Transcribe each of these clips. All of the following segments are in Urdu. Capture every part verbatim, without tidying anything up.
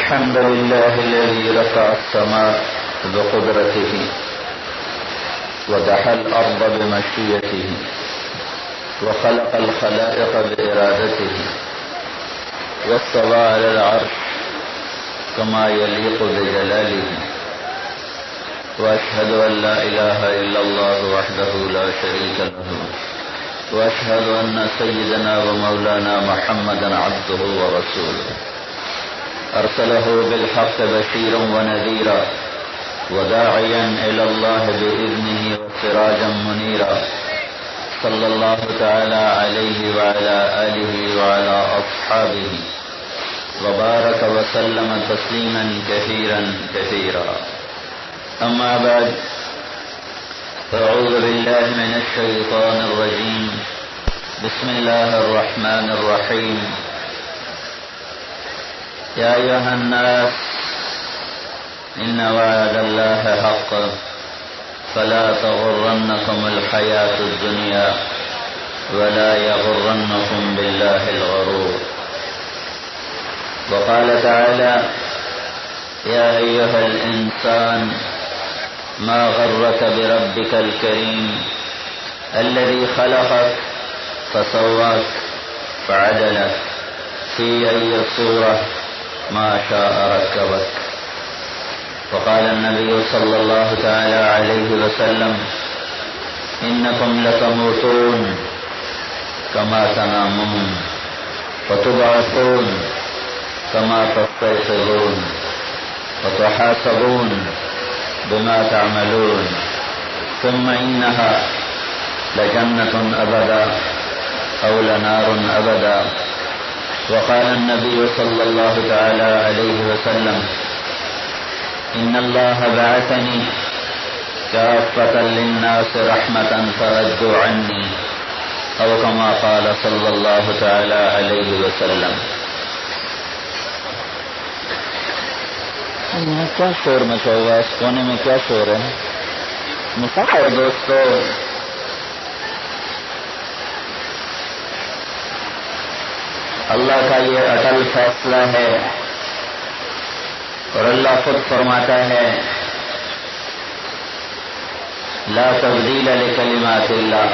الحمد لله الذي رفع السماء بقدرته ودحى الأرض بمشيئته وخلق الخلائق بإرادته واستوى على العرش كما يليق بجلاله وأشهد أن لا إله إلا الله وحده لا شريك له وأشهد أن سيدنا ومولانا محمدا عبده ورسوله أرسله بالحق بشيرا ونذيرا وداعيا إلى الله بإذنه وسراجا منيرا صلى الله تعالى عليه وعلى آله وعلى أصحابه وبارك وسلم تسليما كثيرا كثيرا أما بعد فأعوذ بالله من الشيطان الرجيم بسم الله الرحمن الرحيم يا أيها الناس إن وعد الله حق فلا تغرنكم الحياة الدنيا ولا يغرنكم بالله الغرور وقال تعالى يا أيها الإنسان ما غرك بربك الكريم الذي خلقك فسواك فعدلك في أي صورة ما شاء ركبك وقال النبي صلى الله تعالى عليه وسلم إنكم لتموتون كما تنامون وتبعثون كما تستيقظون وتحاسبون بما تعملون ثم إنها لجنة أبدا أو لنار أبدا وقال النبي صلى الله تعالى عليه وسلم إن الله بعثني كافة للناس رحمة فردوا عني أو كما قال صلى الله تعالى عليه وسلم. کیا شور مچا ہوا ہے؟ اس کونے میں کیا شور ہے؟ مسافر دوستو، اللہ کا یہ اٹل فیصلہ ہے اور اللہ خود فرماتا ہے لا تبدیل لکلمات اللہ،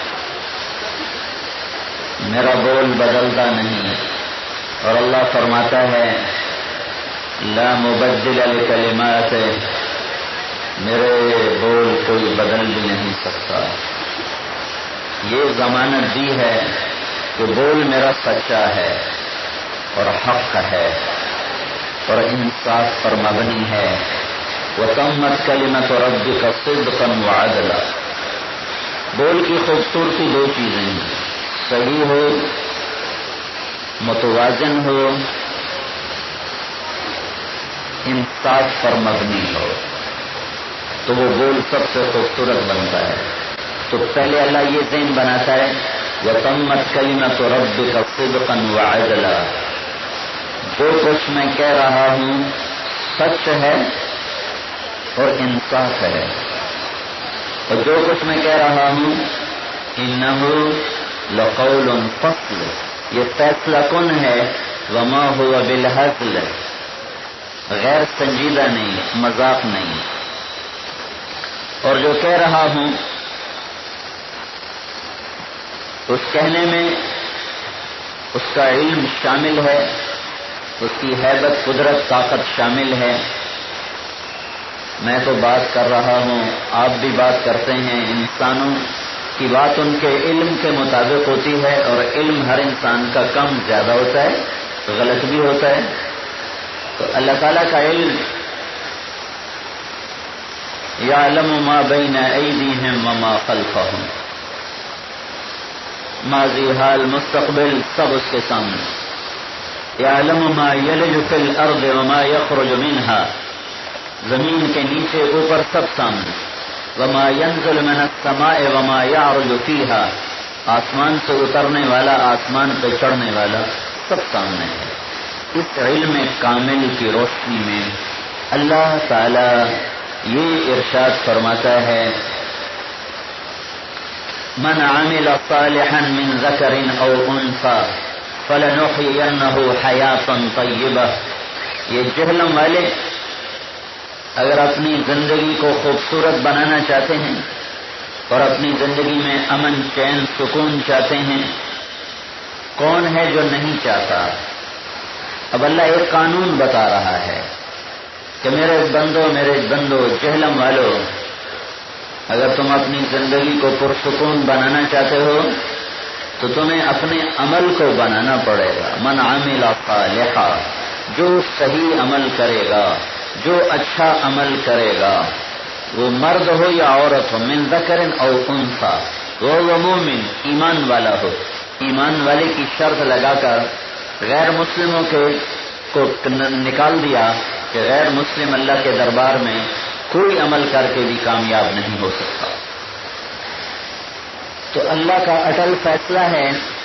میرا بول بدلتا نہیں، اور اللہ فرماتا ہے لا مبدل لکلمات، میرے بول کوئی بدل بھی نہیں سکتا. یہ ضمانت دی ہے کہ بول میرا سچا ہے اور حق ہے اور انصاف پر مبنی ہے. وَتَمَّتْ كَلِمَةُ رَبِّكَ صِدْقًا وَعَدْلًا. بول کی خوبصورتی دو چیزیں ہیں، صحیح ہو، متوازن ہو، انصاف پر مبنی ہو، تو وہ بول سب سے خوبصورت بنتا ہے. تو پہلے اللہ یہ ذہن بناتا ہے وَتَمَّتْ كَلِمَةُ رَبِّكَ صِدْقًا وَعَدْلًا، جو کچھ میں کہہ رہا ہوں سچ ہے اور انصاف ہے، اور جو کچھ میں کہہ رہا ہوں إِنَّهُ لَقَوْلٌ فَصْلٌ، یہ فیصلہ کن ہے، وَمَا هُوَ بِالْهَزْلِ، غیر سنجیدہ نہیں، مذاق نہیں. اور جو کہہ رہا ہوں اس کہنے میں اس کا علم شامل ہے، اس کی ہیبت، قدرت، طاقت شامل ہے. میں تو بات کر رہا ہوں، آپ بھی بات کرتے ہیں. انسانوں کی بات ان کے علم کے مطابق ہوتی ہے، اور علم ہر انسان کا کم زیادہ ہوتا ہے، غلط بھی ہوتا ہے. تو اللہ تعالیٰ کا علم یعلم ما بین ایدیہم وما خلفہم، ماضی، حال، مستقبل سب اس کے سامنے. یعلم ما یلج فی الارض وما یخرج منہا، زمین کے نیچے اوپر سب سامنے. وما ینزل من السماء وما یعرج فیہا، آسمان سے اترنے والا، آسمان پہ چڑھنے والا سب سامنے ہے. اس علم کامل کی روشنی میں اللہ تعالی یہ ارشاد فرماتا ہے من عمل صالحا من ذکر او انثى فلنحيينه حیاة طیبہ یہ جہلم والے اگر اپنی زندگی کو خوبصورت بنانا چاہتے ہیں اور اپنی زندگی میں امن چین سکون چاہتے ہیں، کون ہے جو نہیں چاہتا؟ اب اللہ ایک قانون بتا رہا ہے کہ میرے بندو میرے بندو جہلم والو، اگر تم اپنی زندگی کو پرسکون بنانا چاہتے ہو تو تمہیں اپنے عمل کو بنانا پڑے گا۔ من عمل صالحا، جو صحیح عمل کرے گا، جو اچھا عمل کرے گا، وہ مرد ہو یا عورت ہو، من ذکر او انثی، وہ مومن ایمان والا ہو۔ ایمان والے کی شرط لگا کر غیر مسلموں کے کو نکال دیا کہ غیر مسلم اللہ کے دربار میں کوئی عمل کر کے بھی کامیاب نہیں ہو سکتا۔ تو اللہ کا اٹل فیصلہ ہے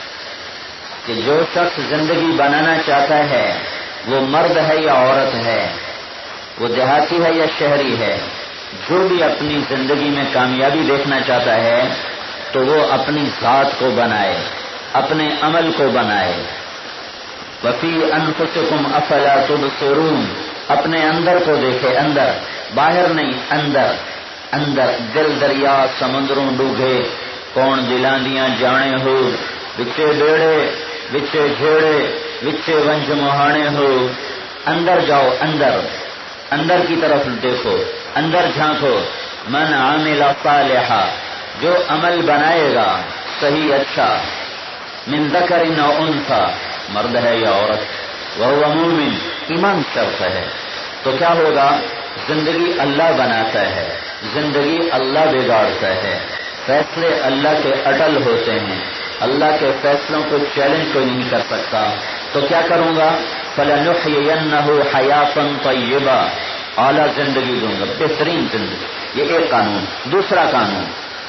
کہ جو شخص زندگی بنانا چاہتا ہے، وہ مرد ہے یا عورت ہے، وہ دیہاتی ہے یا شہری ہے، جو بھی اپنی زندگی میں کامیابی دیکھنا چاہتا ہے تو وہ اپنی ذات کو بنائے، اپنے عمل کو بنائے۔ وَفِي أَنفُسِكُمْ أَفَلَا تُبْصِرُونَ، اپنے اندر کو دیکھے، اندر، باہر نہیں، اندر اندر دل دریا سمندروں ڈوبے، کون دلاں دیاں جانے ہو، وچے بیڑے وچے جھیڑے وچے ونج مہانے ہو۔ اندر جاؤ، اندر اندر کی طرف دیکھو، اندر جھانکو۔ من عامل صالحا، جو عمل بنائے گا صحیح اچھا، من ذکر او انثی، مرد ہے یا عورت، وہو مومن، ایمان شرط ہے۔ تو کیا ہوگا؟ زندگی اللہ بناتا ہے، زندگی اللہ بگاڑتا ہے، فیصلے اللہ کے اٹل ہوتے ہیں، اللہ کے فیصلوں کو چیلنج کوئی نہیں کر سکتا۔ تو کیا کروں گا؟ فَلَنُحْيِيَنَّهُ حَيَاةً طَيِّبَةً، اعلیٰ زندگی دوں گا، بہترین زندگی۔ یہ ایک قانون۔ دوسرا قانون،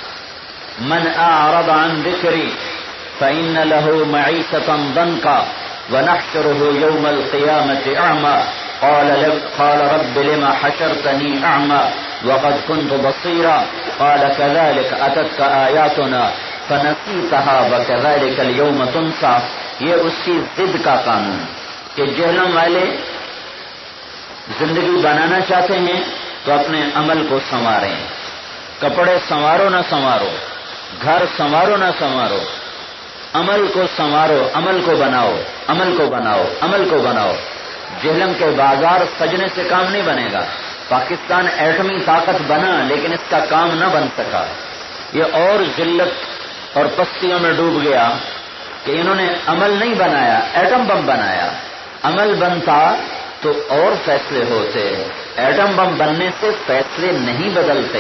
من اعرض عن ذکری فإن له معیشة ضنکا ونحشره یوم القیامة اعمى قال قال رب لما حشرتنی اعمى وقد كنت بصيرا قال كذلك أتتك آياتنا فنسيتها وكذلك اليوم تنسى۔ یہ اس کی ضد کا قانون کہ جہلم والے زندگی بنانا چاہتے ہیں تو اپنے عمل کو سنواریں، کپڑے سنوارو نہ سنوارو، گھر سنوارو نہ سنوارو، عمل کو سنوارو، عمل کو بناؤ، عمل کو بناؤ، عمل کو بناؤ۔ جہلم کے بازار سجنے سے کام نہیں بنے گا۔ پاکستان ایٹمی طاقت بنا لیکن اس کا کام نہ بن سکا۔ یہ اور ذلت اور پستیوں میں ڈوب گیا کہ انہوں نے عمل نہیں بنایا، ایٹم بم بنایا۔ عمل بنتا تو اور فیصلے ہوتے، ایٹم بم بننے سے فیصلے نہیں بدلتے۔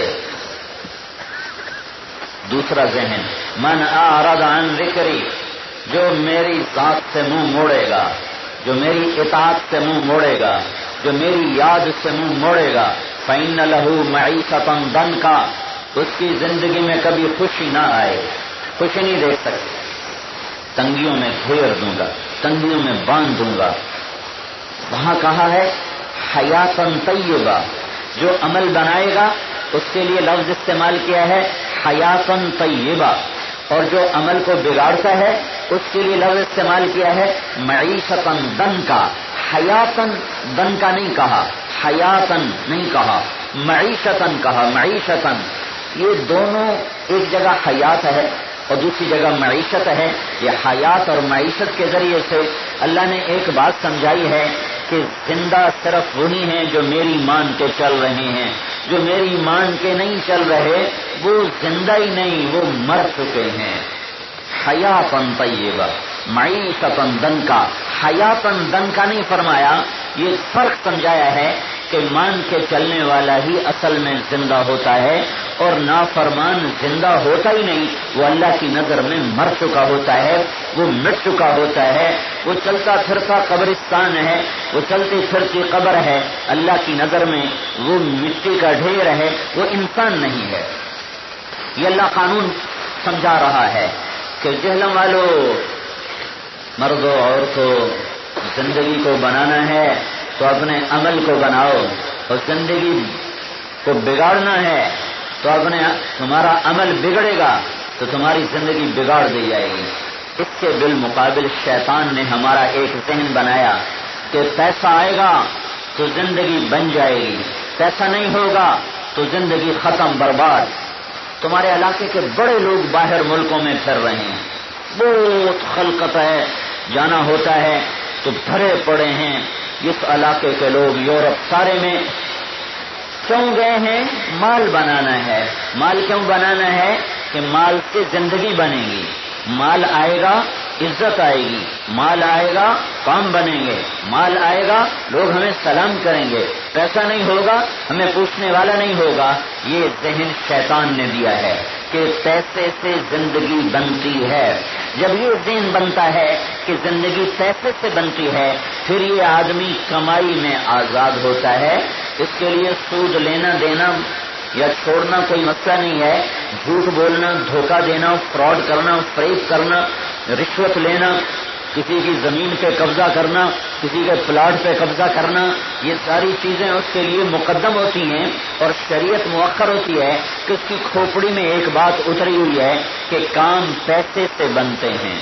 دوسرا ذہن، من اعرض عن ذکری، جو میری ذات سے منہ موڑے گا، جو میری اطاعت سے منہ موڑے گا، جو میری یاد سے منہ موڑے گا، فإن له معیشة ضنکا، اس کی زندگی میں کبھی خوشی نہ آئے، خوشی نہیں دیکھ سکتے۔ تنگیوں میں گھیر دوں گا، تنگیوں میں باندھ دوں گا۔ وہاں کہا ہے حیاتن طیبہ، جو عمل بنائے گا اس کے لیے لفظ استعمال کیا ہے حیاتن طیبہ، اور جو عمل کو بگاڑتا ہے اس کے لیے لفظ استعمال کیا ہے معیشتن ضنکا۔ حیاتن ضنکا نہیں کہا، حیاتن نہیں کہا، معیشتن کہا، معیشتن۔ یہ دونوں ایک جگہ حیات ہے اور دوسری جگہ معیشت ہے۔ یہ حیات اور معیشت کے ذریعے سے اللہ نے ایک بات سمجھائی ہے کہ زندہ صرف وہی ہیں جو میری مان کے چل رہے ہیں، جو میری مان کے نہیں چل رہے وہ زندہ ہی نہیں، وہ مر چکے ہیں۔ حیاتن طیبہ، معیشتن ضنکا۔ حیاتن ضنکا نہیں فرمایا، یہ فرق سمجھایا ہے کہ مان کے چلنے والا ہی اصل میں زندہ ہوتا ہے اور نافرمان زندہ ہوتا ہی نہیں، وہ اللہ کی نظر میں مر چکا ہوتا ہے، وہ مٹ چکا ہوتا ہے، وہ چلتا پھرتا قبرستان ہے، وہ چلتی پھرتی قبر ہے، اللہ کی نظر میں وہ مٹی کا ڈھیر ہے، وہ انسان نہیں ہے۔ یہ اللہ قانون سمجھا رہا ہے کہ جہلم والو، مردوں عورتوں، زندگی کو بنانا ہے تو اپنے عمل کو بناؤ، اور زندگی کو بگاڑنا ہے تو اپنے تمہارا عمل بگڑے گا تو تمہاری زندگی بگاڑ دی جائے گی۔ اس کے بالمقابل شیطان نے ہمارا ایک ذہن بنایا کہ پیسہ آئے گا تو زندگی بن جائے گی، پیسہ نہیں ہوگا تو زندگی ختم برباد۔ تمہارے علاقے کے بڑے لوگ باہر ملکوں میں پھر رہے ہیں، بہت خلقت ہے، جانا ہوتا ہے تو بھرے پڑے ہیں اس علاقے کے لوگ۔ یورپ سارے میں کیوں گئے ہیں؟ مال بنانا ہے۔ مال کیوں بنانا ہے؟ کہ مال سے زندگی بنے گی، مال آئے گا عزت آئے گی، مال آئے گا کام بنیں گے، مال آئے گا لوگ ہمیں سلام کریں گے، پیسہ نہیں ہوگا ہمیں پوچھنے والا نہیں ہوگا۔ یہ ذہن شیطان نے دیا ہے کہ پیسے سے زندگی بنتی ہے۔ جب یہ ذہن بنتا ہے کہ زندگی پیسے سے بنتی ہے، پھر یہ آدمی کمائی میں آزاد ہوتا ہے۔ اس کے لیے سود لینا دینا یا چھوڑنا کوئی مسئلہ نہیں ہے، جھوٹ بولنا، دھوکہ دینا، فراڈ کرنا، فریب کرنا، رشوت لینا، کسی کی زمین پہ قبضہ کرنا، کسی کے پلاٹ پہ قبضہ کرنا، یہ ساری چیزیں اس کے لیے مقدم ہوتی ہیں اور شریعت مؤخر ہوتی ہے کہ اس کی کھوپڑی میں ایک بات اتری ہوئی ہے کہ کام پیسے سے بنتے ہیں،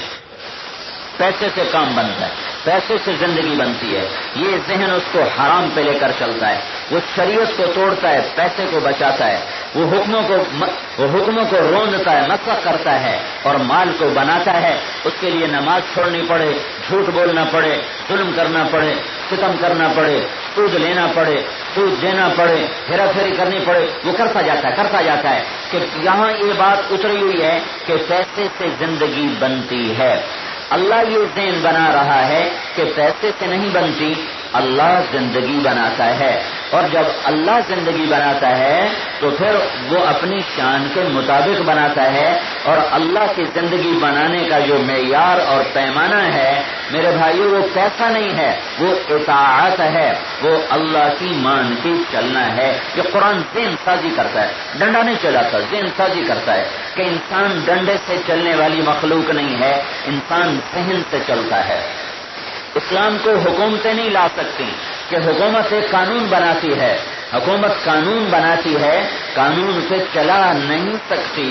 پیسے سے کام بنتا ہے، پیسے سے زندگی بنتی ہے۔ یہ ذہن اس کو حرام پہ لے کر چلتا ہے، وہ شریعت کو توڑتا ہے، پیسے کو بچاتا ہے، وہ حکموں کو وہ حکموں کو روندتا ہے، مسخ کرتا ہے اور مال کو بناتا ہے۔ اس کے لیے نماز چھوڑنی پڑے، جھوٹ بولنا پڑے، ظلم کرنا پڑے، ستم کرنا پڑے، سود لینا پڑے، سود دینا پڑے، ہیرا پھیری کرنی پڑے، وہ کرتا جاتا ہے کرتا جاتا ہے کہ یہاں یہ بات اتری ہوئی ہے کہ پیسے سے زندگی بنتی ہے۔ اللہ یہ ذہن بنا رہا ہے کہ پیسے سے نہیں بنتی، اللہ زندگی بناتا ہے، اور جب اللہ زندگی بناتا ہے تو پھر وہ اپنی شان کے مطابق بناتا ہے، اور اللہ کی زندگی بنانے کا جو معیار اور پیمانہ ہے میرے بھائیو وہ پیسہ نہیں ہے، وہ اطاعت ہے، وہ اللہ کی مان کے چلنا ہے۔ یہ قرآن ذہن سازی کرتا ہے، ڈنڈا نہیں چلاتا، ذہن سازی کرتا ہے کہ انسان ڈنڈے سے چلنے والی مخلوق نہیں ہے، انسان ذہن سے چلتا ہے۔ اسلام کو حکومتیں نہیں لا سکتی کہ حکومت ایک قانون بناتی ہے، حکومت قانون بناتی ہے، قانون سے چلا نہیں سکتی۔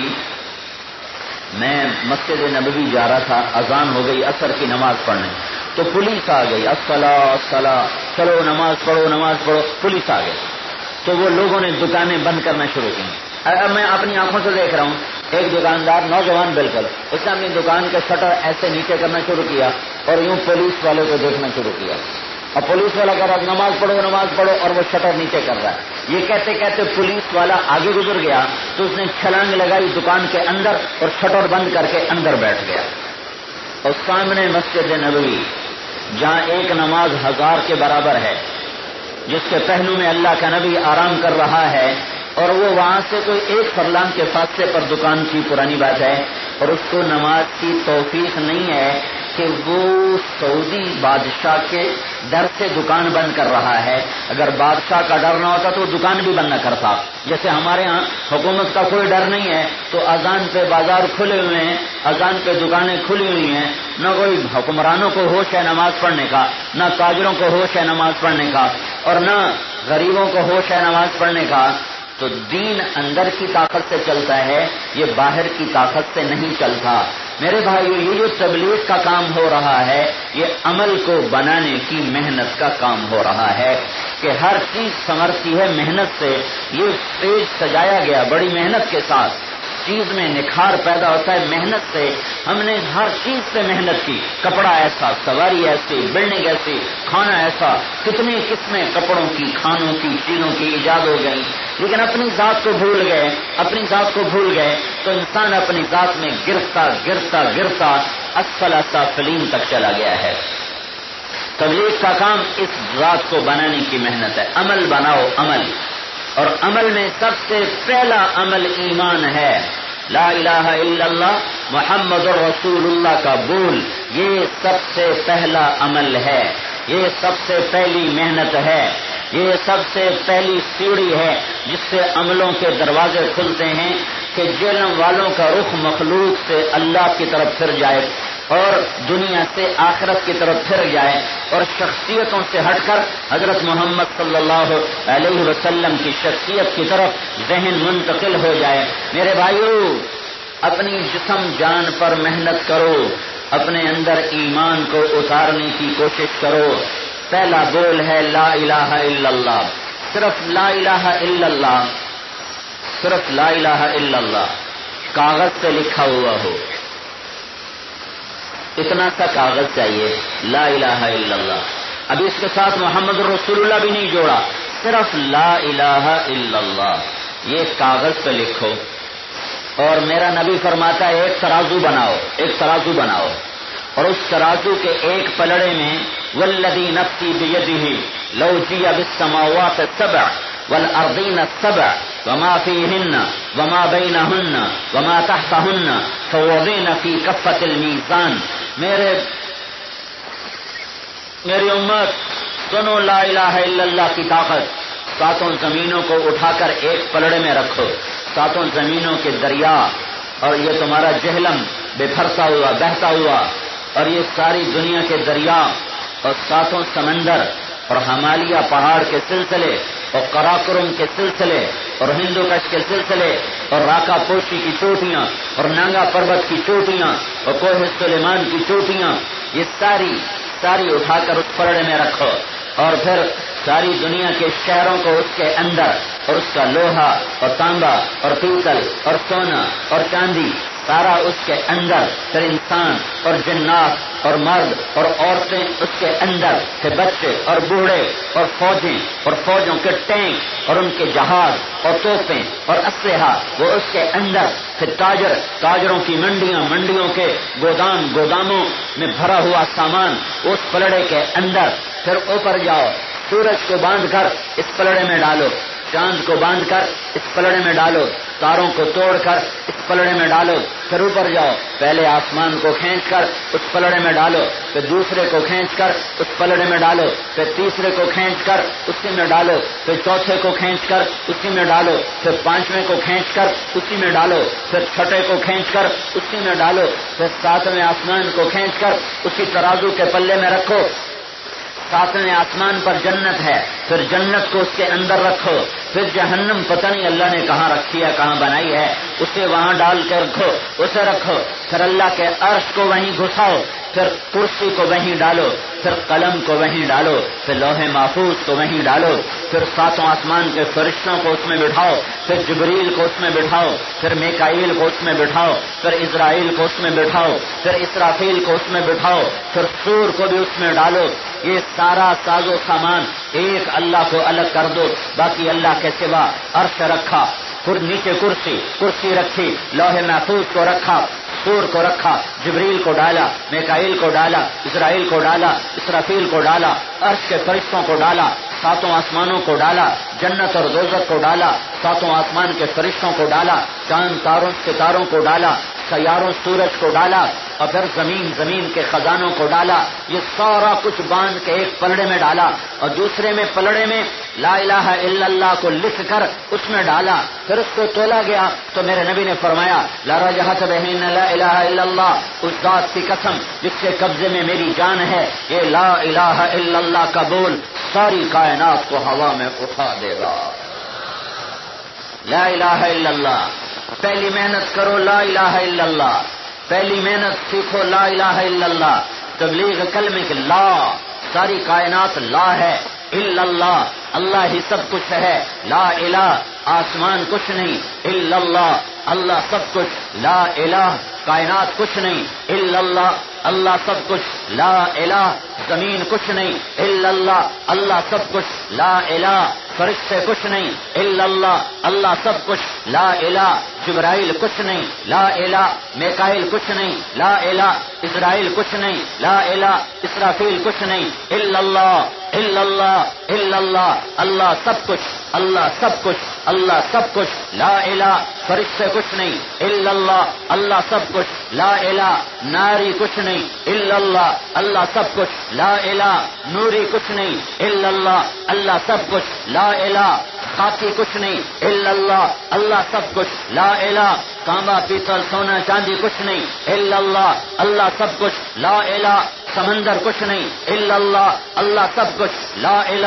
میں مسجد نبوی جا رہا تھا، اذان ہو گئی عصر کی نماز پڑھنے، تو پولیس آ گئی، الصلاۃ الصلاۃ، چلو نماز پڑھو نماز پڑھو، پولیس آ گئی تو وہ لوگوں نے دکانیں بند کرنا شروع کی۔ اب میں اپنی آنکھوں سے دیکھ رہا ہوں، ایک دکاندار نوجوان بالکل اس نے اپنی دکان کے شٹر ایسے نیچے کرنا شروع کیا اور یوں پولیس والے کو دیکھنا شروع کیا، اور پولیس والا کہہ رہا نماز پڑھو نماز پڑھو، اور وہ شٹر نیچے کر رہا ہے۔ یہ کہتے کہتے پولیس والا آگے گزر گیا تو اس نے چھلانگ لگائی دکان کے اندر اور شٹر بند کر کے اندر بیٹھ گیا، اور سامنے مسجد نبوی جہاں ایک نماز ہزار کے برابر ہے، جس کے پہلو میں اللہ کا نبی آرام کر رہا ہے، اور وہ وہاں سے کوئی ایک فرلانگ کے فاصلے پر دکان کی پرانی بات ہے، اور اس کو نماز کی توفیق نہیں ہے کہ وہ سعودی بادشاہ کے ڈر سے دکان بند کر رہا ہے۔ اگر بادشاہ کا ڈر نہ ہوتا تو دکان بھی بند نہ کرتا۔ جیسے ہمارے ہاں حکومت کا کوئی ڈر نہیں ہے تو اذان پہ بازار کھلے ہوئے ہیں، اذان پہ دکانیں کھلی ہوئی ہیں، نہ کوئی حکمرانوں کو ہوش ہے نماز پڑھنے کا، نہ تاجروں کو ہوش ہے نماز پڑھنے کا، اور نہ غریبوں کو ہوش ہے نماز پڑھنے کا۔ تو دین اندر کی طاقت سے چلتا ہے، یہ باہر کی طاقت سے نہیں چلتا۔ میرے بھائیو، یہ جو تبلیغ کا کام ہو رہا ہے یہ عمل کو بنانے کی محنت کا کام ہو رہا ہے کہ ہر چیز سنورتی ہے محنت سے۔ یہ اسٹیج سجایا گیا بڑی محنت کے ساتھ، چیز میں نکھار پیدا ہوتا ہے محنت سے۔ ہم نے ہر چیز سے محنت کی، کپڑا ایسا، سواری ایسی، بلڈنگ ایسی، کھانا ایسا، کتنی قسمیں کپڑوں کی، کھانوں کی، چیزوں کی ایجاد ہو گئی، لیکن اپنی ذات کو بھول گئے اپنی ذات کو بھول گئے تو انسان اپنی ذات میں گرتا گرتا گرتا اسفل سافلین تک چلا گیا ہے۔ تبلیغ کا کام اس ذات کو بنانے کی محنت ہے۔ عمل بناؤ، عمل، اور عمل میں سب سے پہلا عمل ایمان ہے۔ لا الہ الا اللہ محمد رسول اللہ کا بول، یہ سب سے پہلا عمل ہے، یہ سب سے پہلی محنت ہے، یہ سب سے پہلی سیڑھی ہے جس سے عملوں کے دروازے کھلتے ہیں کہ جہنم والوں کا رخ مخلوق سے اللہ کی طرف پھر جائے اور دنیا سے آخرت کی طرف پھر جائے، اور شخصیتوں سے ہٹ کر حضرت محمد صلی اللہ علیہ وسلم کی شخصیت کی طرف ذہن منتقل ہو جائے۔ میرے بھائیو، اپنی جسم جان پر محنت کرو، اپنے اندر ایمان کو اتارنے کی کوشش کرو۔ پہلا بول ہے لا الہ الا اللہ. صرف لا الہ الا اللہ، صرف لا الہ الا اللہ کاغذ پہ لکھا ہوا ہو، اتنا سا کاغذ چاہیے لا الہ الا اللہ. ابھی اس کے ساتھ محمد رسول اللہ بھی نہیں جوڑا، صرف لا الہ الا اللہ یہ کاغذ پہ لکھو. اور میرا نبی فرماتا ہے ایک ترازو بناؤ، ایک ترازو بناؤ اور اس ترازو کے ایک پلڑے میں والذی نفسی بیدہ لو جیء بالسماوات السبع والارضین السبع وما فیہن وما بینہن وما تحتہن فوضعن فی کفۃ المیزان. میرے میری امت سنو لا الہ الا اللہ کی طاقت. ساتوں زمینوں کو اٹھا کر ایک پلڑے میں رکھو، ساتوں زمینوں کے دریا اور یہ تمہارا جہلم بکھرتا ہوا بہتا ہوا اور یہ ساری دنیا کے دریا اور ساتوں سمندر اور ہمالیہ پہاڑ کے سلسلے اور قراقرم کے سلسلے اور ہندو کش کے سلسلے اور راکا پوشی کی چوٹیاں اور نانگا پربت کی چوٹیاں اور کوہ سلیمان کی چوٹیاں، یہ ساری ساری اٹھا کر اس پلڑے میں رکھو. اور پھر ساری دنیا کے شہروں کو اس کے اندر اور اس کا لوہا اور تانبا اور پیتل اور سونا اور چاندی سارا اس کے اندر، پھر انسان اور جنات اور مرد اور عورتیں اس کے اندر، پھر بچے اور بوڑھے اور فوجیں اور فوجوں کے ٹینک اور ان کے جہاز اور توپیں اور اسلحہ وہ اس کے اندر، پھر تاجر تاجروں کی منڈیاں منڈیوں کے گودام گوداموں میں بھرا ہوا سامان اس پلڑے کے اندر. پھر اوپر جاؤ، سورج کو باندھ کر اس پلڑے میں ڈالو، چاند کو باندھ کر اس پلڑے میں ڈالو، تاروں کو توڑ کر اس پلڑے میں ڈالو. پھر اوپر جاؤ، پہلے آسمان کو کھینچ کر اس پلڑے میں ڈالو، پھر دوسرے کو کھینچ کر اس پلڑے میں ڈالو، پھر تیسرے کو کھینچ کر اسی میں ڈالو، پھر چوتھے کو کھینچ کر اسی میں ڈالو، پھر پانچویں کو کھینچ کر اسی میں ڈالو، پھر چھٹے کو کھینچ کر اسی میں ڈالو، پھر ساتویں آسمان کو کھینچ کر اسی ترازو کے پلے میں رکھو. ساتویں آسمان پر جنت ہے، پھر جنت کو اس کے اندر رکھو. پھر جہنم پتہ نہیں اللہ نے کہاں رکھی ہے کہاں بنائی ہے، اسے وہاں ڈال کے رکھو، اسے رکھو. پھر اللہ کے عرش کو وہیں گھساؤ، پھر کرسی کو وہیں ڈالو، پھر قلم کو وہیں ڈالو، پھر لوح محفوظ کو وہیں ڈالو، پھر ساتوں آسمان کے فرشتوں کو اس میں بٹھاؤ، پھر جبریل کو اس میں بٹھاؤ، پھر میکائیل کو اس میں بٹھاؤ، پھر اسرائیل کو اس میں بٹھاؤ، پھر اسرافیل کو اس میں بٹھاؤ، پھر سور کو بھی اس میں ڈالو. یہ سارا ساز و سامان ایک اللہ کو الگ کر دو، باقی اللہ کے سوا عرش رکھا، پھر نیچے کرسی کرسی رکھی، لوح محفوظ کو رکھا، سور کو رکھا، جبریل کو ڈالا، میکائیل کو ڈالا، اسرائیل کو ڈالا، اسرافیل کو ڈالا، عرش کے فرشتوں کو ڈالا، ساتوں آسمانوں کو ڈالا، جنت اور دوزخ کو ڈالا، ساتوں آسمان کے فرشتوں کو ڈالا، چاند تاروں ستاروں کو ڈالا، سیاروں سورج کو ڈالا، اور پھر زمین زمین کے خزانوں کو ڈالا. یہ سارا کچھ باندھ کے ایک پلڑے میں ڈالا اور دوسرے میں پلڑے میں لا الہ الا اللہ کو لکھ کر اس میں ڈالا. پھر اس کو تولا گیا تو میرے نبی نے فرمایا لا رجحت بہن لا الہ الا اللہ، اس ذات کی قسم جس کے قبضے میں میری جان ہے، یہ لا الہ الا اللہ کا بول ساری کائنات کو ہوا میں اٹھا دے گا. لا الہ الا اللہ. پہلی محنت کرو لا الہ الا اللہ، پہلی محنت سیکھو لا الہ الا اللہ. تبلیغ کلمے کے لا، ساری کائنات لا ہے، الا اللہ اللہ ہی سب کچھ ہے، لا الہ آسمان کچھ نہیں، الا اللہ اللہ سب کچھ، لا الہ کائنات کچھ نہیں، الا اللہ اللہ سب کچھ، لا الہ زمین کچھ نہیں، الا اللہ اللہ سب کچھ، لا الہ فرشتے کچھ نہیں، الا اللہ اللہ سب کچھ، لا الہ جبرائیل کچھ نہیں، لا الہ میکائیل کچھ نہیں، لا الہ اسرائیل کچھ نہیں، لا الہ اسرافیل کچھ نہیں، الا اللہ الا اللہ الا اللہ اللہ سب کچھ، اللہ سب کچھ، اللہ سب کچھ، لا الہ فرشتے کچھ نہیں، الا اللہ اللہ سب کچھ، لا الہ ناری کچھ نہیں، الا اللہ اللہ سب کچھ، لا الہ نوری کچھ نہیں، الا اللہ اللہ سب کچھ، لا الہ خاکی کچھ نہیں، الا اللہ اللہ سب کچھ، لا الہ تانبا پیتل سونا چاندی کچھ نہیں، الا اللہ اللہ سب کچھ، لا الہ سمندر کچھ نہیں، الا اللہ اللہ سب کچھ، لا الہ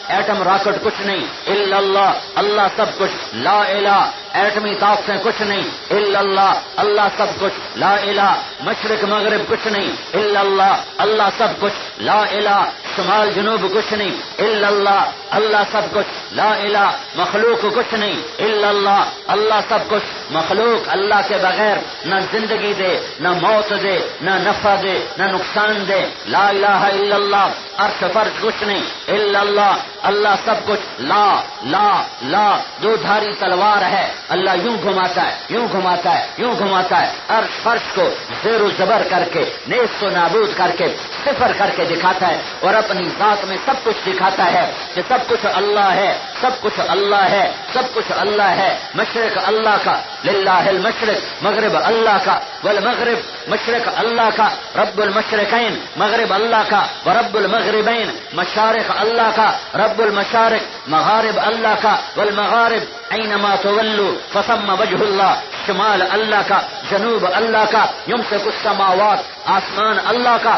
ایٹم راکٹ کچھ نہیں الا اللہ، اللہ سب کچھ لا الہ، ایٹمی طاقتیں کچھ نہیں الا اللہ، اللہ سب کچھ لا الہ، مشرق مغرب کچھ نہیں الا اللہ، اللہ سب کچھ لا الہ، شمال جنوب کچھ نہیں الا اللہ، اللہ سب کچھ لا الہ، مخلوق کچھ نہیں الا اللہ، اللہ سب کچھ، مخلوق اللہ کے بغیر نہ زندگی دے نہ موت دے نہ نفع دے نہ نقصان دے، لا الہ الا اللہ، عرش فرش کچھ نہیں الا اللہ، اللہ سب کچھ لا لا لا، دو دھاری تلوار ہے، اللہ یوں گھماتا ہے یوں گھماتا ہے یوں گھماتا ہے، عرش فرش کو زیر و زبر کر کے نیست و نابود کر کے صفر کر کے دکھاتا ہے، اور اپنی ذات میں سب کچھ دکھاتا ہے کہ سب کچھ اللہ ہے، سب کچھ اللہ ہے، سب کچھ اللہ ہے، مشرق اللہ کا للہ المشرق، مغرب اللہ کا والمغرب، مشرق اللہ کا رب المشرقین، مغرب اللہ کا ورب المغربین، مشارق اللہ کا رب المشارق، مغارب اللہ کا والمغارب، اینما تولوا فثم وجہ اللہ، شمال اللہ کا جنوب اللہ کا، یمسک السماوات، آسمان اللہ کا،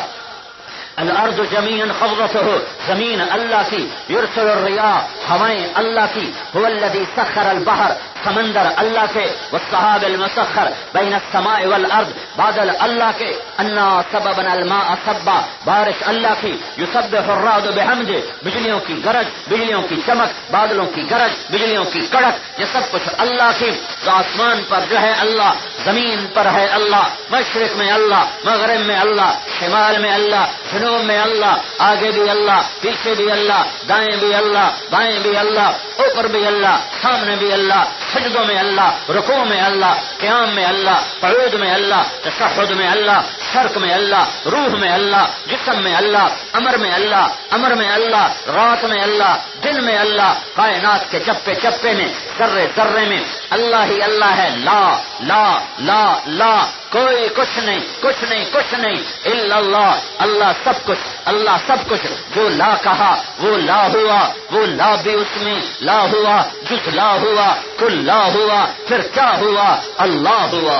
الارض جميعا قبضته، زمین اللہ کی، یرسل الرياح، ہوائیں اللہ کی، هو الذي سخر البحر، سمندر اللہ کے، والسحاب المسخر بین السماء والارض، بادل اللہ کے، انا سببنا الماء صبا، بارش اللہ کی، یسبح الرعد بحمد، بجلیوں کی گرج، بجلیوں کی چمک، بادلوں کی گرج، بجلیوں کی کڑک، یہ سب کچھ اللہ کی، تو آسمان پر جو ہے اللہ، زمین پر ہے اللہ، مشرق میں اللہ، مغرب میں اللہ، شمال میں اللہ، جنوب میں اللہ، آگے بھی اللہ، پیچھے بھی اللہ، دائیں بھی اللہ، بائیں بھی اللہ، اوپر بھی اللہ، سامنے بھی اللہ، سجدوں میں اللہ، رکوع میں اللہ، قیام میں اللہ، قعود میں اللہ، تشہد میں اللہ، شرک میں اللہ، روح میں اللہ، جسم میں اللہ، امر میں اللہ، امر میں اللہ، رات میں اللہ، دن میں اللہ، کائنات کے چپے چپے میں، ذرے ذرے میں اللہ ہی اللہ ہے، لا لا لا لا، کوئی کچھ نہیں کچھ نہیں کچھ نہیں الا اللہ، اللہ سب کچھ، اللہ سب کچھ، جو لا کہا وہ لا ہوا، وہ لا بھی اس میں لا ہوا، جس لا ہوا کل لا ہوا، پھر کیا ہوا؟ اللہ ہوا۔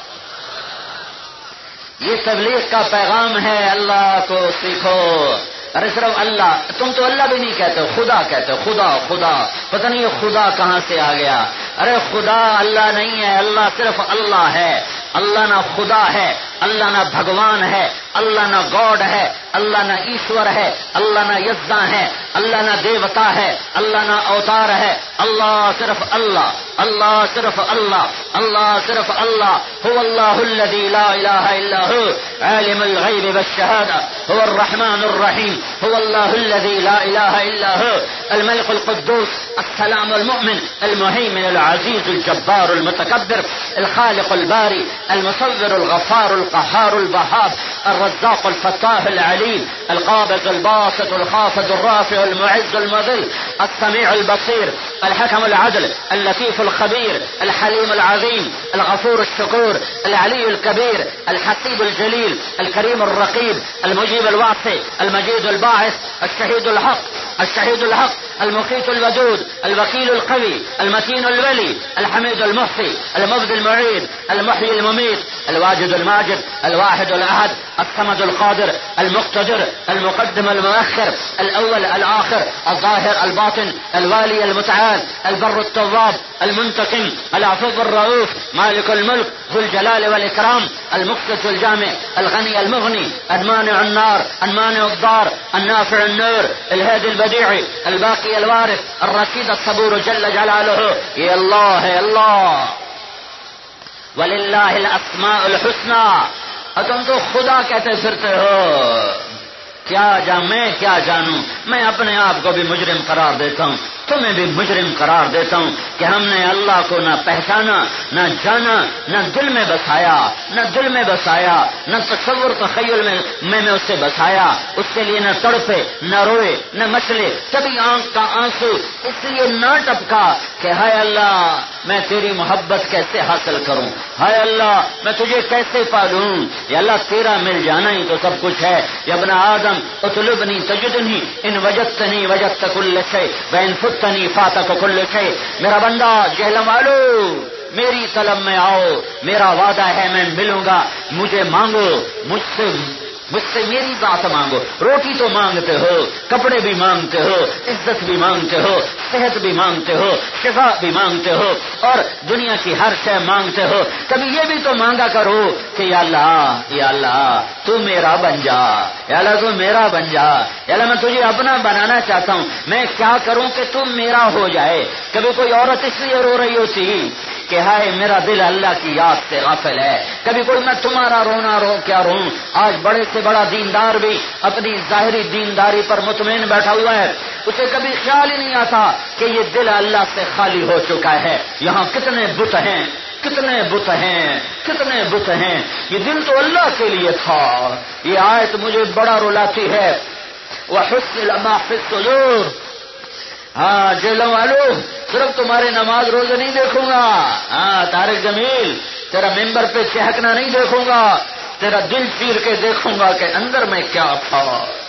یہ تبلیغ کا پیغام ہے، اللہ کو سیکھو۔ ارے صرف اللہ، تم تو اللہ بھی نہیں کہتے ہو، خدا کہتے ہو، خدا خدا، پتہ نہیں یہ خدا کہاں سے آ گیا۔ ارے خدا اللہ نہیں ہے، اللہ صرف اللہ ہے، اللہ نہ خدا ہے، اللہ نہ بھگوان ہے، اللہ نہ گاڈ ہے، اللہ نہ ایشور ہے، اللہ نہ یزداں ہے، اللہ نہ دیوتا ہے، اللہ نہ اوتار ہے، اللہ صرف اللہ، اللہ صرف اللہ، اللہ صرف اللہ، هو اللہ الذی لا الہ الا هو عالم الغیب والشہادہ، هو الرحمن الرحیم، هو اللہ الذی لا الہ الا هو الملك القدوس السلام المؤمن المهيمن العزيز الجبار المتكبر الخالق الباري المصور الغفار القهار الوهاب الرزاق الفتاح العليم القابض الباسط الخافض الرافع المعز المذل السميع البصير الحكم العدل اللطيف الخبير الحليم العظيم الغفور الشكور العلي الكبير الحسيب الجليل الكريم الرقيب المجيب الواسع المجيد الباعث الشهيد الحق الشهيد الحق المقيت الودود الوكيل القوي المتين الولي الحميد المحصي المبدي المعيد المحيي المميت الواجد الماجد الواحد الأحد الصمد القادر المقتدر المقدم المؤخر الأول الآخر الظاهر الباطن الوالي المتعال البر التواب المنتقم العفو الرؤوف مالك الملك ذو الجلال والإكرام المقسط الجامع الغني المغني المانع النار المانع الضار النافع النور الهادي البديع الباقي الوارث الرشيد الصبور جل جلاله يا الله يا الله وللہ الاسماء الحسنى، اور تم تو خدا کہتے پھرتے ہو، کیا جان میں کیا جانوں، میں اپنے آپ کو بھی مجرم قرار دیتا ہوں، تمہیں بھی مجرم قرار دیتا ہوں کہ ہم نے اللہ کو نہ پہچانا نہ جانا، نہ دل میں بسایا نہ دل میں بسایا نہ تصور تخیل میں میں نے اسے بسایا، اس کے لیے نہ تڑپے نہ روئے نہ مچلے، کبھی آنکھ کا آنسو اس لیے نہ ٹپکا کہ ہائے اللہ میں تیری محبت کیسے حاصل کروں، ہائے اللہ میں تجھے کیسے پالوں، یا اللہ تیرا مل جانا ہی تو سب کچھ ہے، یا ابن آدم اطلبنی تجدنی ان وجدتنی وجدت کل شیء وان فتنی فاتک کل شیء، میرا بندہ جہلم والو میری طلب میں آؤ، میرا وعدہ ہے میں ملوں گا، مجھے مانگو، مجھ سے مجھ سے میری ذات مانگو. روٹی تو مانگتے ہو, کپڑے بھی مانگتے ہو, عزت بھی مانگتے ہو, صحت بھی مانگتے ہو, شفا بھی مانگتے ہو, اور دنیا کی ہر شے مانگتے ہو. کبھی یہ بھی تو مانگا کرو کہ یا اللہ یا اللہ تو میرا بن جا, یا اللہ تو میرا بن جا, یا اللہ میں تجھے اپنا بنانا چاہتا ہوں, میں کیا کروں کہ تم میرا ہو جائے. کبھی کوئی عورت اس لیے رو رہی ہوتی کہ ہائے میرا دل اللہ کی یاد سے غافل ہے. کبھی کوئی میں تمہارا رونا رو کیا رو. آج بڑے سے بڑا دیندار بھی اپنی ظاہری دینداری پر مطمئن بیٹھا ہوا ہے, اسے کبھی خیال ہی نہیں آتا کہ یہ دل اللہ سے خالی ہو چکا ہے. یہاں کتنے بت ہیں, کتنے بت ہیں, کتنے بت ہیں. یہ دل تو اللہ کے لیے تھا. یہ آیت مجھے بڑا رلاتی ہے. وَحُصِّلَ مَا فِي الصُّدُورِ. ہاں جیلوں والو, صرف تمہارے نماز روزے نہیں دیکھوں گا, ہاں طارق جمیل تیرا ممبر پہ چہکنا نہیں دیکھوں گا, تیرا دل چیر کے دیکھوں گا کہ اندر میں کیا تھا,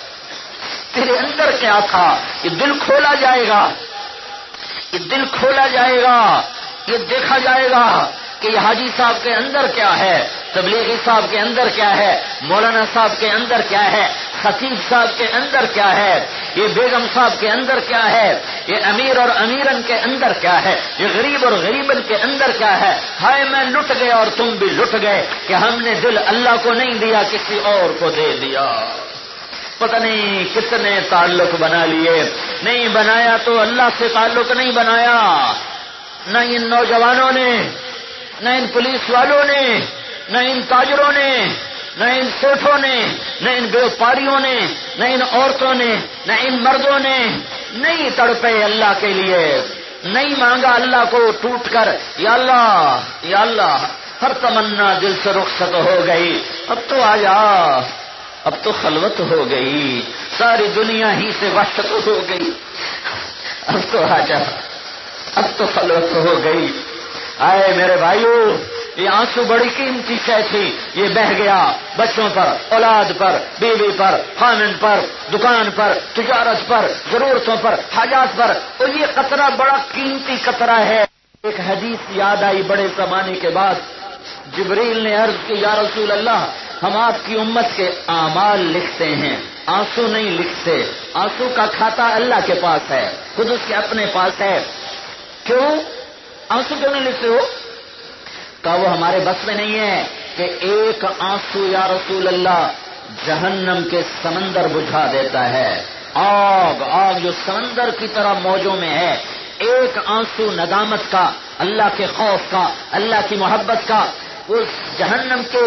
تیرے اندر کیا تھا. یہ دل کھولا جائے گا, یہ دل کھولا جائے گا, یہ دیکھا جائے گا کہ یہ حاجی صاحب کے اندر کیا ہے, تبلیغی صاحب کے اندر کیا ہے, مولانا صاحب کے اندر کیا ہے, خطیب صاحب کے اندر کیا ہے, یہ بیگم صاحب کے اندر کیا ہے, یہ امیر اور امیرن کے اندر کیا ہے, یہ غریب اور غریبن کے اندر کیا ہے. ہائے میں لٹ گئے اور تم بھی لٹ گئے کہ ہم نے دل اللہ کو نہیں دیا, کسی اور کو دے دیا. پتہ نہیں کتنے تعلق بنا لیے. نہیں بنایا تو اللہ سے تعلق نہیں بنایا, نہ ان نوجوانوں نے, نہ ان پولیس والوں نے, نہ ان تاجروں نے, نہ ان سیٹھوں نے, نہ ان بیوپاریوں نے, نہ ان عورتوں نے, نہ ان مردوں نے. نہیں تڑپے اللہ کے لیے, نہیں مانگا اللہ کو ٹوٹ کر یا اللہ یا اللہ. ہر تمنا دل سے رخصت ہو گئی. اب تو آ جا, اب تو خلوت ہو گئی, ساری دنیا ہی سے وحشت ہو گئی. اب تو آ جا, اب تو خلوت ہو گئی. آئے میرے بھائیو, یہ آنسو بڑی قیمتی شے تھی, یہ بہ گیا بچوں پر, اولاد پر, بیوی پر, خامن پر, دکان پر, تجارت پر, ضرورتوں پر, حاجات پر, اور یہ قطرہ بڑا قیمتی قطرہ ہے. ایک حدیث یاد آئی بڑے زمانے کے بعد. جبریل نے عرض کی یا رسول اللہ, ہم آپ کی امت کے اعمال لکھتے ہیں, آنسو نہیں لکھتے. آنسو کا کھاتا اللہ کے پاس ہے, خود اس کے اپنے پاس ہے. کیوں آنسو کیوں نہیں لکھتے ہو؟ کہا وہ ہمارے بس میں نہیں ہے کہ ایک آنسو یا رسول اللہ جہنم کے سمندر بجھا دیتا ہے. آگ آگ جو سمندر کی طرح موجوں میں ہے, ایک آنسو ندامت کا, اللہ کے خوف کا, اللہ کی محبت کا, اس جہنم کے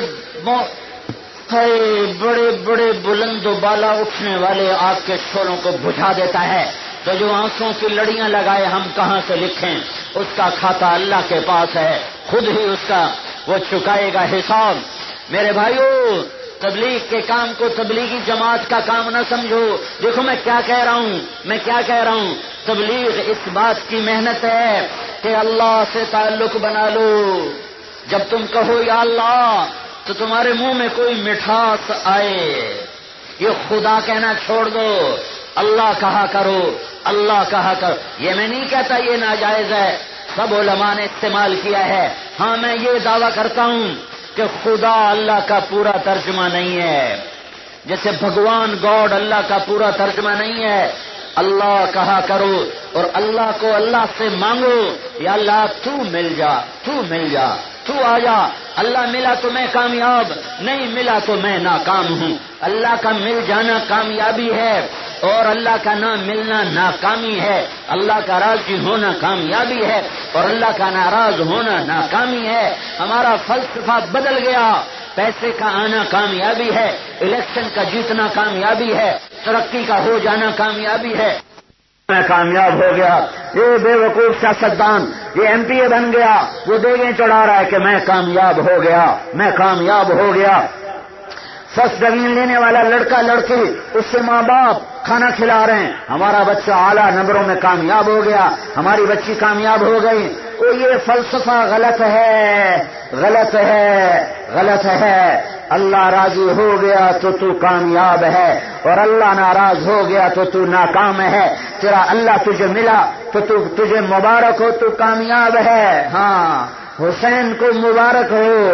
بڑے بڑے بلند و بالا اٹھنے والے آگ کے شعلوں کو بجھا دیتا ہے. تو جو آنسوں کی لڑیاں لگائے ہم کہاں سے لکھیں, اس کا کھاتا اللہ کے پاس ہے, خود ہی اس کا وہ چکائے گا حساب. میرے بھائیو, تبلیغ کے کام کو تبلیغی جماعت کا کام نہ سمجھو. دیکھو میں کیا کہہ رہا ہوں, میں کیا کہہ رہا ہوں. تبلیغ اس بات کی محنت ہے کہ اللہ سے تعلق بنا لو. جب تم کہو یا اللہ تو تمہارے منہ میں کوئی مٹھاس آئے. یہ خدا کہنا چھوڑ دو, اللہ کہا کرو, اللہ کہا کرو. یہ میں نہیں کہتا یہ ناجائز ہے, سب علماء نے استعمال کیا ہے. ہاں میں یہ دعویٰ کرتا ہوں کہ خدا اللہ کا پورا ترجمہ نہیں ہے, جیسے بھگوان گاڈ اللہ کا پورا ترجمہ نہیں ہے. اللہ کہا کرو اور اللہ کو اللہ سے مانگو, یا اللہ تو مل جا, تو مل جا, تو آ جا. اللہ ملا تو میں کامیاب, نہیں ملا تو میں ناکام ہوں. اللہ کا مل جانا کامیابی ہے اور اللہ کا نہ ملنا ناکامی ہے. اللہ کا راضی ہونا کامیابی ہے اور اللہ کا ناراض ہونا ناکامی ہے. ہمارا فلسفہ بدل گیا. پیسے کا آنا کامیابی ہے, الیکشن کا جیتنا کامیابی ہے, ترقی کا ہو جانا کامیابی ہے. میں کامیاب ہو گیا, یہ بے وقوف سیاستدان یہ ایم پی اے بن گیا, وہ دیگیں چڑھا رہا ہے کہ میں کامیاب ہو گیا, میں کامیاب ہو گیا. فرسٹ ڈویژن لینے والا لڑکا لڑکی, اس سے ماں باپ کھانا کھلا رہے ہیں, ہمارا بچہ اعلیٰ نمبروں میں کامیاب ہو گیا, ہماری بچی کامیاب ہو گئی. تو یہ فلسفہ غلط ہے, غلط ہے, غلط ہے. اللہ راضی ہو گیا تو تو کامیاب ہے اور اللہ ناراض ہو گیا تو تو ناکام ہے. تیرا اللہ تجھے ملا تو تو تجھے مبارک ہو, تو کامیاب ہے. ہاں حسین کو مبارک ہو,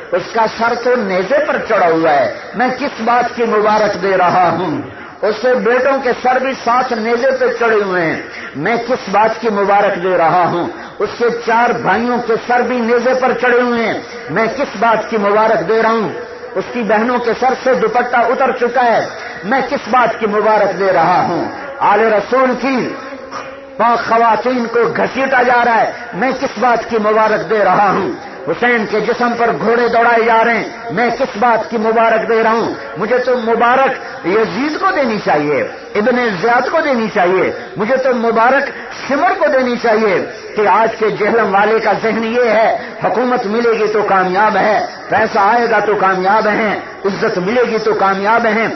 اس کا سر تو نیزے پر چڑھا ہوا ہے، میں کس بات کی مبارک دے رہا ہوں؟ اس کے بیٹوں کے سر بھی ساتھ نیزے پہ چڑھے ہوئے ہیں، میں کس بات کی مبارک دے رہا ہوں؟ اس کے چار بھائیوں کے سر بھی نیزے پر چڑھے ہوئے ہیں، میں کس بات کی مبارک دے رہا ہوں؟ اس کی بہنوں کے سر سے دوپٹہ اتر چکا ہے، میں کس بات کی مبارک دے رہا ہوں؟ آل رسول کی پاک خواتین کو گھسیٹا جا رہا ہے، میں کس بات کی مبارک دے رہا ہوں؟ حسین کے جسم پر گھوڑے دوڑائے جا رہے ہیں، میں کس بات کی مبارک دے رہا ہوں؟ مجھے تو مبارک یزید کو دینی چاہیے، ابن زیاد کو دینی چاہیے، مجھے تو مبارک شمر کو دینی چاہیے کہ آج کے جہلم والے کا ذہن یہ ہے حکومت ملے گی تو کامیاب ہے، پیسہ آئے گا تو کامیاب ہیں، عزت ملے گی تو کامیاب ہیں۔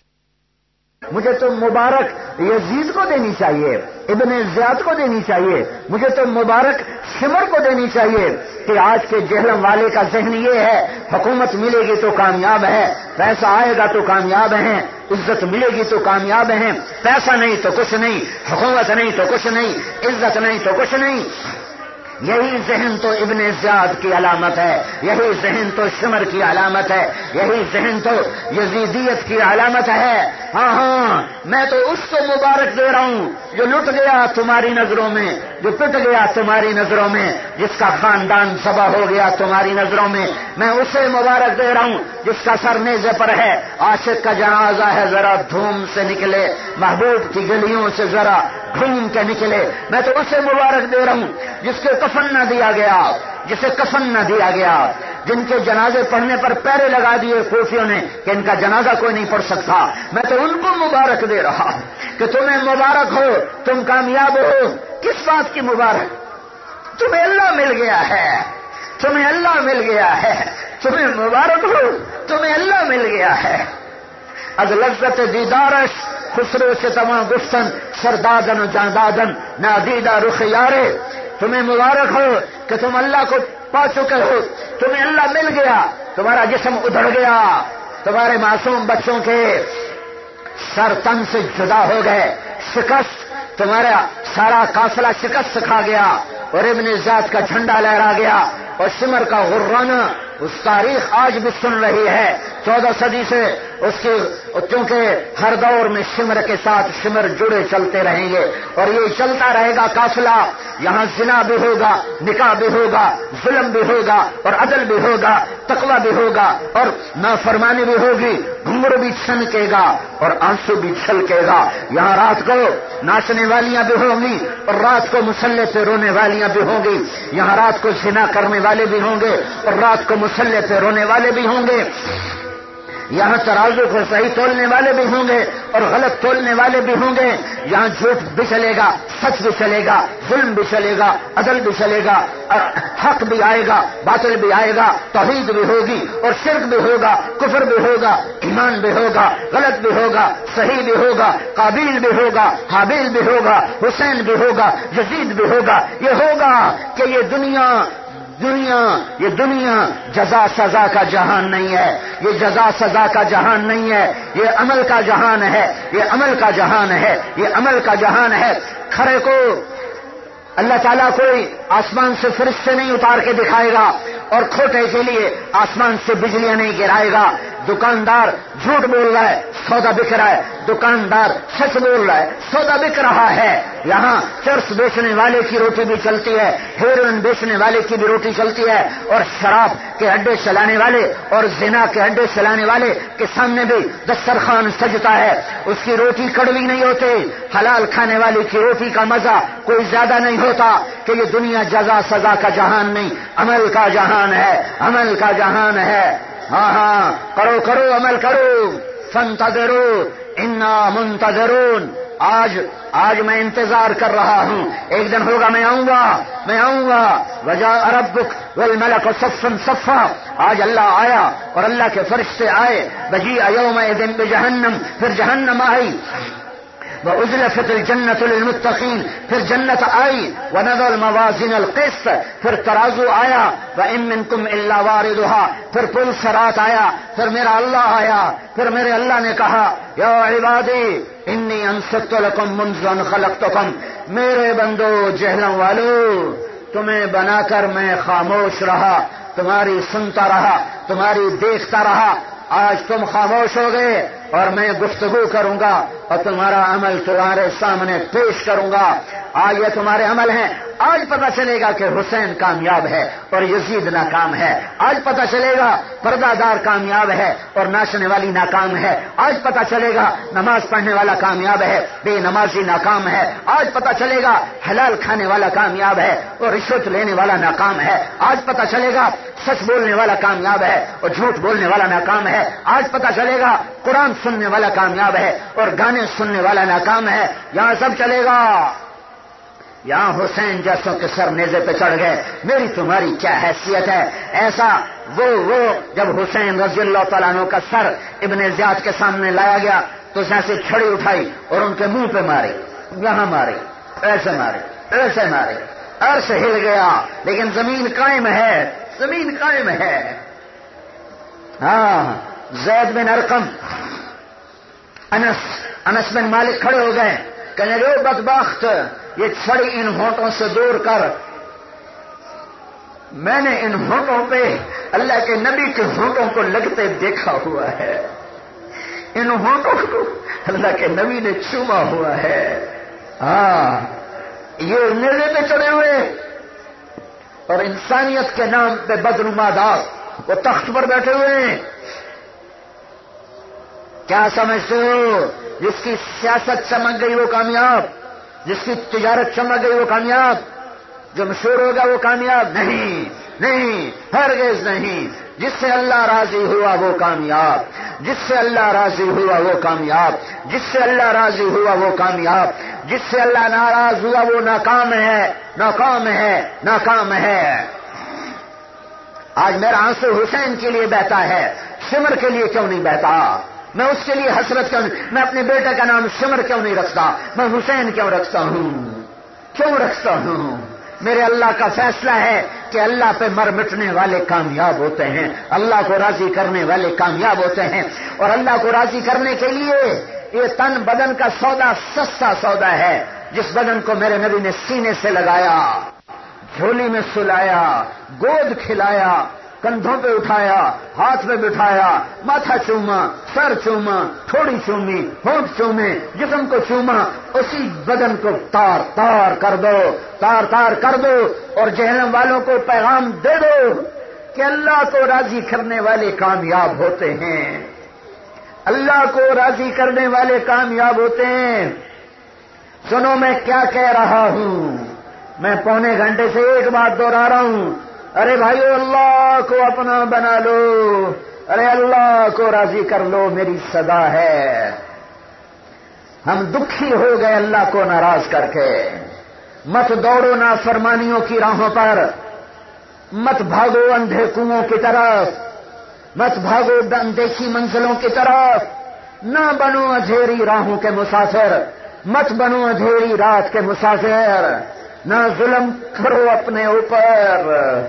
مجھے تو مبارک یزید کو دینی چاہیے، ابن زیاد کو دینی چاہیے، مجھے تو مبارک شمر کو دینی چاہیے کہ آج کے جہلم والے کا ذہن یہ ہے حکومت ملے گی تو کامیاب ہے، پیسہ آئے گا تو کامیاب ہیں، عزت ملے گی تو کامیاب ہیں، پیسہ نہیں تو کچھ نہیں، حکومت نہیں تو کچھ نہیں، عزت نہیں تو کچھ نہیں۔ یہی ذہن تو ابن زیاد کی علامت ہے، یہی ذہن تو شمر کی علامت ہے، یہی ذہن تو یزیدیت کی علامت ہے۔ ہاں ہاں میں تو اس کو مبارک دے رہا ہوں جو لٹ گیا تمہاری نظروں میں، جو پٹ گیا تمہاری نظروں میں، جس کا خاندان ذبح ہو گیا تمہاری نظروں میں، میں اسے مبارک دے رہا ہوں جس کا سر نیزے پر ہے۔ عاشق کا جنازہ ہے ذرا دھوم سے نکلے، محبوب کی گلیوں سے ذرا گھوم کے نکلے، میں تو اسے مبارک دے رہا ہوں جس کے کفن نہ دیا گیا، جسے کفن نہ دیا گیا، جن کے جنازے پڑھنے پر پیرے لگا دیے کوفیوں نے کہ ان کا جنازہ کوئی نہیں پڑھ سکتا، میں تو ان کو مبارک دے رہا ہوں کہ تمہیں مبارک ہو، تم کامیاب ہو۔ کس بات کی مبارک؟ تمہیں اللہ مل گیا ہے، تمہیں اللہ مل گیا ہے، تمہیں مبارک ہو، تمہیں اللہ مل گیا ہے۔ از لذت دیدارش خسرو سے تمام گفتن سردادن و جاندادن نادیدہ رخ یارے، تمہیں مبارک ہو کہ تم اللہ کو پا چکے ہو، تمہیں اللہ مل گیا، تمہارا جسم ادھڑ گیا، تمہارے معصوم بچوں کے سر تن سے جدا ہو گئے، شکست، تمہارا سارا قافلہ شکست کھا گیا اور ابن زیاد کا جھنڈا لہرا گیا اور شمر کا غرانہ اس تاریخ آج بھی سن رہی ہے چودہ صدی سے اس کی، کیونکہ ہر دور میں شمر کے ساتھ شمر جڑے چلتے رہیں گے اور یہ چلتا رہے گا قافلہ۔ یہاں زنا بھی ہوگا، نکاح بھی ہوگا، ظلم بھی ہوگا اور عدل بھی ہوگا، تقوی بھی ہوگا اور نافرمانی بھی ہوگی، گھنگرو بھی چھنکے گا اور آنسو بھی چھلکے گا۔ یہاں رات کو ناچنے والیاں بھی ہوں گی اور رات کو مسلح پہ رونے والیاں بھی ہوں گی، یہاں رات کو زنا کرنے والے بھی ہوں گے اور رات کو مسلح پہ رونے والے بھی ہوں گے، یہاں ترازو کو صحیح تولنے والے بھی ہوں گے اور غلط تولنے والے بھی ہوں گے، یہاں جھوٹ بھی چلے گا، سچ بھی چلے گا، ظلم بھی چلے گا، عدل بھی چلے گا، حق بھی آئے گا، باطل بھی آئے گا، توحید بھی ہوگی اور شرک بھی ہوگا، کفر بھی ہوگا، ایمان بھی ہوگا، غلط بھی ہوگا، صحیح بھی ہوگا، قابیل بھی ہوگا، حابیل بھی ہوگا، حسین بھی ہوگا، یزید بھی ہوگا۔ یہ ہوگا کہ یہ دنیا دنیا یہ دنیا جزا سزا کا جہان نہیں ہے، یہ جزا سزا کا جہان نہیں ہے، یہ عمل کا جہان ہے، یہ عمل کا جہان ہے، یہ عمل کا جہان ہے۔ کھڑے کو اللہ تعالیٰ کوئی آسمان سے فرشتے نہیں اتار کے دکھائے گا اور کھوٹے کے لیے آسمان سے بجلیاں نہیں گرائے گا۔ دکاندار جھوٹ بول رہا ہے، سودا بک رہا ہے، دکاندار سچ بول رہا ہے، سودا بک رہا ہے۔ یہاں چرس بیچنے والے کی روٹی بھی چلتی ہے، ہیروئن بیچنے والے کی بھی روٹی چلتی ہے اور شراب کے اڈے چلانے والے اور زنا کے اڈے چلانے والے کے سامنے بھی دسترخوان سجتا ہے، اس کی روٹی کڑوی نہیں ہوتی۔ حلال کھانے والے کی روٹی کا مزہ کوئی زیادہ نہیں ہوتا کہ یہ دنیا جزا سزا کا جہان نہیں، عمل کا جہان ہے، عمل کا جہان ہے۔ ہاں ہاں کرو کرو عمل کرو، فانتظروا انا منتظرون۔ آج آج میں انتظار کر رہا ہوں، ایک دن ہوگا میں آؤں گا، میں آؤں گا۔ وجاء ربک والملک صفا صفا، آج اللہ آیا اور اللہ کے فرشتے آئے۔ وجیء یومئذ بجہنم، پھر جہنم آئی۔ وَأُزْلِفَتِ الْجَنَّةُ لِلْمُتَّقِينَ، پھر جنت آئی۔ وَنَضَعَ الْمَوَازِينَ الْقِسْطَ، پھر ترازو آیا۔ وَإِن مِّنكُمْ إِلَّا وَارِدُهَا، پھر پل صراط آیا، پھر میرا اللہ آیا، پھر میرے اللہ نے کہا یا عبادی انی انصت لکم منذ ان خلقتکم، میرے بندو جہلم والو تمہیں بنا کر میں خاموش رہا، تمہاری سنتا رہا، تمہاری دیکھتا رہا، آج تم خاموش ہو گئے اور میں گفتگو کروں گا اور تمہارا عمل تمہارے سامنے پیش کروں گا۔ آج یہ تمہارے عمل ہیں، آج پتہ چلے گا کہ حسین کامیاب ہے اور یزید ناکام ہے، آج پتہ چلے گا پردہ دار کامیاب ہے اور ناچنے والی ناکام ہے، آج پتہ چلے گا نماز پڑھنے والا کامیاب ہے، بے نمازی ناکام ہے، آج پتہ چلے گا حلال کھانے والا کامیاب ہے اور رشوت لینے والا ناکام ہے، آج پتہ چلے گا سچ بولنے والا کامیاب ہے اور جھوٹ بولنے والا ناکام ہے، آج پتہ چلے گا قرآن سننے والا کامیاب ہے اور گانے سننے والا ناکام ہے۔ یہاں سب چلے گا، یہاں حسین جیسوں کے سر نیزے پہ چڑھ گئے، میری تمہاری کیا حیثیت ہے؟ ایسا وہ وہ جب حسین رضی اللہ تعالیٰ عنہ کا سر ابن زیاد کے سامنے لایا گیا تو اس نے سے چھڑی اٹھائی اور ان کے منہ پہ ماری، یہاں ماری، ایسے ماری، ایسے ماری، عرش ہل گیا لیکن زمین قائم ہے، زمین قائم ہے۔ ہاں زید بن ارقم، انس انس بن مالک کھڑے ہو گئے، کہنے لگے بدبخت، یہ چھڑی ان ہونٹوں سے دور کر، میں نے ان ہونٹوں پہ اللہ کے نبی کے ہونٹوں کو لگتے دیکھا ہوا ہے، ان ہونٹوں کو اللہ کے نبی نے چوما ہوا ہے۔ ہاں یہ نیزے پہ چڑھے ہوئے اور انسانیت کے نام پہ بدنما داغ وہ تخت پر بیٹھے ہوئے ہیں۔ کیا سمجھتے ہو؟ جس کی سیاست چمک گئی وہ کامیاب، جس کی تجارت چمک گئی وہ کامیاب، جو مشہور ہوگا وہ کامیاب نہیں، نہیں، ہرگز نہیں۔ جس سے اللہ راضی ہوا وہ کامیاب، جس سے اللہ راضی ہوا وہ کامیاب، جس سے اللہ راضی ہوا وہ کامیاب، جس سے اللہ ناراض ہوا وہ ناکام ہے، ناکام ہے، ناکام ہے۔ آج میرا آنسو حسین کے لیے بہتا ہے، سمر کے لیے کیوں نہیں بہتا؟ میں اس کے لیے حسرت کیوں نہیں؟ میں اپنے بیٹے کا نام سمر کیوں نہیں رکھتا؟ میں حسین کیوں رکھتا ہوں؟ کیوں رکھتا ہوں؟ میرے اللہ کا فیصلہ ہے کہ اللہ پہ مر مٹنے والے کامیاب ہوتے ہیں، اللہ کو راضی کرنے والے کامیاب ہوتے ہیں، اور اللہ کو راضی کرنے کے لیے یہ تن بدن کا سودا سستا سودا ہے۔ جس بدن کو میرے نبی نے سینے سے لگایا، جھولی میں سلایا، گود کھلایا، کندھوں پہ اٹھایا، ہاتھ پہ بٹھایا، ماتھا چوما، سر چوما، تھوڑی چومی، ہونٹ چومے، جسم کو چوما، اسی بدن کو تار تار کر دو، تار تار کر دو اور جہنم والوں کو پیغام دے دو کہ اللہ کو راضی کرنے والے کامیاب ہوتے ہیں، اللہ کو راضی کرنے والے کامیاب ہوتے ہیں۔ سنو میں کیا کہہ رہا ہوں، میں پونے گھنٹے سے ایک بات دوہرا رہا ہوں، ارے بھائیو اللہ کو اپنا بنا لو، ارے اللہ کو راضی کر لو، میری صدا ہے۔ ہم دکھی ہو گئے اللہ کو ناراض کر کے۔ مت دوڑو نافرمانیوں کی راہوں پر، مت بھاگو اندھے کنویں کی طرف، مت بھاگو اندیکھی منزلوں کی طرف، نہ بنو اندھیری راہوں کے مسافر، مت بنو اندھیری رات کے مسافر، نہ ظلم کرو اپنے اوپر۔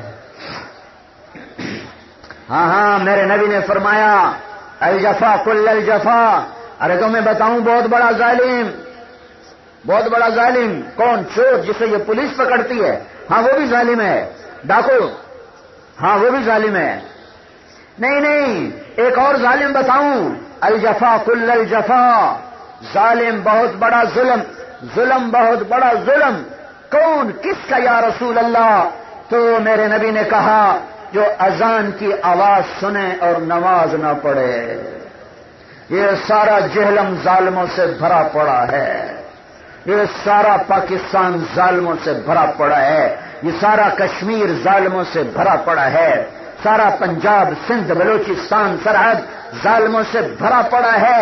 ہاں ہاں میرے نبی نے فرمایا الجفا کل الجفا۔ ارے تو میں بتاؤں بہت بڑا ظالم، بہت بڑا ظالم کون؟ چور جسے یہ پولیس پکڑتی ہے، ہاں وہ بھی ظالم ہے، ڈاکو، ہاں وہ بھی ظالم ہے۔ نہیں نہیں، ایک اور ظالم بتاؤں، الجفا کل الجفا، ظالم بہت بڑا ظلم، ظلم بہت بڑا ظلم کون؟ کس کا یا رسول اللہ؟ تو میرے نبی نے کہا جو اذان کی آواز سنے اور نماز نہ پڑھے۔ یہ سارا جہلم ظالموں سے بھرا پڑا ہے، یہ سارا پاکستان ظالموں سے بھرا پڑا ہے، یہ سارا کشمیر ظالموں سے بھرا پڑا ہے، سارا پنجاب، سندھ، بلوچستان سرحد ظالموں سے بھرا پڑا ہے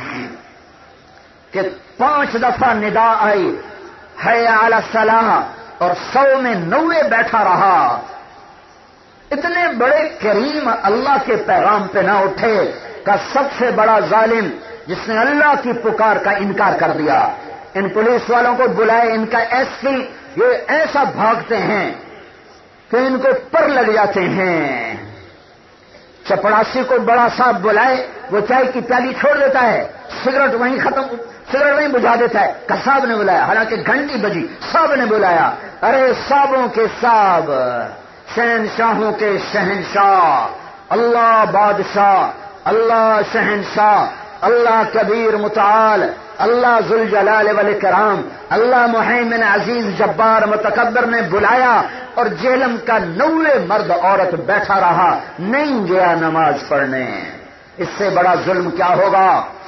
کہ پانچ دفعہ ندا آئی حی علی الصلاح اور سو میں نوے بیٹھا رہا۔ اتنے بڑے کریم اللہ کے پیغام پہ نہ اٹھے کا سب سے بڑا ظالم جس نے اللہ کی پکار کا انکار کر دیا۔ ان پولیس والوں کو بلائے، ان کا ایس پی، یہ ایسا بھاگتے ہیں کہ ان کو پر لگ جاتے ہیں۔ چپڑاسی کو بڑا صاحب بلائے، وہ چائے کی پیالی چھوڑ دیتا ہے، سگریٹ وہیں ختم، سگریٹ وہیں بجھا دیتا ہے کہ صاحب نے بلایا، حالانکہ گھنٹی بجی، صاحب نے بلایا۔ ارے صاحبوں کے صاحب، شہنشاہوں کے شہنشاہ، اللہ بادشاہ، اللہ شہنشاہ، اللہ کبیر متعال، اللہ ذوالجلال والاکرام، اللہ مہیمن عزیز جبار متکبر نے بلایا اور جہلم کا نوے مرد عورت بیٹھا رہا، نہیں گیا نماز پڑھنے۔ اس سے بڑا ظلم کیا ہوگا؟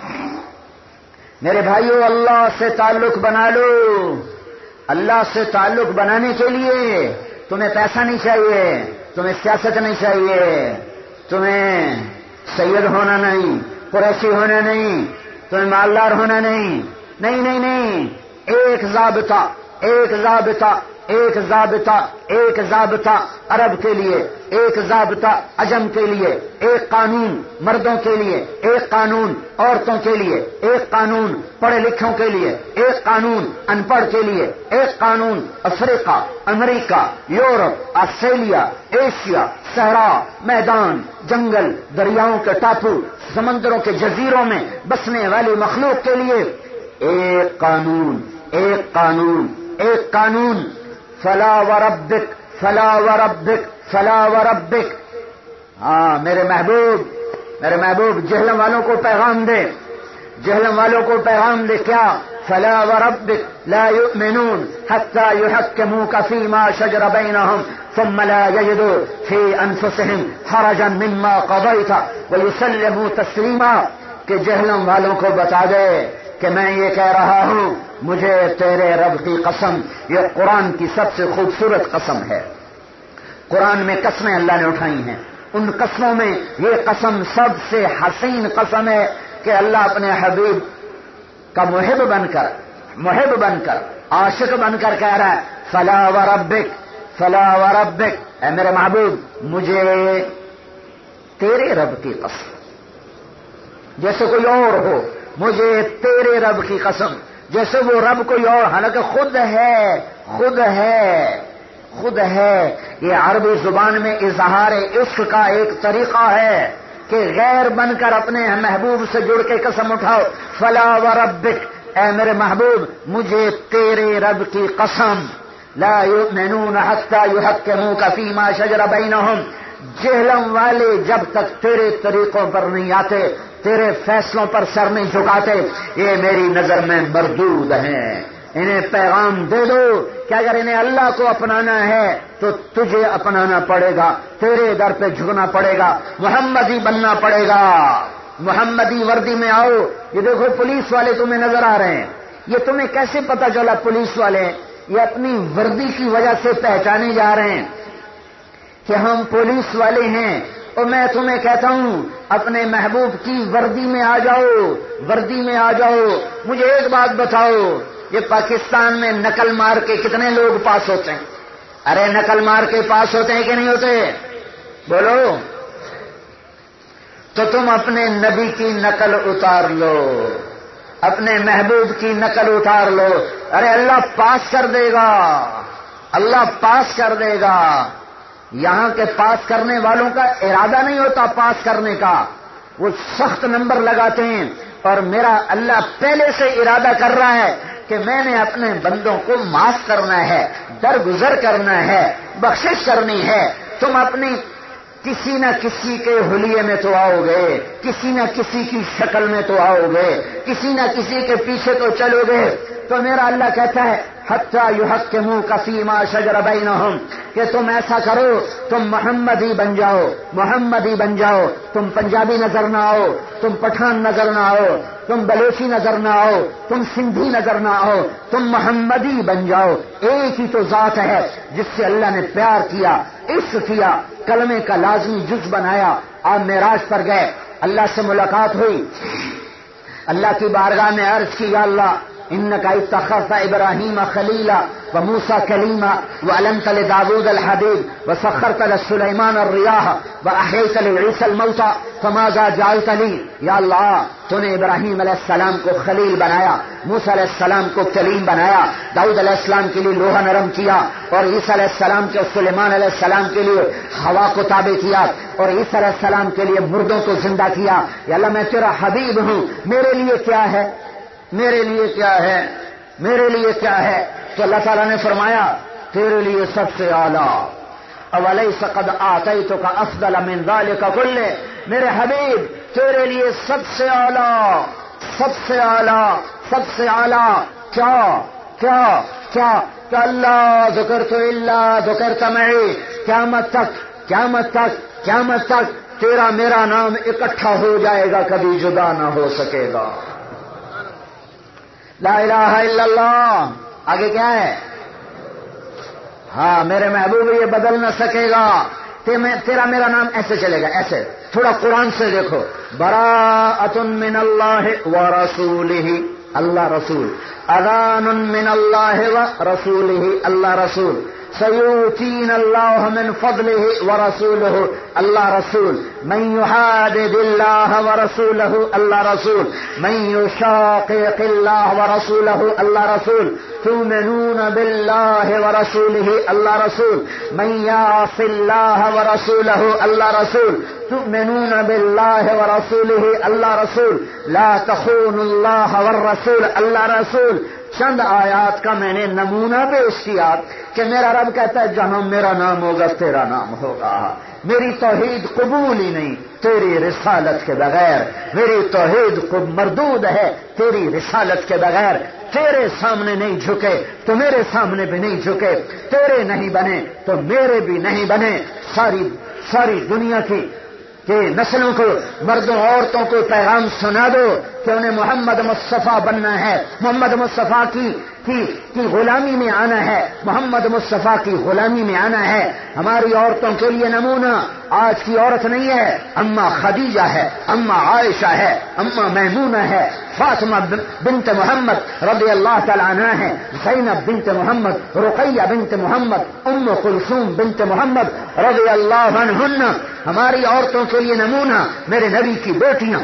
میرے بھائیو، اللہ سے تعلق بنا لو۔ اللہ سے تعلق بنانے کے لیے تمہیں پیسہ نہیں چاہیے، تمہیں سیاست نہیں چاہیے، تمہیں سید ہونا نہیں، قریشی ہونا نہیں، تمہیں مالدار ہونا نہیں، نہیں نہیں نہیں، ایک ضابطہ، ایک ضابطہ، ایک ضابطہ، ایک ضابطہ عرب کے لیے، ایک ضابطہ عجم کے لیے، ایک قانون مردوں کے لیے، ایک قانون عورتوں کے لیے، ایک قانون پڑھے لکھوں کے لیے، ایک قانون ان پڑھ کے لیے، ایک قانون افریقہ، امریکہ، یورپ، آسٹریلیا، ایشیا، صحرا، میدان، جنگل، دریاؤں کے ٹاپو، سمندروں کے جزیروں میں بسنے والی مخلوق کے لیے ایک قانون، ایک قانون، ایک قانون۔ فلا وربک، فلا وربک، فلا وربک۔ ہاں میرے محبوب، میرے محبوب جہلم والوں کو پیغام دے، جہلم والوں کو پیغام دے، کیا؟ فلا وربک لا یؤمنون حتی یحکموک فیما شجر بینہم ثم لا یجدوا فی انفسہم حرجا مما قضیت ویسلموا تسلیما، کہ جہلم والوں کو بتا دے کہ میں یہ کہہ رہا ہوں، مجھے تیرے رب کی قسم، یہ قرآن کی سب سے خوبصورت قسم ہے۔ قرآن میں قسمیں اللہ نے اٹھائی ہیں، ان قسموں میں یہ قسم سب سے حسین قسم ہے کہ اللہ اپنے حبیب کا محب بن کر، محب بن کر، عاشق بن کر کہہ رہا ہے فلا وربک، فلا وربک، اے میرے محبوب مجھے تیرے رب کی قسم، جیسے کوئی اور ہو، مجھے تیرے رب کی قسم، جیسے وہ رب کوئی اور، حالانکہ خود ہے، خود ہے، خود ہے۔ یہ عربی زبان میں اظہار عشق کا ایک طریقہ ہے کہ غیر بن کر اپنے محبوب سے جڑ کے قسم اٹھاؤ، فلا وربک، اے میرے محبوب مجھے تیرے رب کی قسم، لا یؤمنون حتی یحکموک فیما شجر بینہم، جہلم والے جب تک تیرے طریقوں پر نہیں آتے، تیرے فیصلوں پر سر نہیں جھکاتے، یہ میری نظر میں مردود ہیں۔ انہیں پیغام دے دو کہ اگر انہیں اللہ کو اپنانا ہے تو تجھے اپنانا پڑے گا، تیرے در پہ جھکنا پڑے گا، محمدی بننا پڑے گا، محمدی وردی میں آؤ۔ یہ دیکھو پولیس والے تمہیں نظر آ رہے ہیں، یہ تمہیں کیسے پتا چلا پولیس والے؟ یہ اپنی وردی کی وجہ سے پہچانے جا رہے ہیں کہ ہم پولیس والے ہیں۔ اور میں تمہیں کہتا ہوں اپنے محبوب کی وردی میں آ جاؤ، وردی میں آ جاؤ۔ مجھے ایک بات بتاؤ، یہ پاکستان میں نقل مار کے کتنے لوگ پاس ہوتے ہیں؟ ارے نقل مار کے پاس ہوتے ہیں کہ نہیں ہوتے؟ بولو۔ تو تم اپنے نبی کی نقل اتار لو، اپنے محبوب کی نقل اتار لو، ارے اللہ پاس کر دے گا، اللہ پاس کر دے گا۔ یہاں کے پاس کرنے والوں کا ارادہ نہیں ہوتا پاس کرنے کا، وہ سخت نمبر لگاتے ہیں، اور میرا اللہ پہلے سے ارادہ کر رہا ہے کہ میں نے اپنے بندوں کو معاف کرنا ہے، درگزر کرنا ہے، بخشش کرنی ہے۔ تم اپنی کسی نہ کسی کے حلیے میں تو آؤ گے، کسی نہ کسی کی شکل میں تو آؤ گے، کسی نہ کسی کے پیچھے تو چلو گے۔ تو میرا اللہ کہتا ہے حتی یحکموک فیما شجر بینہم، کہ تم ایسا کرو، تم محمدی بن جاؤ، محمدی بن جاؤ، تم پنجابی نظر نہ آؤ، تم پٹھان نظر نہ آؤ، تم بلوچی نظر نہ آؤ، تم سندھی نظر نہ آؤ، تم محمدی بن جاؤ۔ ایک ہی تو ذات ہے جس سے اللہ نے پیار کیا، عشق کیا، کلمے کا لازمی جز بنایا۔ آپ معراج پر گئے، اللہ سے ملاقات ہوئی، اللہ کی بارگاہ میں عرض کی، یا اللہ انك اتخذت ابراهيم خليلا وموسى كليما وعلمت لداود الحديد وسخرت لسليمان الرياح واحييت لعيسى الموتى فماذا جعلت لي؟ یا اللہ تو نے ابراہیم علیہ السلام کو خلیل بنایا، موسیٰ علیہ السلام کو کلیم بنایا، داؤد علیہ السلام کے لیے لوہا نرم کیا، اور عیسیٰ علیہ السلام کے سلیمان علیہ السلام کے لیے ہوا کو تابع کیا، اور عیسیٰ علیہ السلام کے لیے مردوں کو زندہ کیا۔ یا اللہ میں تیرا حبیب ہوں، میرے لیے کیا ہے، میرے لیے کیا ہے، میرے لیے کیا ہے؟ تو اللہ تعالیٰ نے فرمایا تیرے لیے سب سے اعلیٰ اولیس قد آتیتک افضل من ذلک کلہ، میرے حبیب تیرے لیے سب سے اعلیٰ سب سے اعلیٰ سب سے اعلیٰ کیا کیا کیا کہ اللہ ذکرت الا ذکرت معی، قیامت تک قیامت تک قیامت تک تیرا میرا نام اکٹھا ہو جائے گا، کبھی جدا نہ ہو سکے گا۔ لا الہ الا اللہ آگے کیا ہے؟ ہاں میرے محبوب یہ بدل نہ سکے گا، تیرا میرا نام ایسے چلے گا، ایسے۔ تھوڑا قرآن سے دیکھو، براءۃ من اللہ ورسولہ، اللہ رسول، اذان من اللہ ورسولہ، اللہ رسول، سیؤتین اللہ من فضلہ ورسولہ، اللہ رسول، من یحادد اللہ ورسولہ، اللہ رسول، من یشاقق اللہ ورسولہ، اللہ رسول، تؤمنون باللہ ورسولہ، اللہ رسول، من یعص اللہ ورسولہ، اللہ رسول، تؤمنون باللہ ورسولہ، اللہ رسول، لا تخونوا اللہ والرسول، اللہ رسول۔ چند آیات کا میں نے نمونہ پیش کیا کہ میرا رب کہتا ہے جہاں میرا نام ہوگا تیرا نام ہوگا، میری توحید قبول ہی نہیں تیری رسالت کے بغیر، میری توحید مردود ہے تیری رسالت کے بغیر، تیرے سامنے نہیں جھکے تو میرے سامنے بھی نہیں جھکے، تیرے نہیں بنے تو میرے بھی نہیں بنے۔ ساری ساری دنیا کی کہ نسلوں کو، مردوں عورتوں کو پیغام سنا دو کہ انہیں محمد مصطفیٰ بننا ہے، محمد مصطفیٰ کی کی کی غلامی میں آنا ہے، محمد مصطفیٰ کی غلامی میں آنا ہے۔ ہماری عورتوں کے لیے نمونہ آج کی عورت نہیں ہے، اما خدیجہ ہے، اما عائشہ ہے، اما میمونہ ہے، فاطمہ بنت محمد رضی اللہ تعالی عنہ ہے، زینب بنت محمد، رقیہ بنت محمد، ام کلثوم بنت محمد رضی اللہ عنہن ہماری عورتوں کے لیے نمونہ، میرے نبی کی بیٹیاں،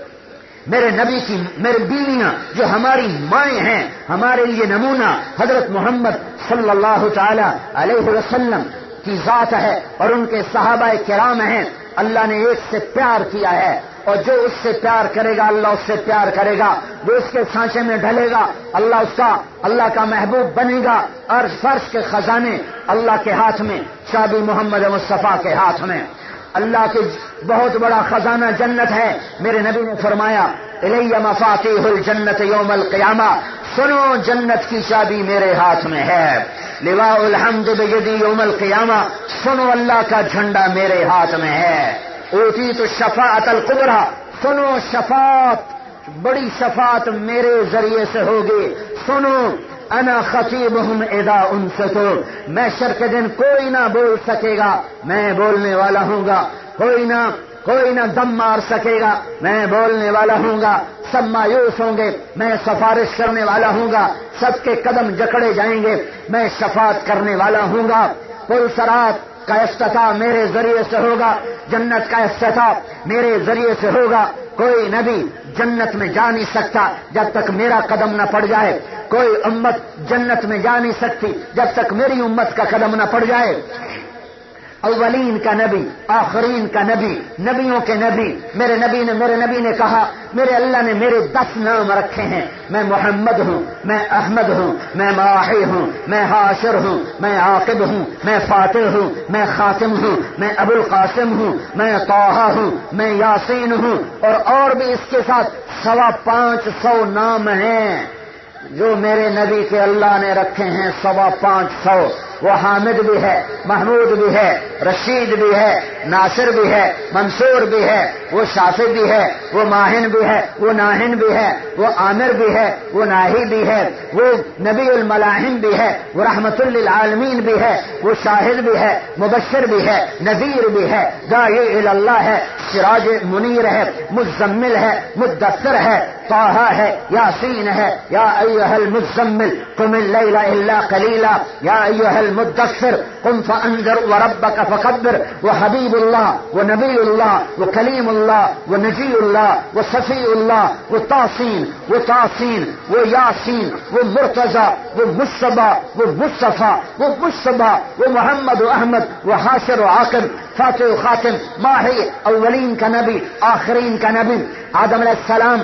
میرے نبی کی میری بیویاں جو ہماری مائیں ہیں، ہمارے لیے نمونہ حضرت محمد صلی اللہ تعالی علیہ وسلم کی ذات ہے اور ان کے صحابہ کرام ہیں۔ اللہ نے ایک سے پیار کیا ہے اور جو اس سے پیار کرے گا اللہ اس سے پیار کرے گا، جو اس کے سانچے میں ڈھلے گا اللہ اس کا اللہ کا محبوب بنے گا، اور فرش کے خزانے اللہ کے ہاتھ میں، چابی محمد مصطفیٰ کے ہاتھ میں۔ اللہ کے بہت بڑا خزانہ جنت ہے، میرے نبی نے فرمایا الی مفاتیح الجنت یوم القیامہ، سنو جنت کی چابی میرے ہاتھ میں ہے، لواء الحمد بیدی یوم القیامہ، سنو اللہ کا جھنڈا میرے ہاتھ میں ہے، اوتیت الشفاعۃ الکبریٰ، سنو شفاعت بڑی شفاعت میرے ذریعے سے ہوگی، سنو انا خطیبہم اذا انصتوا، محشر کے دن کوئی نہ بول سکے گا میں بولنے والا ہوں گا، کوئی نہ کوئی نہ دم مار سکے گا میں بولنے والا ہوں گا، سب مایوس ہوں گے میں سفارش کرنے والا ہوں گا، سب کے قدم جکڑے جائیں گے میں شفاعت کرنے والا ہوں گا، پل صراط کا افتتاح میرے ذریعے سے ہوگا، جنت کا افتتاح میرے ذریعے سے ہوگا، کوئی نبی جنت میں جا نہیں سکتا جب تک میرا قدم نہ پڑ جائے، کوئی امت جنت میں جا نہیں سکتی جب تک میری امت کا قدم نہ پڑ جائے۔ اولین کا نبی، آخرین کا نبی، نبیوں کے نبی، میرے نبی نے میرے نبی نے کہا میرے اللہ نے میرے دس نام رکھے ہیں، میں محمد ہوں، میں احمد ہوں، میں ماحی ہوں، میں حاشر ہوں، میں عاقب ہوں، میں فاتح ہوں، میں خاتم ہوں، میں ابو القاسم ہوں، میں طٰہٰ ہوں، میں یاسین ہوں، اور اور بھی اس کے ساتھ سوا پانچ سو نام ہیں جو میرے نبی کے اللہ نے رکھے ہیں، سوا پانچ سو۔ وہ حامد بھی ہے، محمود بھی ہے، رشید بھی ہے، ناصر بھی ہے، منصور بھی ہے، وہ شافی بھی ہے، وہ ماہن بھی ہے، وہ ناہن بھی ہے، وہ عامر بھی ہے، وہ ناہی بھی ہے، وہ نبی الملاحم بھی ہے، وہ رحمت للعالمین بھی ہے، وہ شاہد بھی ہے، مبشر بھی ہے، نذیر بھی ہے، داعی الی اللہ ہے، سراج منیر ہے، مزمل ہے، مدثر ہے، طٰہٰ ہے، یاسین ہے، یا ایھا المزمل قم اللیل الا قلیلا، یا ایھا المدثر قم فانذر وربک فکبر، وہ حبیب اللہ، وہ نبی اللہ، وہ کلیم اللہ، وہ نجی اللہ، وہ صفی اللہ، وہ تاسین، وہ تاسین، وہ یاسین، وہ مرتضی، وہ مصطفیٰ، وہ مصطفیٰ، وہ مصطفیٰ، وہ محمد و احمد، وہ حاشر و عاقب، فاتح و خاتم، ماہی، اولین کا نبی، آخرین کا نبی، آدم علیہ السلام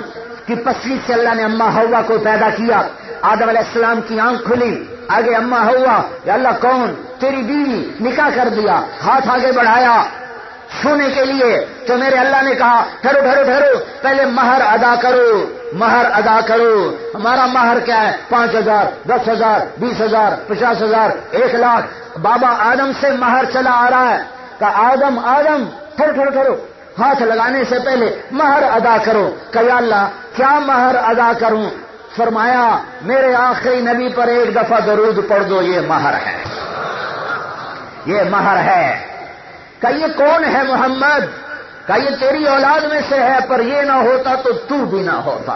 کی پسلی سے اللہ نے اما ہوا کو پیدا کیا. آدم علیہ السلام کی آنکھ کھلی, آگے اما ہوا, یا اللہ کون؟ تیری بیوی, نکاح کر دیا. ہاتھ آگے بڑھایا چھونے کے لیے تو میرے اللہ نے کہا ٹھہرو ٹھہرو ٹھہرو, پہلے مہر ادا کرو, مہر ادا کرو. ہمارا مہر کیا ہے؟ پانچ ہزار, دس ہزار, بیس ہزار, پچاس ہزار, ایک لاکھ. بابا آدم سے مہر چلا آ رہا ہے. کہا آدم آدم ٹھہرو ٹھہرو ٹھہرو, ہاتھ لگانے سے پہلے مہر ادا کرو. کہ یا اللہ کیا مہر ادا کروں؟ فرمایا میرے آخری نبی پر ایک دفعہ درود پڑھ دو, یہ مہر ہے, یہ مہر ہے. کہ یہ کون ہے محمد؟ کہ یہ تیری اولاد میں سے ہے, پر یہ نہ ہوتا تو تو بھی نہ ہوتا.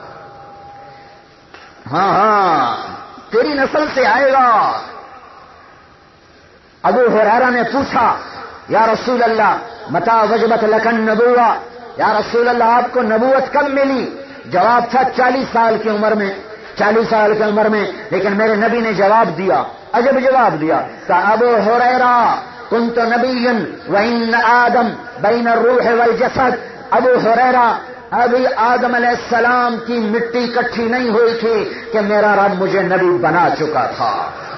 ہاں ہاں تیری نسل سے آئے گا. ابو ہریرہ نے پوچھا یا رسول اللہ متا وجبت لکن نبوہ, یا رسول اللہ آپ کو نبوت کب ملی؟ جواب تھا چالیس سال کی عمر میں, چالیس سال کی عمر میں. لیکن میرے نبی نے جواب دیا, عجب جواب دیا. کہ ابو ہریرہ کنت نبیا وان آدم بین الروح والجسد. ابو ہریرہ ابھی آدم علیہ السلام کی مٹی اکٹھی نہیں ہوئی تھی کہ میرا رب مجھے نبی بنا چکا تھا.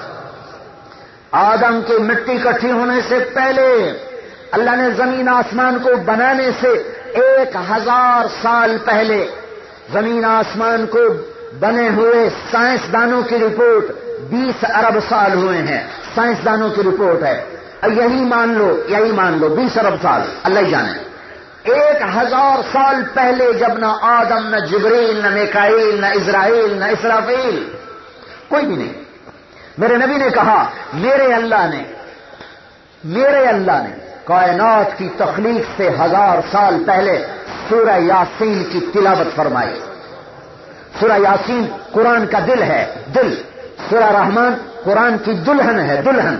آدم کی مٹی اکٹھی ہونے سے پہلے اللہ نے زمین آسمان کو بنانے سے ایک ہزار سال پہلے زمین آسمان کو بنے ہوئے سائنسدانوں کی رپورٹ بیس ارب سال ہوئے ہیں. سائنسدانوں کی رپورٹ ہے, یہی مان لو, یہی مان لو بیس ارب سال, اللہ ہی جانے. ایک ہزار سال پہلے جب نہ آدم, نہ جبریل, نہ میکائیل, نہ اسرائیل, نہ اسرافیل, کوئی بھی نہیں. میرے نبی نے کہا میرے اللہ نے میرے اللہ نے کائنات کی تخلیق سے ہزار سال پہلے سورہ یاسین کی تلاوت فرمائی. سورہ یاسین قرآن کا دل ہے, دل. سورہ رحمان قرآن کی دلہن ہے, دلہن.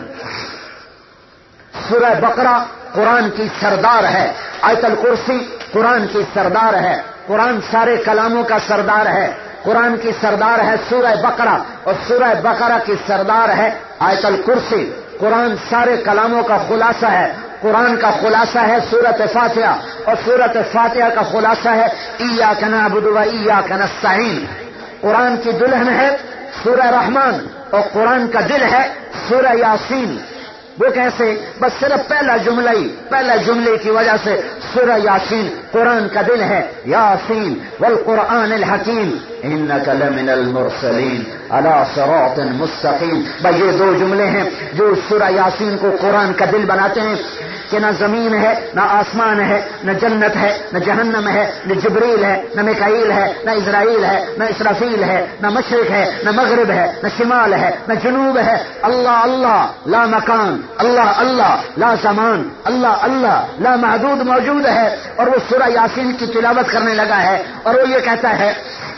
سورہ بقرہ قرآن کی سردار ہے. آیت الکرسی قرآن کی سردار ہے. قرآن سارے کلاموں کا سردار ہے. قرآن کی سردار ہے سورہ بقرہ, اور سورہ بقرہ کی سردار ہے آیت الکرسی. قرآن سارے کلاموں کا خلاصہ ہے. قرآن کا خلاصہ ہے سورۃ فاتحہ, اور سورۃ فاتحہ کا خلاصہ ہے ایاک نعبد و ایاک نستعین. قرآن کی دلہن ہے سورہ رحمان, اور قرآن کا دل ہے سورہ یاسین. وہ کیسے؟ بس صرف پہلا جملہ ہی, پہلا جملے کی وجہ سے سورہ یاسین قرآن کا دل ہے. یاسین والقرآن الحکیم انک لمن المرسلین علی صراط مستقیم. بھائی یہ دو جملے ہیں جو سورہ یاسین کو قرآن کا دل بناتے ہیں کہ نہ زمین ہے, نہ آسمان ہے, نہ جنت ہے, نہ جہنم ہے, نہ جبریل ہے, نہ میکائیل ہے, نہ اسرائیل ہے, نہ اسرافیل ہے, نہ مشرق ہے, نہ مغرب ہے, نہ شمال ہے, نہ جنوب ہے. اللہ اللہ لا مکان, اللہ اللہ لا زمان, اللہ اللہ لا محدود موجود ہے. اور وہ سورہ یاسین کی تلاوت کرنے لگا ہے, اور وہ یہ کہتا ہے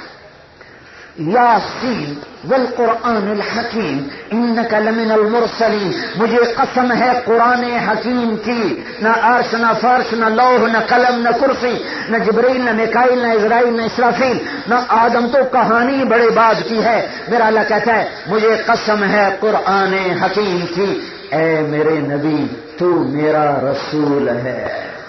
یاسین والقرآن الحکیم انک لمن المرسلین. مجھے قسم ہے قرآن حکیم کی, نہ عرش, نہ فرش, نہ لوح, نہ قلم, نہ کرسی, نہ جبریل, نہ میکائیل, نہ اسرائیل, نہ اسرافیل, نہ آدم تو کہانی بڑے بعد کی ہے. میرا اللہ کہتا ہے مجھے قسم ہے قرآن حکیم کی, اے میرے نبی تو میرا رسول ہے.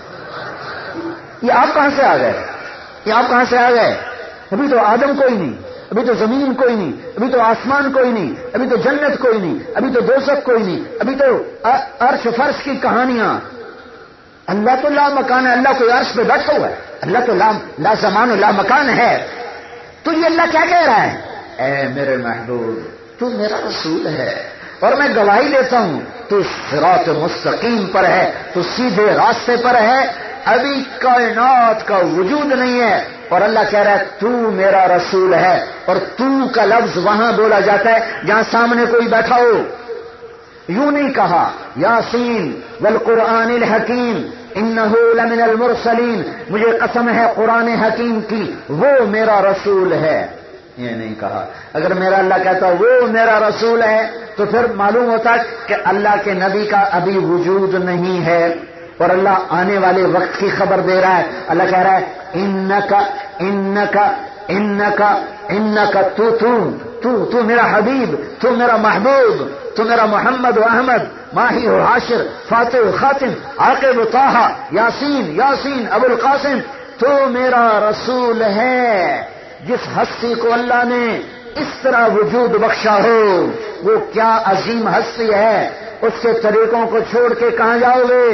یہ آپ کہاں سے آ گئے؟ یہ آپ کہاں سے آ گئے؟ ابھی تو آدم کوئی نہیں, ابھی تو زمین کوئی نہیں, ابھی تو آسمان کوئی نہیں, ابھی تو جنت کوئی نہیں, ابھی تو دوزخ کوئی نہیں, ابھی تو عرش فرش کی کہانیاں. اللہ تو لا مکان ہے, اللہ کوئی عرش پہ بیٹھا ہوا ہے, اللہ تو لا, لا زمان و لا مکان ہے. تو یہ اللہ کیا کہہ رہا ہے؟ اے میرے محبوب تو میرا رسول ہے, اور میں گواہی دیتا ہوں تو صراط مستقیم پر ہے, تو سیدھے راستے پر ہے. ابھی کائنات کا وجود نہیں ہے, اور اللہ کہہ رہا ہے تو میرا رسول ہے. اور تو کا لفظ وہاں بولا جاتا ہے جہاں سامنے کوئی بیٹھا ہو. یوں نہیں کہا یاسین والقرآن الحکیم انہ لمن المرسلین, مجھے قسم ہے قرآن حکیم کی وہ میرا رسول ہے. یہ نہیں کہا. اگر میرا اللہ کہتا وہ میرا رسول ہے تو پھر معلوم ہوتا کہ اللہ کے نبی کا ابھی وجود نہیں ہے, اور اللہ آنے والے وقت کی خبر دے رہا ہے. اللہ کہہ رہا ہے انکا انکا انکا انکا تو تو تو تو میرا حبیب, تو میرا محبوب, تو میرا محمد و احمد, ماہی و حاشر, فاتح و خاتم, عاقب و طٰہٰ, یاسین یاسین ابو القاسم, تو میرا رسول ہے۔ جس ہستی کو اللہ نے اس طرح وجود بخشا ہو وہ کیا عظیم ہستی ہے، اس کے طریقوں کو چھوڑ کے کہاں جاؤ گے؟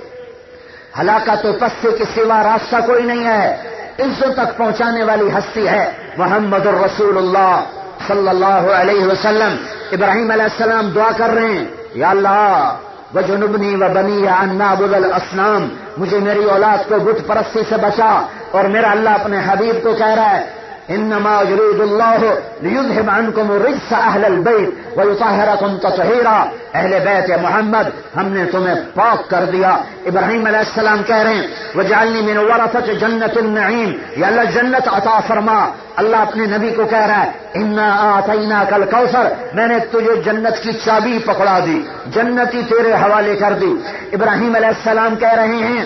ہلاکت و پستی کے سوا راستہ کوئی نہیں ہے، عزت تک پہنچانے والی ہستی ہے محمد الرسول اللہ صلی اللہ علیہ وسلم۔ ابراہیم علیہ السلام دعا کر رہے ہیں، یا اللہ وجنبنی وبنی ان نعبد الاصنام، مجھے میری اولاد کو بت پرستی سے بچا۔ اور میرا اللہ اپنے حبیب کو کہہ رہا ہے انما یرید اللہ لیذھب عنکم الرجس اہل البیت ویطہرکم تطہیرا، اہل بیت محمد ہم نے تمہیں پاک کر دیا۔ ابراہیم علیہ السلام کہہ رہے ہیں وجعلنی من ورثۃ جنت النعیم، یا اللہ جنت عطا فرما۔ اللہ اپنے نبی کو کہہ رہا ہے انا اعطیناک الکوثر، میں نے تجھے جنت کی چابی پکڑا دی، جنت ہی تیرے حوالے کر دی۔ ابراہیم علیہ السلام کہہ رہے ہیں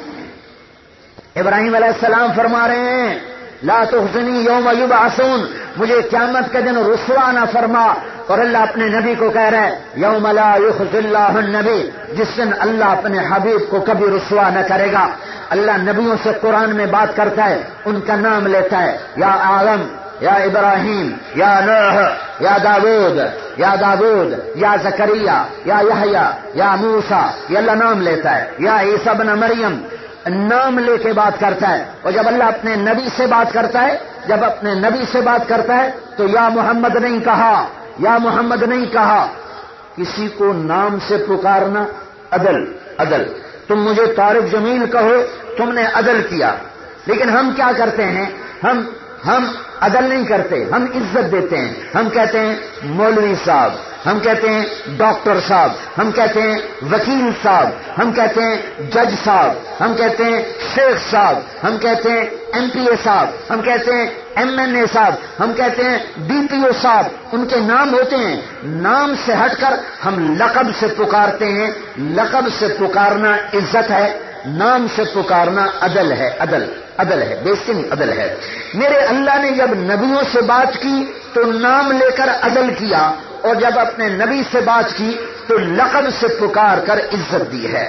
ابراہیم علیہ السلام فرما رہے ہیں لا تخزنی یوم یبعثون، مجھے قیامت کے دن رسوا نہ فرما۔ اور اللہ اپنے نبی کو کہہ رہا ہے یوم لا یخزی اللہ النبی، جس دن اللہ اپنے حبیب کو کبھی رسوا نہ کرے گا۔ اللہ نبیوں سے قرآن میں بات کرتا ہے، ان کا نام لیتا ہے، یا آدم، یا ابراہیم، یا نوح، یا داود، یا داود، یا زکریا، یا یحییٰ، یا موسیٰ، یہ اللہ نام لیتا ہے، یا عیسیٰ ابن مریم، نام لے کے بات کرتا ہے۔ اور جب اللہ اپنے نبی سے بات کرتا ہے جب اپنے نبی سے بات کرتا ہے تو یا محمد نہیں کہا، یا محمد نہیں کہا۔ کسی کو نام سے پکارنا عدل عدل، تم مجھے طارق جمیل کہو، تم نے عدل کیا۔ لیکن ہم کیا کرتے ہیں، ہم ہم عدل نہیں کرتے، ہم عزت دیتے ہیں۔ ہم کہتے ہیں مولوی صاحب، ہم کہتے ہیں ڈاکٹر صاحب، ہم کہتے ہیں وکیل صاحب، ہم کہتے ہیں جج صاحب، ہم کہتے ہیں شیخ صاحب، ہم کہتے ہیں ایم پی اے صاحب، ہم کہتے ہیں ایم این اے صاحب، ہم کہتے ہیں ڈی پی او صاحب، ان کے نام ہوتے ہیں۔ نام سے ہٹ کر ہم لقب سے پکارتے ہیں۔ لقب سے پکارنا عزت ہے، نام سے پکارنا عدل ہے، عدل عدل ہے، بیسن عدل ہے۔ میرے اللہ نے جب نبیوں سے بات کی تو نام لے کر عدل کیا، اور جب اپنے نبی سے بات کی تو لقب سے پکار کر عزت دی ہے۔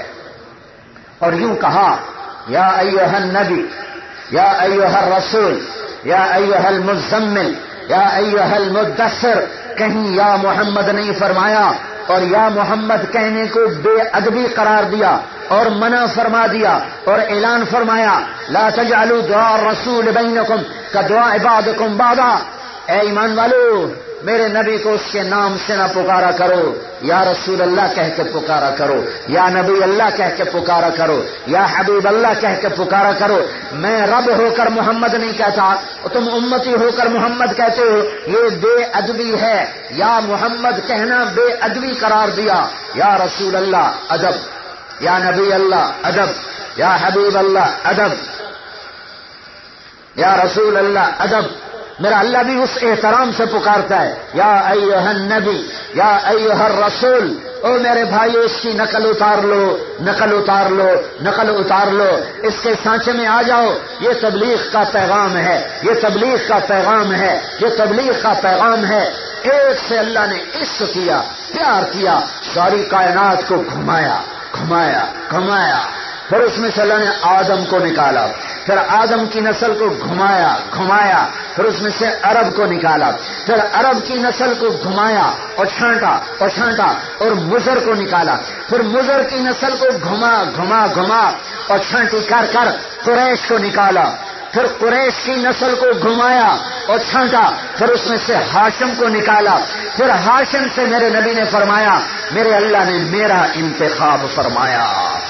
اور یوں کہا یا ایھا النبی، یا ایھا الرسول، یا ایھا المزمل، یا ایھا المدثر، کہیں یا محمد نہیں فرمایا، اور یا محمد کہنے کو بے ادبی قرار دیا اور منع فرما دیا، اور اعلان فرمایا لا تجعلوا دعاء الرسول بینکم کدعاء بعضکم بعضا، اے ایمان والو میرے نبی کو اس کے نام سے نہ پکارا کرو، یا رسول اللہ کہہ کے پکارا کرو، یا نبی اللہ کہہ کے پکارا کرو، یا حبیب اللہ کہہ کے پکارا کرو۔ میں رب ہو کر محمد نہیں کہتا، تم امتی ہو کر محمد کہتے ہو، یہ بے ادبی ہے۔ یا محمد کہنا بے ادبی قرار دیا، یا رسول اللہ ادب، یا نبی اللہ ادب، یا حبیب اللہ ادب، یا رسول اللہ ادب۔ میرا اللہ بھی اس احترام سے پکارتا ہے یا ایھا النبی، یا ایھا الرسول۔ او میرے بھائی اس کی نقل اتار لو، نقل اتار لو، نقل اتار لو، اس کے سانچے میں آ جاؤ۔ یہ تبلیغ کا پیغام ہے، یہ تبلیغ کا پیغام ہے، یہ تبلیغ کا پیغام ہے۔ ایک سے اللہ نے عشق کیا، پیار کیا، ساری کائنات کو گھمایا گھمایا گھمایا۔ پھر اس میں سے اللہ نے آدم کو نکالا، پھر آدم کی نسل کو گھمایا گھمایا، پھر اس میں سے عرب کو نکالا، پھر عرب کی نسل کو گھمایا اور چھانٹا اور چھانٹا اور مضر کو نکالا، پھر مضر کی نسل کو گھما گھما گھما اور چھانٹی کر کر قریش کو نکالا، پھر قریش کی نسل کو گھمایا اور چھانٹا، پھر اس میں سے ہاشم کو نکالا، پھر ہاشم سے میرے نبی نے فرمایا میرے اللہ نے میرا انتخاب فرمایا۔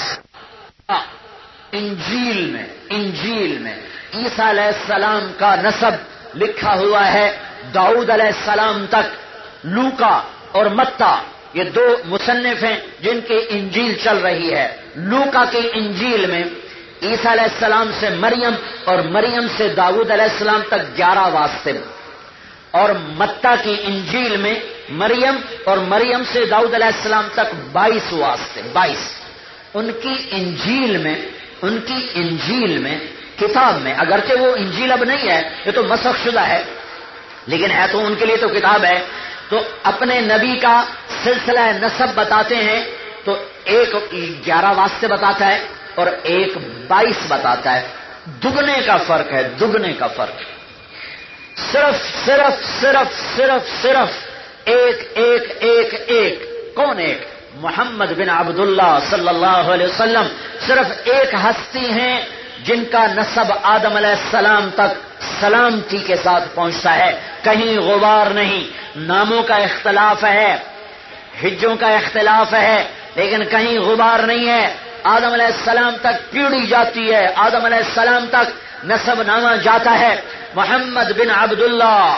انجیل میں انجیل میں عیسیٰ علیہ السلام کا نسب لکھا ہوا ہے داؤد علیہ السلام تک۔ لوکا اور متی یہ دو مصنف ہیں جن کی انجیل چل رہی ہے۔ لوکا کی انجیل میں عیسیٰ علیہ السلام سے مریم اور مریم سے داؤد علیہ السلام تک گیارہ واسطے، اور متی کی انجیل میں مریم اور مریم سے داؤد علیہ السلام تک بائیس واسطے، بائیس۔ ان کی انجیل میں ان کی انجیل میں کتاب میں، اگرچہ وہ انجیل اب نہیں ہے، یہ تو مسخ شدہ ہے، لیکن ہے تو ان کے لیے تو کتاب ہے، تو اپنے نبی کا سلسلہ نسب بتاتے ہیں تو ایک گیارہ واسطے بتاتا ہے اور ایک بائیس بتاتا ہے۔ دگنے کا فرق ہے، دگنے کا فرق. صرف صرف صرف صرف صرف ایک ایک ایک ایک. کون ایک؟ محمد بن عبداللہ صلی اللہ علیہ وسلم صرف ایک ہستی ہیں جن کا نسب آدم علیہ السلام تک سلامتی کے ساتھ پہنچتا ہے، کہیں غبار نہیں. ناموں کا اختلاف ہے، ہجوں کا اختلاف ہے، لیکن کہیں غبار نہیں ہے. آدم علیہ السلام تک پیڑھی جاتی ہے، آدم علیہ السلام تک نسب نامہ جاتا ہے. محمد بن عبداللہ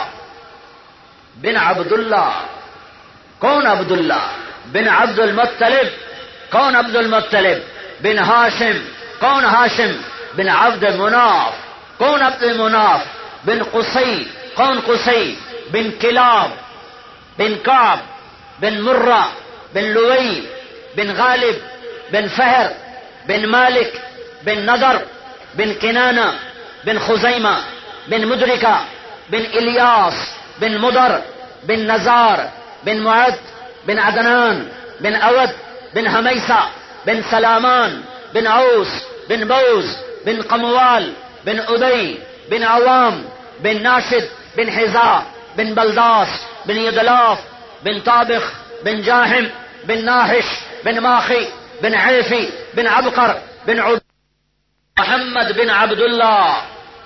بن عبداللہ. کون عبداللہ؟ بن عبد المطلب. کون عبد المطلب؟ بن ہاشم. کون ہاشم؟ بن عبد مناف. کون عبد مناف؟ بن قصی. کون قصی؟ بن کلاب. بن کعب. بن مرہ. بن لوئی. بن غالب. بن فہر. بن مالک. بن نضر. بن کنانہ. بن خزیمہ. بن مدرکہ. بن الیاس. بن مدر. بن نزار. بن معد. بن عدنان. بن اود. بن حمیسہ. بن سلامان. بن عوس. بن بوز. بن قموال. بن ادی. بن عوام. بن ناشد. بن حذاء. بن بلداس. بن یدلاف. بن طابخ. بن جاہم. بن ناحش. بن ماخی. بن عیفی. بن عبقر. بن عب. محمد بن عبداللہ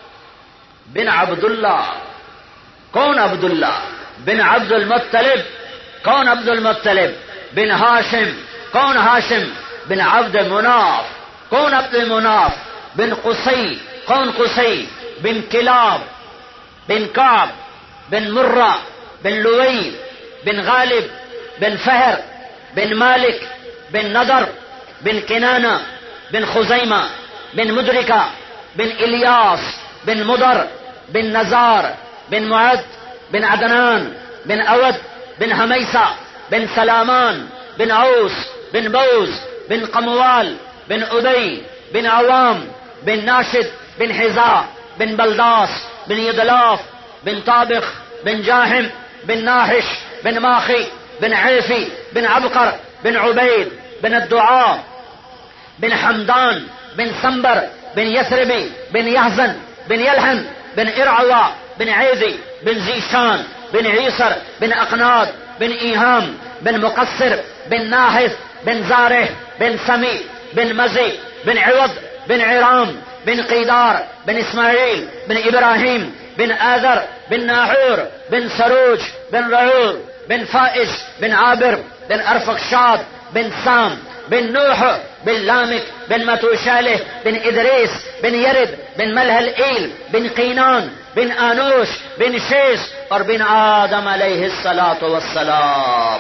بن عبداللہ. کون عبداللہ؟ بن عبد المطلب. کون عبد المطلب؟ بن ہاشم. کون ہاشم؟ بن عبد مناف. کون عبد مناف؟ بن قصی. کون قصی؟ بن کلاب. بن کعب. بن مرہ. بن لوئی. بن غالب. بن فہر. بن مالک. بن نضر. بن کنانہ. بن خزیمہ. بن مدرکہ. بن الیاس. بن مدر. بن نزار. بن معد. بن عدنان. بن اود. بن حمیسہ. بن سلامان. بن عوس. بن بوز. بن قموال. بن ادی. بن عوام. بن ناشد. بن حذاء. بن بلداس. بن یدلاف. بن طابخ. بن جاہم. بن ناحش. بن ماخی. بن عیفی. بن عبقر. بن عبید. بن الدعاء. بن حمدان. بن سنبر. بن یثربی. بن یحزن. بن یلحن. بن ارعوا. بن عیدی. بن زیشان. بن عیسر. بن اقناد. بن ایہام. بن مقصر. بن ناحث. بن زارح. بن سمی. بن مزی. بن عوض. بن عرام. بن قیدار. بن اسماعیل. بن ابراہیم. بن آذر. بن ناحور. بن سروج. بن رعور. بن فائش. بن عابر. بن ارفخشاد. بن سام. بن نوح. بن لامک. بن متوشالح. بن ادریس. بن یرد. بن ملہل ایل. بن قینان. بن آنوش. بن شیش. اور بن آدم علیہ الصلاۃ والسلام.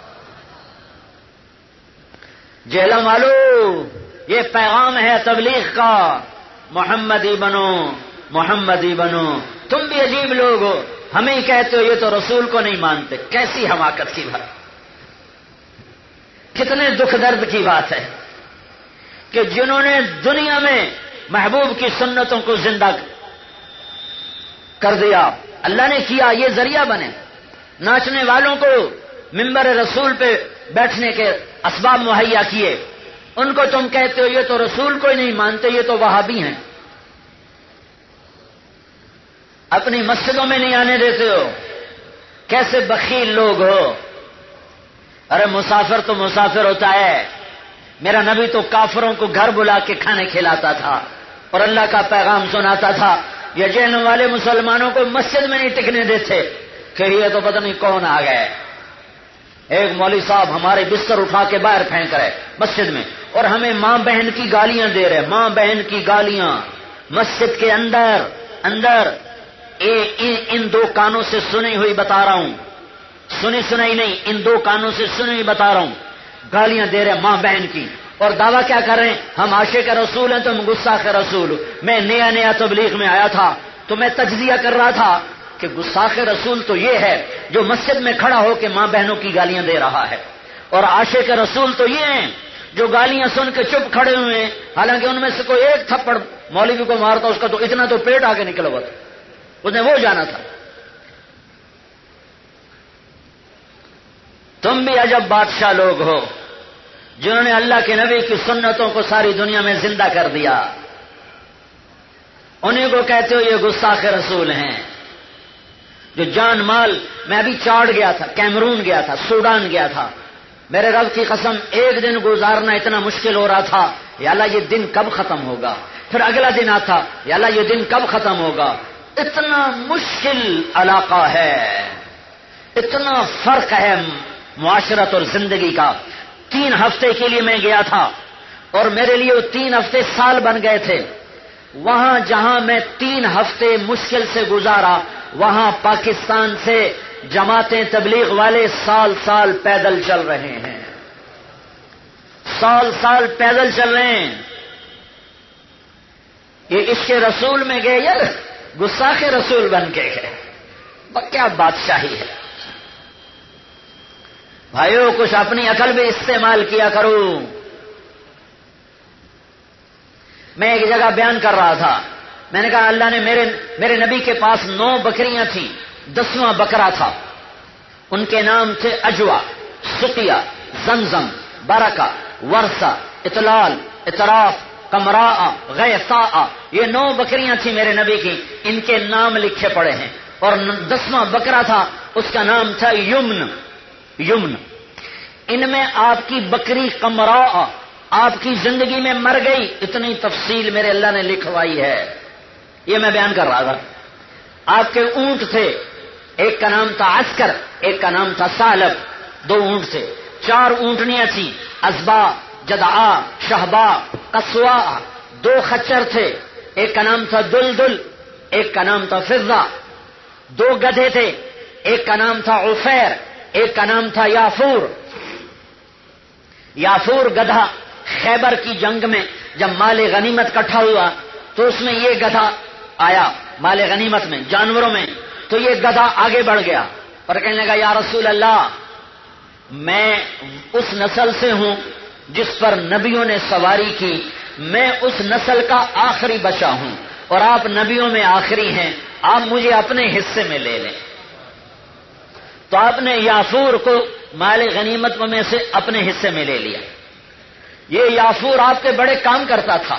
جہلا مالو، یہ پیغام ہے تبلیغ کا. محمدی بنو، محمدی بنو. تم بھی عجیب لوگ ہو، ہمیں کہتے ہو یہ تو رسول کو نہیں مانتے. کیسی حماقت کی بات، کتنے دکھ درد کی بات ہے کہ جنہوں نے دنیا میں محبوب کی سنتوں کو زندہ کر دیا، اللہ نے کیا یہ ذریعہ بنے. ناچنے والوں کو منبر رسول پہ بیٹھنے کے اسباب مہیا کیے، ان کو تم کہتے ہو یہ تو رسول کو ہی نہیں مانتے، یہ تو وہابی ہیں. اپنی مسجدوں میں نہیں آنے دیتے ہو. کیسے بخیل لوگ ہو. ارے مسافر تو مسافر ہوتا ہے. میرا نبی تو کافروں کو گھر بلا کے کھانے کھلاتا تھا اور اللہ کا پیغام سناتا تھا. یہ جہنم والے مسلمانوں کو مسجد میں نہیں ٹکنے دیتے کہ یہ تو پتہ نہیں کون آ گئے. ایک مولوی صاحب ہمارے بستر اٹھا کے باہر پھینک رہے مسجد میں، اور ہمیں ماں بہن کی گالیاں دے رہے. ماں بہن کی گالیاں مسجد کے اندر اندر. اے ان دو کانوں سے سنی ہوئی بتا رہا ہوں، سنی سنائی نہیں، ان دو کانوں سے سنی ہوئی بتا رہا ہوں. گالیاں دے رہے ماں بہن کی، اور دعویٰ کیا کر رہے ہیں؟ ہم عاشق رسول ہیں، تم گستاخ رسول. میں نیا نیا تبلیغ میں آیا تھا تو میں تجزیہ کر رہا تھا کہ گستاخ رسول تو یہ ہے جو مسجد میں کھڑا ہو کے ماں بہنوں کی گالیاں دے رہا ہے، اور عاشق رسول تو یہ ہیں جو گالیاں سن کے چپ کھڑے ہوئے ہیں، حالانکہ ان میں سے کوئی ایک تھپڑ مولوی کو مارتا اس کا تو اتنا تو پیٹ آگے نکلا ہوا تھا، اس نے وہ جانا تھا. تم بھی عجب بادشاہ لوگ ہو جنہوں نے اللہ کے نبی کی سنتوں کو ساری دنیا میں زندہ کر دیا. انہیں کو کہتے ہو یہ گستاخ رسول ہیں جو جان مال. میں ابھی چاڑ گیا تھا, کیمرون گیا تھا, سوڈان گیا تھا. میرے رب کی قسم ایک دن گزارنا اتنا مشکل ہو رہا تھا, یا اللہ یہ دن کب ختم ہوگا. پھر اگلا دن آتا, یا اللہ یہ دن کب ختم ہوگا. اتنا مشکل علاقہ ہے, اتنا فرق ہے معاشرت اور زندگی کا. تین ہفتے کے لیے میں گیا تھا اور میرے لیے وہ تین ہفتے سال بن گئے تھے. وہاں جہاں میں تین ہفتے مشکل سے گزارا, وہاں پاکستان سے جماعتیں تبلیغ والے سال سال پیدل چل رہے ہیں, سال سال پیدل چل رہے ہیں. یہ عشق رسول میں گئے یا گستاخ رسول بن کے گئے؟ کیا بادشاہی ہے بھائیو. کچھ اپنی عقل بھی استعمال کیا کرو. میں ایک جگہ بیان کر رہا تھا, میں نے کہا اللہ نے میرے میرے نبی کے پاس نو بکریاں تھیں, دسواں بکرا تھا. ان کے نام تھے اجوا, سقیا, زمزم, برکہ, ورثہ, اطلال, اطراف, کمراء, غیثاء. یہ نو بکریاں تھیں میرے نبی کی, ان کے نام لکھے پڑے ہیں. اور دسواں بکرا تھا, اس کا نام تھا یمن. یمن ان میں آپ کی بکری کمراء آپ کی زندگی میں مر گئی. اتنی تفصیل میرے اللہ نے لکھوائی ہے, یہ میں بیان کر رہا تھا. آپ کے اونٹ تھے, ایک کا نام تھا عسکر, ایک کا نام تھا سالب. دو اونٹ تھے. چار اونٹنیاں تھیں, ازبا, جدعا, شہبا, قصوا. دو خچر تھے, ایک کا نام تھا دلدل, ایک کا نام تھا فضہ. دو گدھے تھے, ایک کا نام تھا عفیر, ایک کا نام تھا یافور. یافور گدھا خیبر کی جنگ میں جب مال غنیمت کٹھا ہوا تو اس میں یہ گدھا آیا مال غنیمت میں, جانوروں میں. تو یہ گدھا آگے بڑھ گیا اور کہنے لگا یا رسول اللہ, میں اس نسل سے ہوں جس پر نبیوں نے سواری کی, میں اس نسل کا آخری بچہ ہوں اور آپ نبیوں میں آخری ہیں, آپ مجھے اپنے حصے میں لے لیں. تو آپ نے یافور کو مال غنیمت میں سے اپنے حصے میں لے لیا. یہ یافور آپ کے بڑے کام کرتا تھا.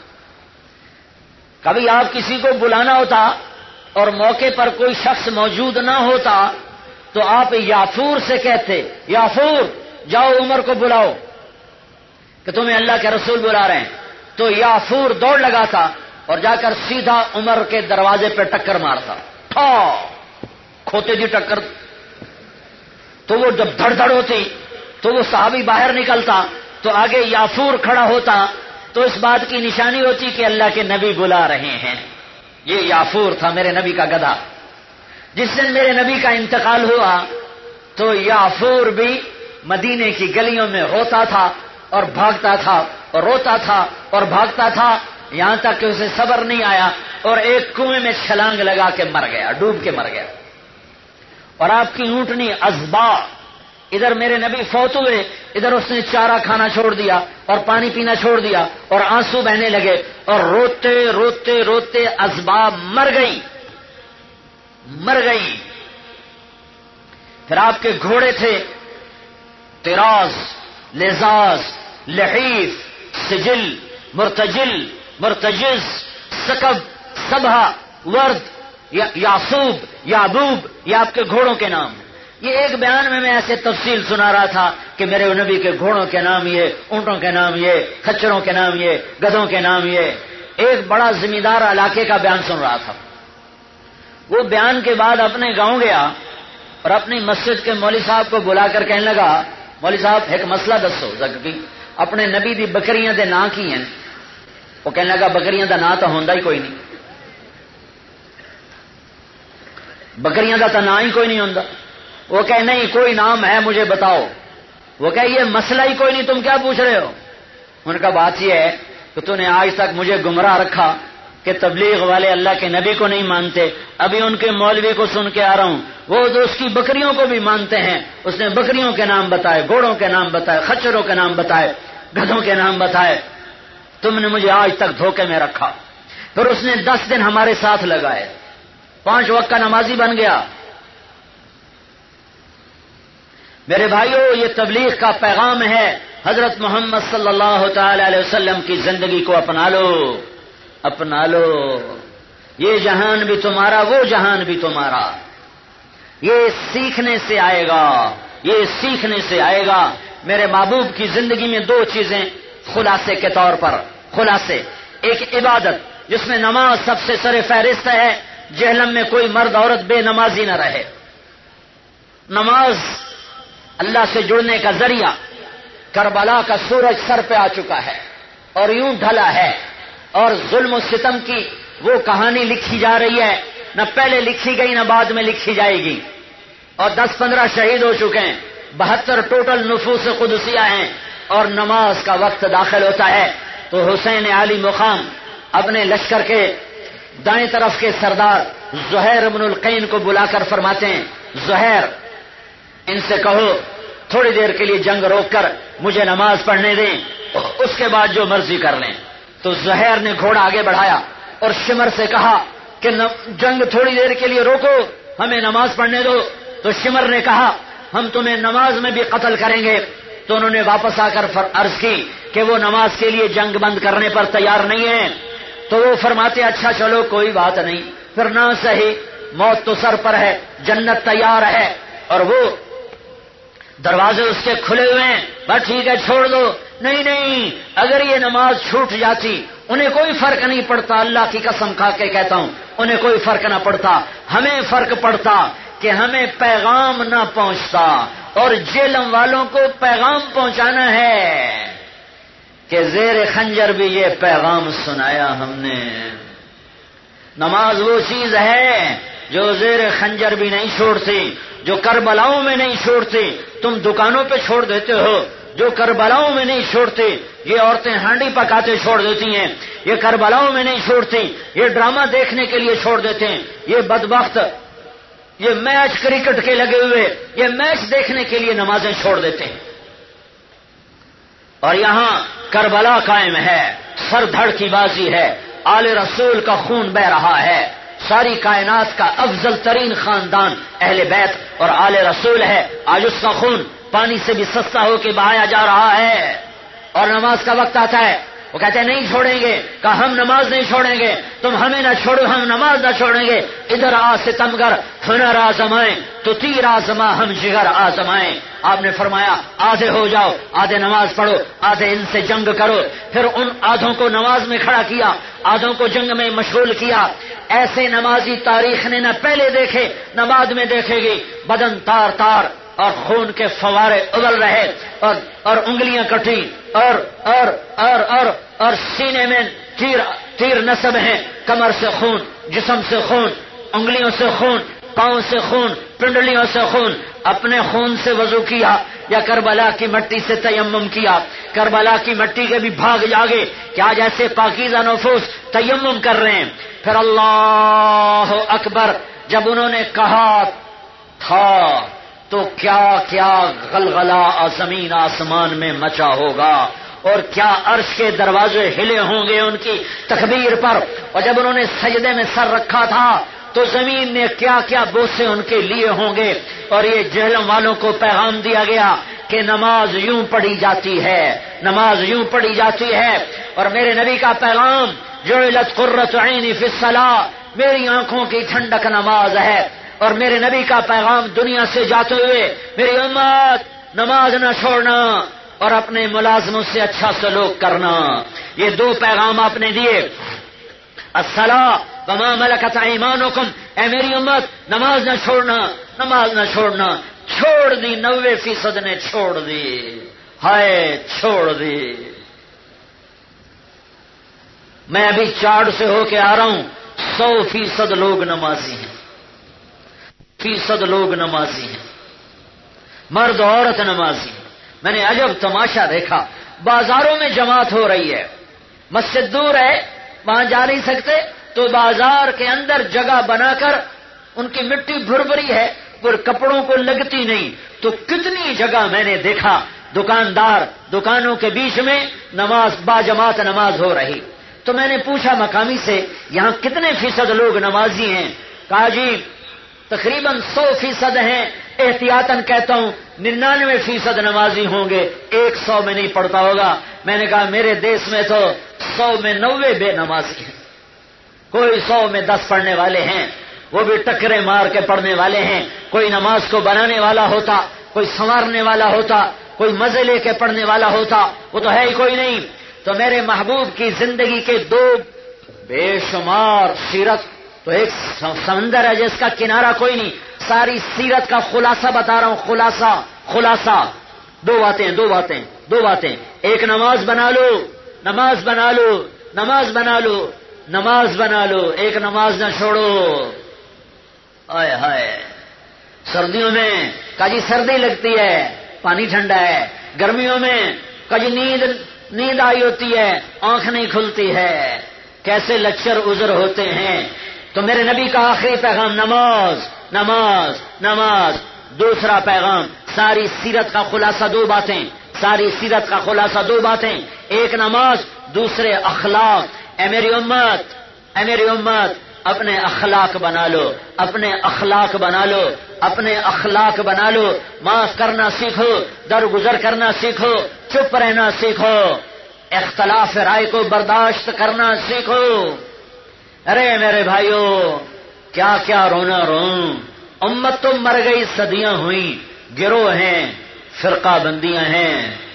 کبھی آپ کسی کو بلانا ہوتا اور موقع پر کوئی شخص موجود نہ ہوتا تو آپ یافور سے کہتے یافور جاؤ عمر کو بلاؤ کہ تمہیں اللہ کے رسول بلا رہے ہیں. تو یافور دوڑ لگاتا اور جا کر سیدھا عمر کے دروازے پہ ٹکر مارتا, ٹھا کھوتے دی ٹکر. تو وہ جب دھڑ دھڑ ہوتی تو وہ صحابی باہر نکلتا تو آگے یافور کھڑا ہوتا, تو اس بات کی نشانی ہوتی کہ اللہ کے نبی بلا رہے ہیں. یہ یافور تھا میرے نبی کا گدھا. جس دن میرے نبی کا انتقال ہوا تو یافور بھی مدینے کی گلیوں میں روتا تھا اور بھاگتا تھا اور روتا تھا اور بھاگتا تھا, یہاں تک کہ اسے صبر نہیں آیا اور ایک کنویں میں چھلانگ لگا کے مر گیا, ڈوب کے مر گیا. اور آپ کی اونٹنی ازبا, ادھر میرے نبی فوت ہوئے, ادھر اس نے چارہ کھانا چھوڑ دیا اور پانی پینا چھوڑ دیا اور آنسو بہنے لگے اور روتے روتے روتے ازبا مر گئی مر گئی. پھر آپ کے گھوڑے تھے تراز, لزاز, لحیف, سجل, مرتجل, مرتجز, سکب, سبھا, ورد, یاسوب, یابوب. یہ آپ کے گھوڑوں کے نام. یہ ایک بیان میں میں ایسے تفصیل سنا رہا تھا کہ میرے نبی کے گھوڑوں کے نام یہ, اونٹوں کے نام یہ, کھچروں کے نام یہ, گدھوں کے نام یہ. ایک بڑا زمیندار علاقے کا بیان سن رہا تھا. وہ بیان کے بعد اپنے گاؤں گیا اور اپنی مسجد کے مولوی صاحب کو بلا کر کہنے لگا مولوی صاحب ایک مسئلہ دسو کہ اپنے نبی دی بکریاں دے نا کی ہیں. وہ کہنے لگا بکریاں دا نا تو ہوندا ہی کوئی نہیں, بکریاں دا تو نا ہی کوئی نہیں ہوندا. وہ کہے نہیں کوئی نام ہے مجھے بتاؤ. وہ کہے یہ مسئلہ ہی کوئی نہیں, تم کیا پوچھ رہے ہو. ان کا بات یہ ہے کہ تو نے آج تک مجھے گمراہ رکھا کہ تبلیغ والے اللہ کے نبی کو نہیں مانتے. ابھی ان کے مولوی کو سن کے آ رہا ہوں, وہ جو اس کی بکریوں کو بھی مانتے ہیں. اس نے بکریوں کے نام بتائے, گھوڑوں کے نام بتائے, خچروں کے نام بتائے, گدھوں کے نام بتائے. تم نے مجھے آج تک دھوکے میں رکھا. پھر اس نے دس دن ہمارے ساتھ لگائے, پانچ وقت کا نمازی بن گیا. میرے بھائیوں یہ تبلیغ کا پیغام ہے, حضرت محمد صلی اللہ تعالی علیہ وسلم کی زندگی کو اپنا لو اپنا لو. یہ جہان بھی تمہارا، وہ جہان بھی تمہارا. یہ سیکھنے سے آئے گا، یہ سیکھنے سے آئے گا. میرے محبوب کی زندگی میں دو چیزیں خلاصے کے طور پر، خلاصے. ایک عبادت جس میں نماز سب سے سر فہرست ہے، جہنم میں کوئی مرد عورت بے نمازی نہ رہے. نماز اللہ سے جڑنے کا ذریعہ. کربلا کا سورج سر پہ آ چکا ہے اور یوں ڈھلا ہے، اور ظلم و ستم کی وہ کہانی لکھی جا رہی ہے، نہ پہلے لکھی گئی نہ بعد میں لکھی جائے گی. اور دس پندرہ شہید ہو چکے ہیں، بہتر ٹوٹل نفوس قدسیہ ہیں، اور نماز کا وقت داخل ہوتا ہے تو حسین علی مقام اپنے لشکر کے دائیں طرف کے سردار زہیر بن القین کو بلا کر فرماتے ہیں، زہیر ان سے کہو تھوڑی دیر کے لیے جنگ روک کر مجھے نماز پڑھنے دیں، اس کے بعد جو مرضی کر لیں. تو زہیر نے گھوڑا آگے بڑھایا اور شمر سے کہا کہ جنگ تھوڑی دیر کے لیے روکو، ہمیں نماز پڑھنے دو. تو شمر نے کہا ہم تمہیں نماز میں بھی قتل کریں گے. تو انہوں نے واپس آ کر عرض کی کہ وہ نماز کے لیے جنگ بند کرنے پر تیار نہیں ہیں. تو وہ فرماتے اچھا چلو کوئی بات نہیں، پھر نہ صحیح، موت تو سر پر ہے، جنت تیار ہے، اور وہ دروازے اس کے کھلے ہوئے ہیں، بس ٹھیک ہے چھوڑ دو. نہیں نہیں، اگر یہ نماز چھوٹ جاتی انہیں کوئی فرق نہیں پڑتا، اللہ کی قسم کھا کے کہتا ہوں انہیں کوئی فرق نہ پڑتا. ہمیں فرق پڑتا کہ ہمیں پیغام نہ پہنچتا، اور جہنم والوں کو پیغام پہنچانا ہے کہ زیر خنجر بھی یہ پیغام سنایا ہم نے. نماز وہ چیز ہے جو زیر خنجر بھی نہیں چھوڑتی، جو کربلاؤں میں نہیں چھوڑتی. تم دکانوں پہ چھوڑ دیتے ہو، جو کربلاؤں میں نہیں چھوڑتے. یہ عورتیں ہانڈی پکاتے چھوڑ دیتی ہیں، یہ کربلاؤں میں نہیں چھوڑتی. یہ ڈرامہ دیکھنے کے لیے چھوڑ دیتے ہیں. یہ بدبخت یہ میچ کرکٹ کے لگے ہوئے یہ میچ دیکھنے کے لیے نمازیں چھوڑ دیتے ہیں. اور یہاں کربلا قائم ہے، سر دھڑ کی بازی ہے، آل رسول کا خون بہ رہا ہے. ساری کائنات کا افضل ترین خاندان اہل بیت اور آل رسول ہے. آج اس کا خون پانی سے بھی سستا ہو کے بہایا جا رہا ہے. اور نماز کا وقت آتا ہے وہ کہتے ہیں نہیں چھوڑیں گے. کہا ہم نماز نہیں چھوڑیں گے، تم ہمیں نہ چھوڑو ہم نماز نہ چھوڑیں گے. ادھر آ ستمگر ہنر آزمائیں تو تیر آزما ہم جگر آزمائیں. آپ نے فرمایا آدھے ہو جاؤ، آدھے نماز پڑھو، آدھے ان سے جنگ کرو. پھر ان آدھوں کو نماز میں کھڑا کیا، آدھوں کو جنگ میں مشغول کیا. ایسے نمازی تاریخ نے نہ پہلے دیکھے نہ بعد میں دیکھے گی. بدن تار تار اور خون کے فوارے ابل رہے، اور اور انگلیاں کٹی، اور اور اور اور اور سینے میں تیر تیر نصب ہیں. کمر سے خون، جسم سے خون، انگلیوں سے خون، پاؤں سے خون، پنڈلیوں سے خون. اپنے خون سے وضو کیا یا کربلا کی مٹی سے تیمم کیا؟ کربلا کی مٹی کے بھی بھاگ جاگے کہ آج ایسے پاکیزہ نفوس تیمم کر رہے ہیں. پھر اللہ اکبر جب انہوں نے کہا تھا تو کیا کیا غلغلہ زمین آسمان میں مچا ہوگا، اور کیا عرش کے دروازے ہلے ہوں گے ان کی تکبیر پر. اور جب انہوں نے سجدے میں سر رکھا تھا تو زمین نے کیا کیا بوسے ان کے لیے ہوں گے. اور یہ جہنم والوں کو پیغام دیا گیا کہ نماز یوں پڑھی جاتی ہے، نماز یوں پڑھی جاتی ہے. اور میرے نبی کا پیغام جعلت قرۃ عینی فی الصلاۃ، میری آنکھوں کی ٹھنڈک نماز ہے. اور میرے نبی کا پیغام دنیا سے جاتے ہوئے میری امت نماز نہ چھوڑنا اور اپنے ملازموں سے اچھا سلوک کرنا. یہ دو پیغام آپ نے دیے. الصلاۃ وما ملکت ایمانکم، اے میری امت نماز نہ چھوڑنا، نماز نہ چھوڑنا. چھوڑ دی، نوے فیصد نے چھوڑ دی، ہائے چھوڑ دی. میں ابھی چاڑ سے ہو کے آ رہا ہوں، سو فیصد لوگ نمازی ہیں، فیصد لوگ نمازی ہیں، مرد عورت نمازی ہیں. میں نے عجب تماشا دیکھا، بازاروں میں جماعت ہو رہی ہے، مسجد دور ہے وہاں جا نہیں سکتے تو بازار کے اندر جگہ بنا کر ان کی مٹی بھربھری ہے، وہ کپڑوں کو لگتی نہیں. تو کتنی جگہ میں نے دیکھا دکاندار دکانوں کے بیچ میں نماز با جماعت نماز ہو رہی. تو میں نے پوچھا مقامی سے یہاں کتنے فیصد لوگ نمازی ہیں؟ کہا جی تقریباً سو فیصد ہیں، احتیاطاً کہتا ہوں ننانوے فیصد نمازی ہوں گے، ایک سو میں نہیں پڑتا ہوگا. میں نے کہا میرے دیش میں تو سو میں نوے بے نمازی ہیں. کوئی سو میں دس پڑھنے والے ہیں، وہ بھی ٹکرے مار کے پڑھنے والے ہیں. کوئی نماز کو بنانے والا ہوتا، کوئی سنوارنے والا ہوتا، کوئی مزے لے کے پڑھنے والا ہوتا، وہ تو ہے ہی کوئی نہیں. تو میرے محبوب کی زندگی کے دو بے شمار سیرت، تو ایک سمندر ہے جس کا کنارہ کوئی نہیں. ساری سیرت کا خلاصہ بتا رہا ہوں، خلاصہ خلاصہ دو باتیں دو باتیں دو باتیں ایک نماز بنا لو، نماز بنا لو، نماز بنا لو، نماز بنا لو، ایک نماز نہ چھوڑو. آئے ہائے، سردیوں میں کاجی سردی لگتی ہے، پانی ٹھنڈا ہے. گرمیوں میں کاجی نیند نیند آئی ہوتی ہے، آنکھ نہیں کھلتی ہے. کیسے لچر عذر ہوتے ہیں. تو میرے نبی کا آخری پیغام نماز نماز نماز. دوسرا پیغام ساری سیرت کا خلاصہ دو باتیں، ساری سیرت کا خلاصہ دو باتیں، ایک نماز، دوسرے اخلاق. اے میری امت، اے میری امت، اپنے اخلاق بنا لو، اپنے اخلاق بنا لو، اپنے اخلاق بنا لو. معاف کرنا سیکھو، درگزر کرنا سیکھو، چپ رہنا سیکھو، اختلاف رائے کو برداشت کرنا سیکھو. ارے میرے بھائیو، کیا کیا رونا رون. امت تو مر گئی، صدیاں ہوئیں، گروہ ہیں، فرقہ بندیاں ہیں،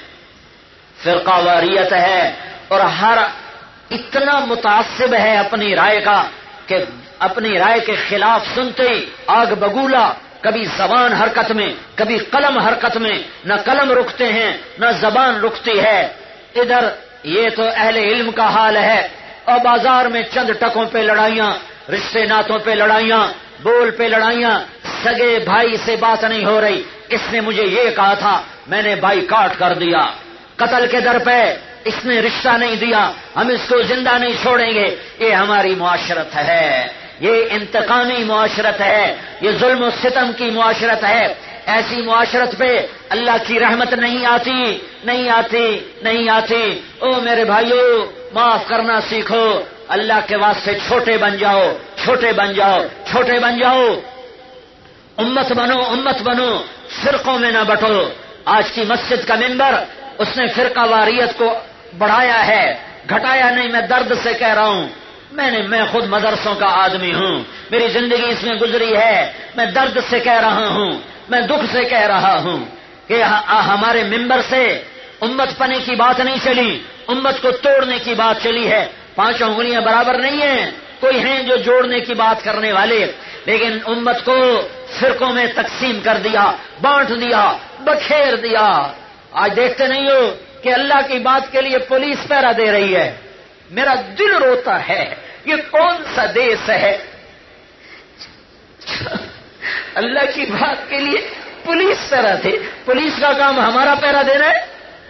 فرقہ واریت ہے، اور ہر اتنا متعصب ہے اپنی رائے کا کہ اپنی رائے کے خلاف سنتے ہی آگ بگولا. کبھی زبان حرکت میں، کبھی قلم حرکت میں، نہ قلم رکتے ہیں نہ زبان رکتی ہے. ادھر یہ تو اہل علم کا حال ہے، اور بازار میں چند ٹکوں پہ لڑائیاں، رشتے ناتوں پہ لڑائیاں، بول پہ لڑائیاں. سگے بھائی سے بات نہیں ہو رہی، اس نے مجھے یہ کہا تھا، میں نے بائی کاٹ کر دیا. قتل کے در پہ، اس نے رشتہ نہیں دیا، ہم اس کو زندہ نہیں چھوڑیں گے. یہ ہماری معاشرت ہے، یہ انتقامی معاشرت ہے، یہ ظلم و ستم کی معاشرت ہے. ایسی معاشرت پہ اللہ کی رحمت نہیں آتی، نہیں آتی، نہیں آتی. او میرے بھائیو، معاف کرنا سیکھو. اللہ کے واسطے چھوٹے بن جاؤ، چھوٹے بن جاؤ، چھوٹے بن جاؤ. امت بنو، امت بنو، فرقوں میں نہ بٹو. آج کی مسجد کا منبر، اس نے فرقہ واریت کو بڑھایا ہے، گھٹایا نہیں. میں درد سے کہہ رہا ہوں، میں نے میں خود مدرسوں کا آدمی ہوں، میری زندگی اس میں گزری ہے. میں درد سے کہہ رہا ہوں، میں دکھ سے کہہ رہا ہوں کہ ہمارے منبر سے امت پنے کی بات نہیں چلی، امت کو توڑنے کی بات چلی ہے. پانچوں انگلیاں برابر نہیں ہیں، کوئی ہیں جو جوڑنے کی بات کرنے والے، لیکن امت کو فرقوں میں تقسیم کر دیا، بانٹ دیا، بکھیر دیا. آج دیکھتے نہیں ہو کہ اللہ کی بات کے لیے پولیس پہرا دے رہی ہے. میرا دل روتا ہے، یہ کون سا دیس ہے اللہ کی بات کے لیے پولیس پہرا دے. پولیس کا کام ہمارا پہرا دینا ہے.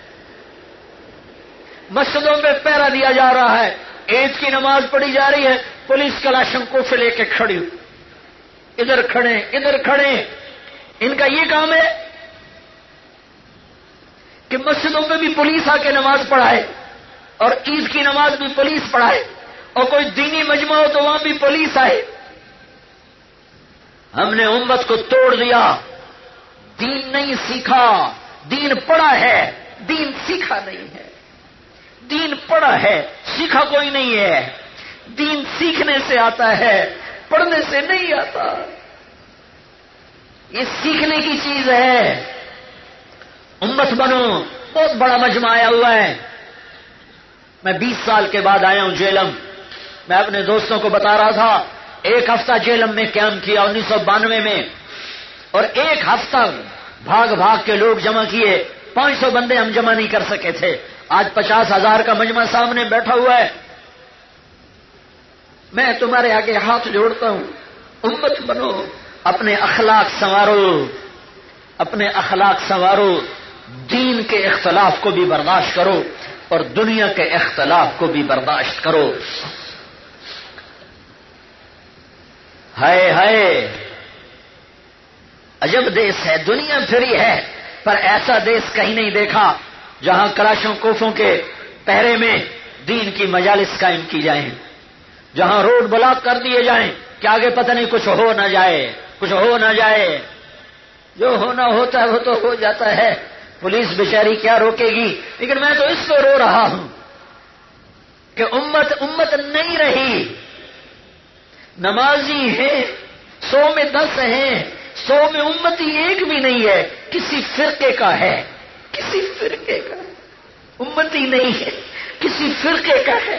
مسجدوں پہ پہرا دیا جا رہا ہے، عید کی نماز پڑھی جا رہی ہے، پولیس کلاشنکوف لے کے کھڑی، ادھر کھڑے ادھر کھڑے. ان کا یہ کام ہے کہ مسجدوں پہ بھی پولیس آ کے نماز پڑھائے، اور عید کی نماز بھی پولیس پڑھائے، اور کوئی دینی مجمع ہو تو وہاں بھی پولیس آئے. ہم نے امت کو توڑ دیا. دین نہیں سیکھا، دین پڑھا ہے، دین سیکھا نہیں ہے. دین پڑھا ہے، سیکھا کوئی نہیں ہے. دین سیکھنے سے آتا ہے، پڑھنے سے نہیں آتا. یہ سیکھنے کی چیز ہے. امت بنو. بہت بڑا مجمع آیا ہوا ہے. میں بیس سال کے بعد آیا ہوں جیلم. میں اپنے دوستوں کو بتا رہا تھا، ایک ہفتہ جیلم میں قیام کیا انیس سو بانوے میں، اور ایک ہفتہ بھاگ بھاگ کے لوگ جمع کیے. پانچ سو بندے ہم جمع نہیں کر سکے تھے. آج پچاس ہزار کا مجمع سامنے بیٹھا ہوا ہے. میں تمہارے آگے ہاتھ جوڑتا ہوں، امت بنو، اپنے اخلاق سنوارو، اپنے اخلاق سنوارو. دین کے اختلاف کو بھی برداشت کرو اور دنیا کے اختلاف کو بھی برداشت کرو. ہائے ہائے، عجب دیس ہے. دنیا پھری ہے، پر ایسا دیس کہیں نہیں دیکھا جہاں کلاشوں کوفوں کے پہرے میں دین کی مجالس قائم کی جائیں، جہاں روڈ بلاک کر دیے جائیں کہ آگے پتہ نہیں کچھ ہو نہ جائے، کچھ ہو نہ جائے. جو ہونا ہوتا ہے وہ تو ہو جاتا ہے، پولیس بیچاری کیا روکے گی. لیکن میں تو اس پہ رو رہا ہوں کہ امت امت نہیں رہی. نمازی ہیں سو میں دس ہیں، سو میں امتی ایک بھی نہیں ہے، کسی فرقے کا ہے، کسی فرقے کا امتی نہیں ہے، کسی فرقے کا ہے۔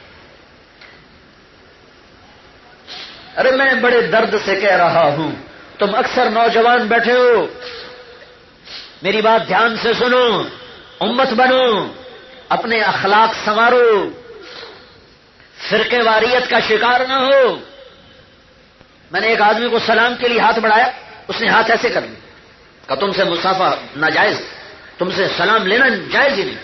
ارے میں بڑے درد سے کہہ رہا ہوں، تم اکثر نوجوان بیٹھے ہو، میری بات دھیان سے سنو، امت بنو، اپنے اخلاق سنوارو، فرقے واریت کا شکار نہ ہو۔ میں نے ایک آدمی کو سلام کے لیے ہاتھ بڑھایا، اس نے ہاتھ ایسے کر لیا، کہ تم سے مصافحہ ناجائز، تم سے سلام لینا جائز ہی نہیں۔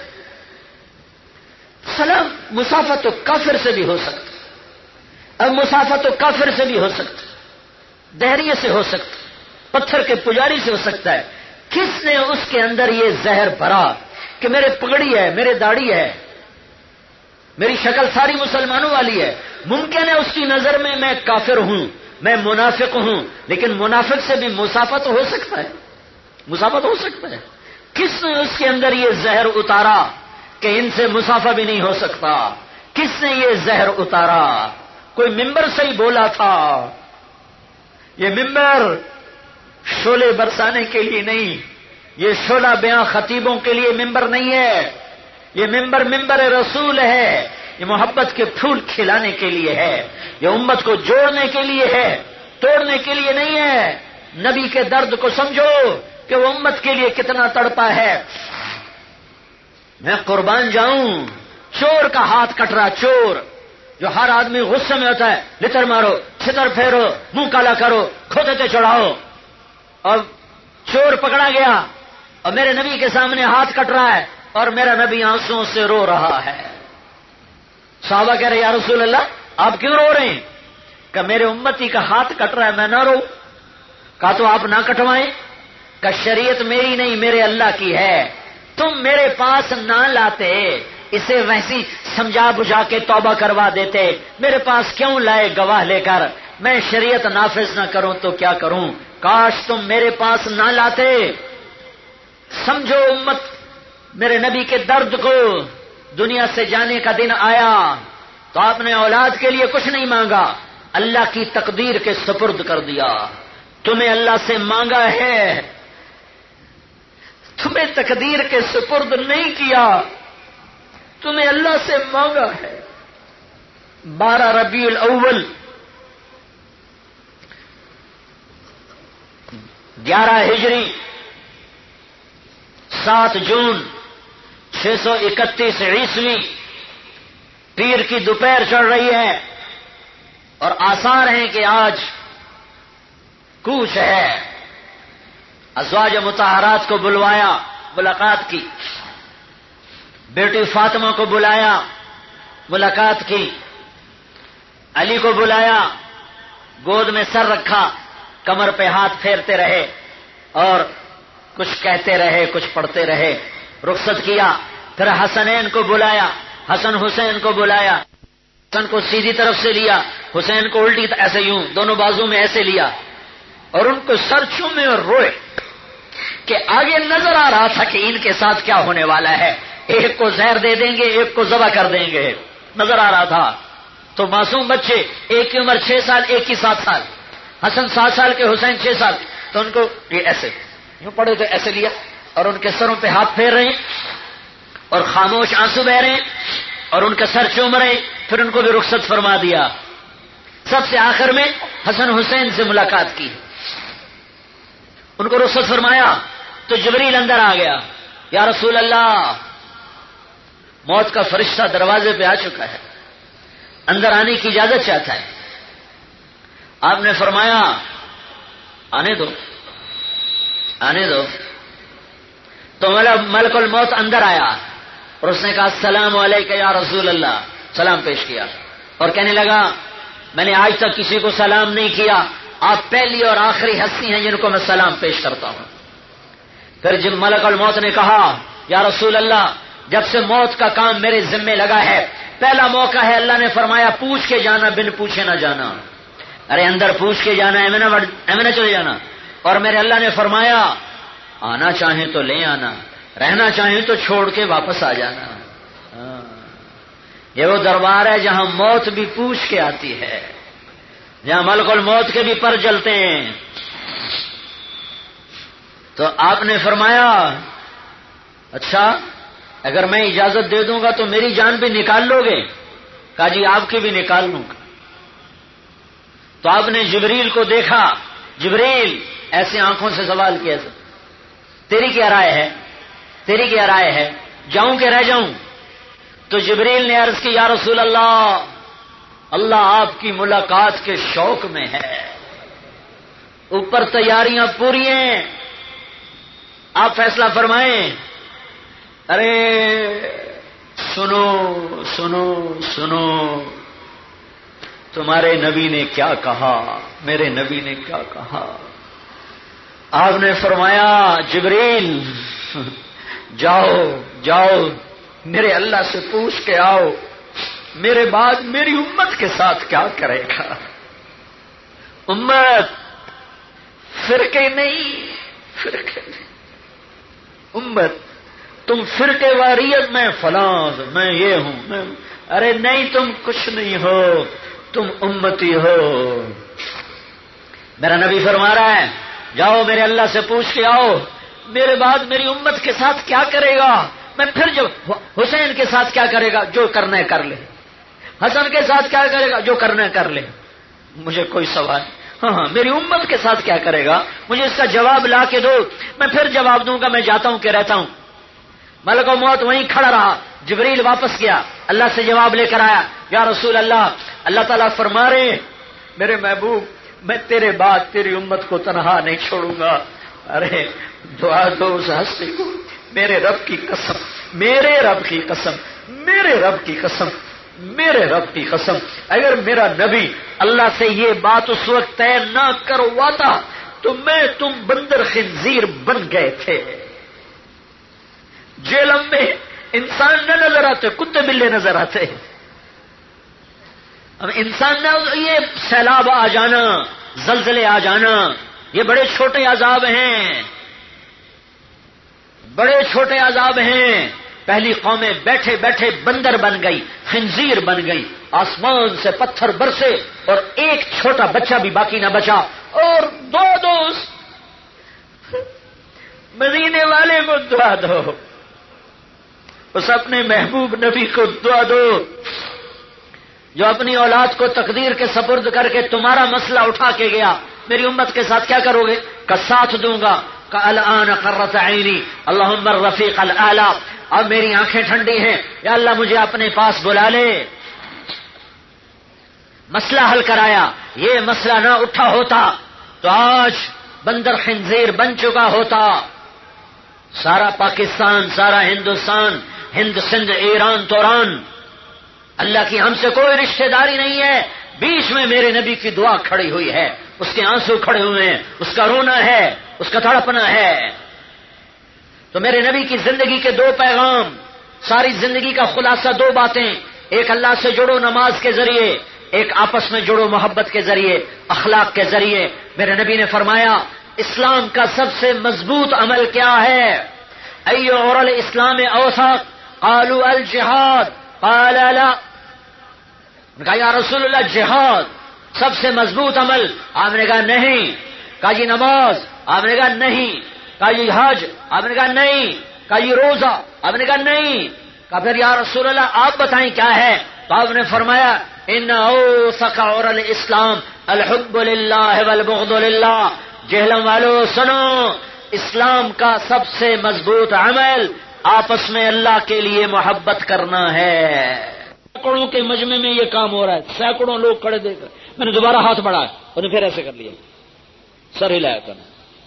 سلام مصافحہ تو کافر سے بھی ہو سکتا، اب مصافحہ تو کافر سے بھی ہو سکتا، دہریے سے ہو سکتا، پتھر کے پجاری سے ہو سکتا ہے۔ کس نے اس کے اندر یہ زہر بھرا کہ میرے پگڑی ہے، میرے داڑھی ہے، میری شکل ساری مسلمانوں والی ہے، ممکن ہے اس کی نظر میں میں کافر ہوں، میں منافق ہوں، لیکن منافق سے بھی مصافحہ تو ہو سکتا ہے، مصافحہ تو ہو سکتا ہے۔ کس نے اس کے اندر یہ زہر اتارا کہ ان سے مصافحہ بھی نہیں ہو سکتا؟ کس نے یہ زہر اتارا؟ کوئی ممبر سے ہی بولا تھا۔ یہ ممبر شعلے برسانے کے لیے نہیں، یہ شعلہ بیاں خطیبوں کے لیے ممبر نہیں ہے، یہ ممبر ممبر رسول ہے، یہ محبت کے پھول کھلانے کے لیے ہے، یہ امت کو جوڑنے کے لیے ہے، توڑنے کے لیے نہیں ہے۔ نبی کے درد کو سمجھو کہ وہ امت کے لیے کتنا تڑپا ہے۔ میں قربان جاؤں، چور کا ہاتھ کٹ رہا، چور جو ہر آدمی غصے میں ہوتا ہے، لتر مارو، چھتر پھیرو، منہ کالا کرو، کھوتے چڑھاؤ، اور چور پکڑا گیا اور میرے نبی کے سامنے ہاتھ کٹ رہا ہے اور میرا نبی آنسوؤں سے رو رہا ہے۔ صحابہ کہہ رہے یا رسول اللہ آپ کیوں رو رہے ہیں؟ کہ میرے امتی کا ہاتھ کٹ رہا ہے، میں نہ رو۔ کہا تو آپ نہ کٹوائیں، کہ شریعت میری نہیں میرے اللہ کی ہے، تم میرے پاس نہ لاتے، اسے ویسی سمجھا بجھا کے توبہ کروا دیتے، میرے پاس کیوں لائے گواہ لے کر؟ میں شریعت نافذ نہ کروں تو کیا کروں؟ کاش تم میرے پاس نہ لاتے۔ سمجھو امت میرے نبی کے درد کو، دنیا سے جانے کا دن آیا تو آپ نے اولاد کے لیے کچھ نہیں مانگا، اللہ کی تقدیر کے سپرد کر دیا۔ تمہیں اللہ سے مانگا ہے، تمہیں تقدیر کے سپرد نہیں کیا، تمہیں اللہ سے مانگا ہے۔ بارہ ربیع الاول گیارہ ہجری سات جون چھ سو اکتیس عیسوی پیر کی دوپہر چڑھ رہی ہے اور آثار ہیں کہ آج کوچ ہے۔ ازواج مطہرات کو بلوایا، ملاقات کی، بیٹی فاطمہ کو بلایا، ملاقات کی، علی کو بلایا، گود میں سر رکھا، کمر پہ ہاتھ پھیرتے رہے اور کچھ کہتے رہے، کچھ پڑھتے رہے، رخصت کیا۔ پھر حسنین کو بلایا، حسن حسین کو بلایا، حسن کو سیدھی طرف سے لیا، حسین کو الٹی ایسے یوں دونوں بازو میں ایسے لیا اور ان کو سر چومے اور روئے کہ آگے نظر آ رہا تھا کہ ان کے ساتھ کیا ہونے والا ہے، ایک کو زہر دے دیں گے، ایک کو ذبح کر دیں گے، نظر آ رہا تھا۔ تو معصوم بچے، ایک کی عمر چھ سال، ایک کی سات سال، حسن سات سال کے، حسین چھ سال، تو ان کو یہ ایسے یوں پڑے تو ایسے لیا اور ان کے سروں پہ ہاتھ پھیر رہے ہیں اور خاموش آنسو بہ رہے ہیں اور ان کا سر چوم رہے ہیں۔ پھر ان کو بھی رخصت فرما دیا۔ سب سے آخر میں حسن حسین سے ملاقات کی، ان کو رخصت فرمایا تو جبریل اندر آ گیا، یا رسول اللہ موت کا فرشتہ دروازے پہ آ چکا ہے، اندر آنے کی اجازت چاہتا ہے۔ آپ نے فرمایا آنے دو، آنے دو۔ تو ملک الموت اندر آیا اور اس نے کہا السلام علیکم یا رسول اللہ، سلام پیش کیا اور کہنے لگا میں نے آج تک کسی کو سلام نہیں کیا، آپ پہلی اور آخری ہستی ہیں جن کو میں سلام پیش کرتا ہوں۔ پھر جب ملک الموت نے کہا یا رسول اللہ جب سے موت کا کام میرے ذمے لگا ہے پہلا موقع ہے، اللہ نے فرمایا پوچھ کے جانا، بن پوچھے نہ جانا۔ ارے اندر پوچھ کے جانا، ایمے نہ چلے جانا۔ اور میرے اللہ نے فرمایا آنا چاہیں تو لے آنا، رہنا چاہیں تو چھوڑ کے واپس آ جانا۔ یہ وہ دربار ہے جہاں موت بھی پوچھ کے آتی ہے، جہاں ملک الموت کے بھی پر جلتے ہیں. تو آپ نے فرمایا اچھا اگر میں اجازت دے دوں گا تو میری جان بھی نکال لو گے؟ کہا جی آپ کی بھی نکال لوں گا. تو آپ نے جبریل کو دیکھا. جبریل ایسے آنکھوں سے سوال کیا تیری کیا رائے ہے تیری کیا رائے ہے جاؤں کہ رہ جاؤں؟ تو جبریل نے عرض کی یا رسول اللہ اللہ آپ کی ملاقات کے شوق میں ہے, اوپر تیاریاں پوری ہیں, آپ فیصلہ فرمائیں. ارے سنو سنو سنو تمہارے نبی نے کیا کہا, میرے نبی نے کیا کہا. آپ نے فرمایا جبریل جاؤ جاؤ میرے اللہ سے پوچھ کے آؤ میرے بعد میری امت کے ساتھ کیا کرے گا. امت فرقے نہیں فرقے نہیں امت تم فرقے واریت میں فلاں میں یہ ہوں میں, ارے نہیں تم کچھ نہیں ہو تم امتی ہو. میرا نبی فرما رہا ہے جاؤ میرے اللہ سے پوچھ کے آؤ میرے بعد میری امت کے ساتھ کیا کرے گا. میں پھر جو حسین کے ساتھ کیا کرے گا جو کرنا ہے کر لے, حسن کے ساتھ کیا کرے گا جو کرنا ہے کر لے, مجھے کوئی سوال. ہاں ہاں میری امت کے ساتھ کیا کرے گا مجھے اس کا جواب لا کے دو, میں پھر جواب دوں گا. میں جاتا ہوں کہ رہتا ہوں. ملک الموت وہیں کھڑا رہا. جبریل واپس گیا اللہ سے جواب لے کر آیا یا رسول اللہ اللہ تعالیٰ فرما رہے میرے محبوب میں تیرے بعد تیری امت کو تنہا نہیں چھوڑوں گا. ارے دعا دو اس ہستی کو, میرے رب کی قسم میرے رب کی قسم میرے رب کی قسم میرے رب کی قسم اگر میرا نبی اللہ سے یہ بات اس وقت طے نہ کرواتا تو میں تم بندر خنزیر بن گئے تھے. جیلم میں انسان نہ نظر آتے کتے بلے نظر آتے. اب انسان نہ یہ سیلاب آ جانا زلزلے آ جانا یہ بڑے چھوٹے عذاب ہیں بڑے چھوٹے عذاب ہیں. پہلی قومیں بیٹھے بیٹھے بندر بن گئی خنزیر بن گئی, آسمان سے پتھر برسے اور ایک چھوٹا بچہ بھی باقی نہ بچا. اور دو دوست مدینے والے کو دعا دو, اس اپنے محبوب نبی کو دعا دو جو اپنی اولاد کو تقدیر کے سپرد کر کے تمہارا مسئلہ اٹھا کے گیا. میری امت کے ساتھ کیا کرو گے؟ کا ساتھ دوں گا. کا الان قرۃ عینی اللہم الرفیق الاعلی, اب میری آنکھیں ٹھنڈی ہیں یا اللہ مجھے اپنے پاس بلا لے. مسئلہ حل کرایا. یہ مسئلہ نہ اٹھا ہوتا تو آج بندر خنزیر بن چکا ہوتا. سارا پاکستان سارا ہندوستان ہند سندھ ایران توران اللہ کی ہم سے کوئی رشتہ داری نہیں ہے. بیچ میں میرے نبی کی دعا کھڑی ہوئی ہے, اس کے آنسو کھڑے ہوئے ہیں, اس کا رونا ہے, اس کا تڑپنا ہے. تو میرے نبی کی زندگی کے دو پیغام, ساری زندگی کا خلاصہ دو باتیں. ایک اللہ سے جڑو نماز کے ذریعے, ایک آپس میں جڑو محبت کے ذریعے اخلاق کے ذریعے. میرے نبی نے فرمایا اسلام کا سب سے مضبوط عمل کیا ہے؟ ایو اور الاسلام اوثق قالوا الجہاد قال لا. کہا یا رسول اللہ جہاد سب سے مضبوط عمل. آپ نے کہا نہیں. کہا جی نماز. آپ نے کہا نہیں. کہا جی حج. آپ نے کہا نہیں. کہا جی روزہ. آپ نے کہا نہیں. کہا پھر یا رسول اللہ آپ بتائیں کیا ہے؟ تو آپ نے فرمایا ان اوثق اور الاسلام الحب للہ والبغض للہ. جہلم والو سنو, اسلام کا سب سے مضبوط عمل آپس میں اللہ کے لیے محبت کرنا ہے. سینکڑوں کے مجمع میں یہ کام ہو رہا ہے, سینکڑوں لوگ کھڑے دیکھ کر میں نے دوبارہ ہاتھ بڑھایا اور پھر ایسے کر لیا, سر ہلایا کرنا.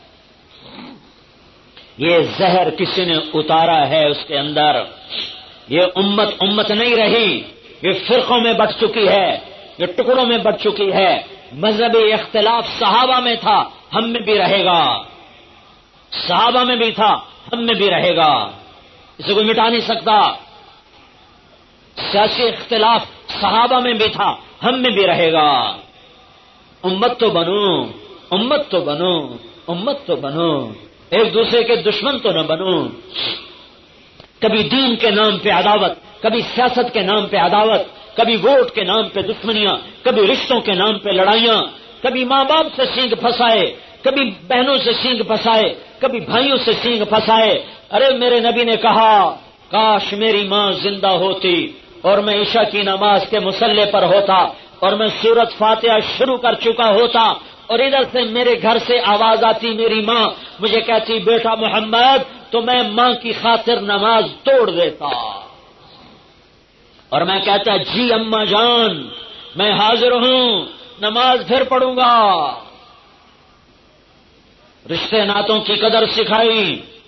یہ زہر کسی نے اتارا ہے اس کے اندر. یہ امت امت نہیں رہی, یہ فرقوں میں بٹ چکی ہے, یہ ٹکڑوں میں بٹ چکی ہے. مذہبی اختلاف صحابہ میں تھا, ہم میں بھی رہے گا. صحابہ میں بھی تھا, ہم میں بھی رہے گا. اسے کوئی مٹا نہیں سکتا. سیاسی اختلاف صحابہ میں بھی تھا, ہم میں بھی رہے گا. امت تو بنو امت تو بنو امت تو بنو ایک دوسرے کے دشمن تو نہ بنو. کبھی دین کے نام پہ عداوت, کبھی سیاست کے نام پہ عداوت, کبھی ووٹ کے نام پہ دشمنیاں، کبھی رشتوں کے نام پہ لڑائیاں، کبھی ماں باپ سے سینگ پھنسائے، کبھی بہنوں سے سینگ پھنسائے، کبھی بھائیوں سے سینگ پھنسائے۔ ارے میرے نبی نے کہا کاش میری ماں زندہ ہوتی اور میں عشاء کی نماز کے مصلے پر ہوتا اور میں سورۃ فاتحہ شروع کر چکا ہوتا اور ادھر سے میرے گھر سے آواز آتی، میری ماں مجھے کہتی بیٹا محمد، تو میں ماں کی خاطر نماز توڑ دیتا اور میں کہتا جی اماں جان میں حاضر ہوں، نماز پھر پڑھوں گا۔ رشتے ناتوں کی قدر سکھائی۔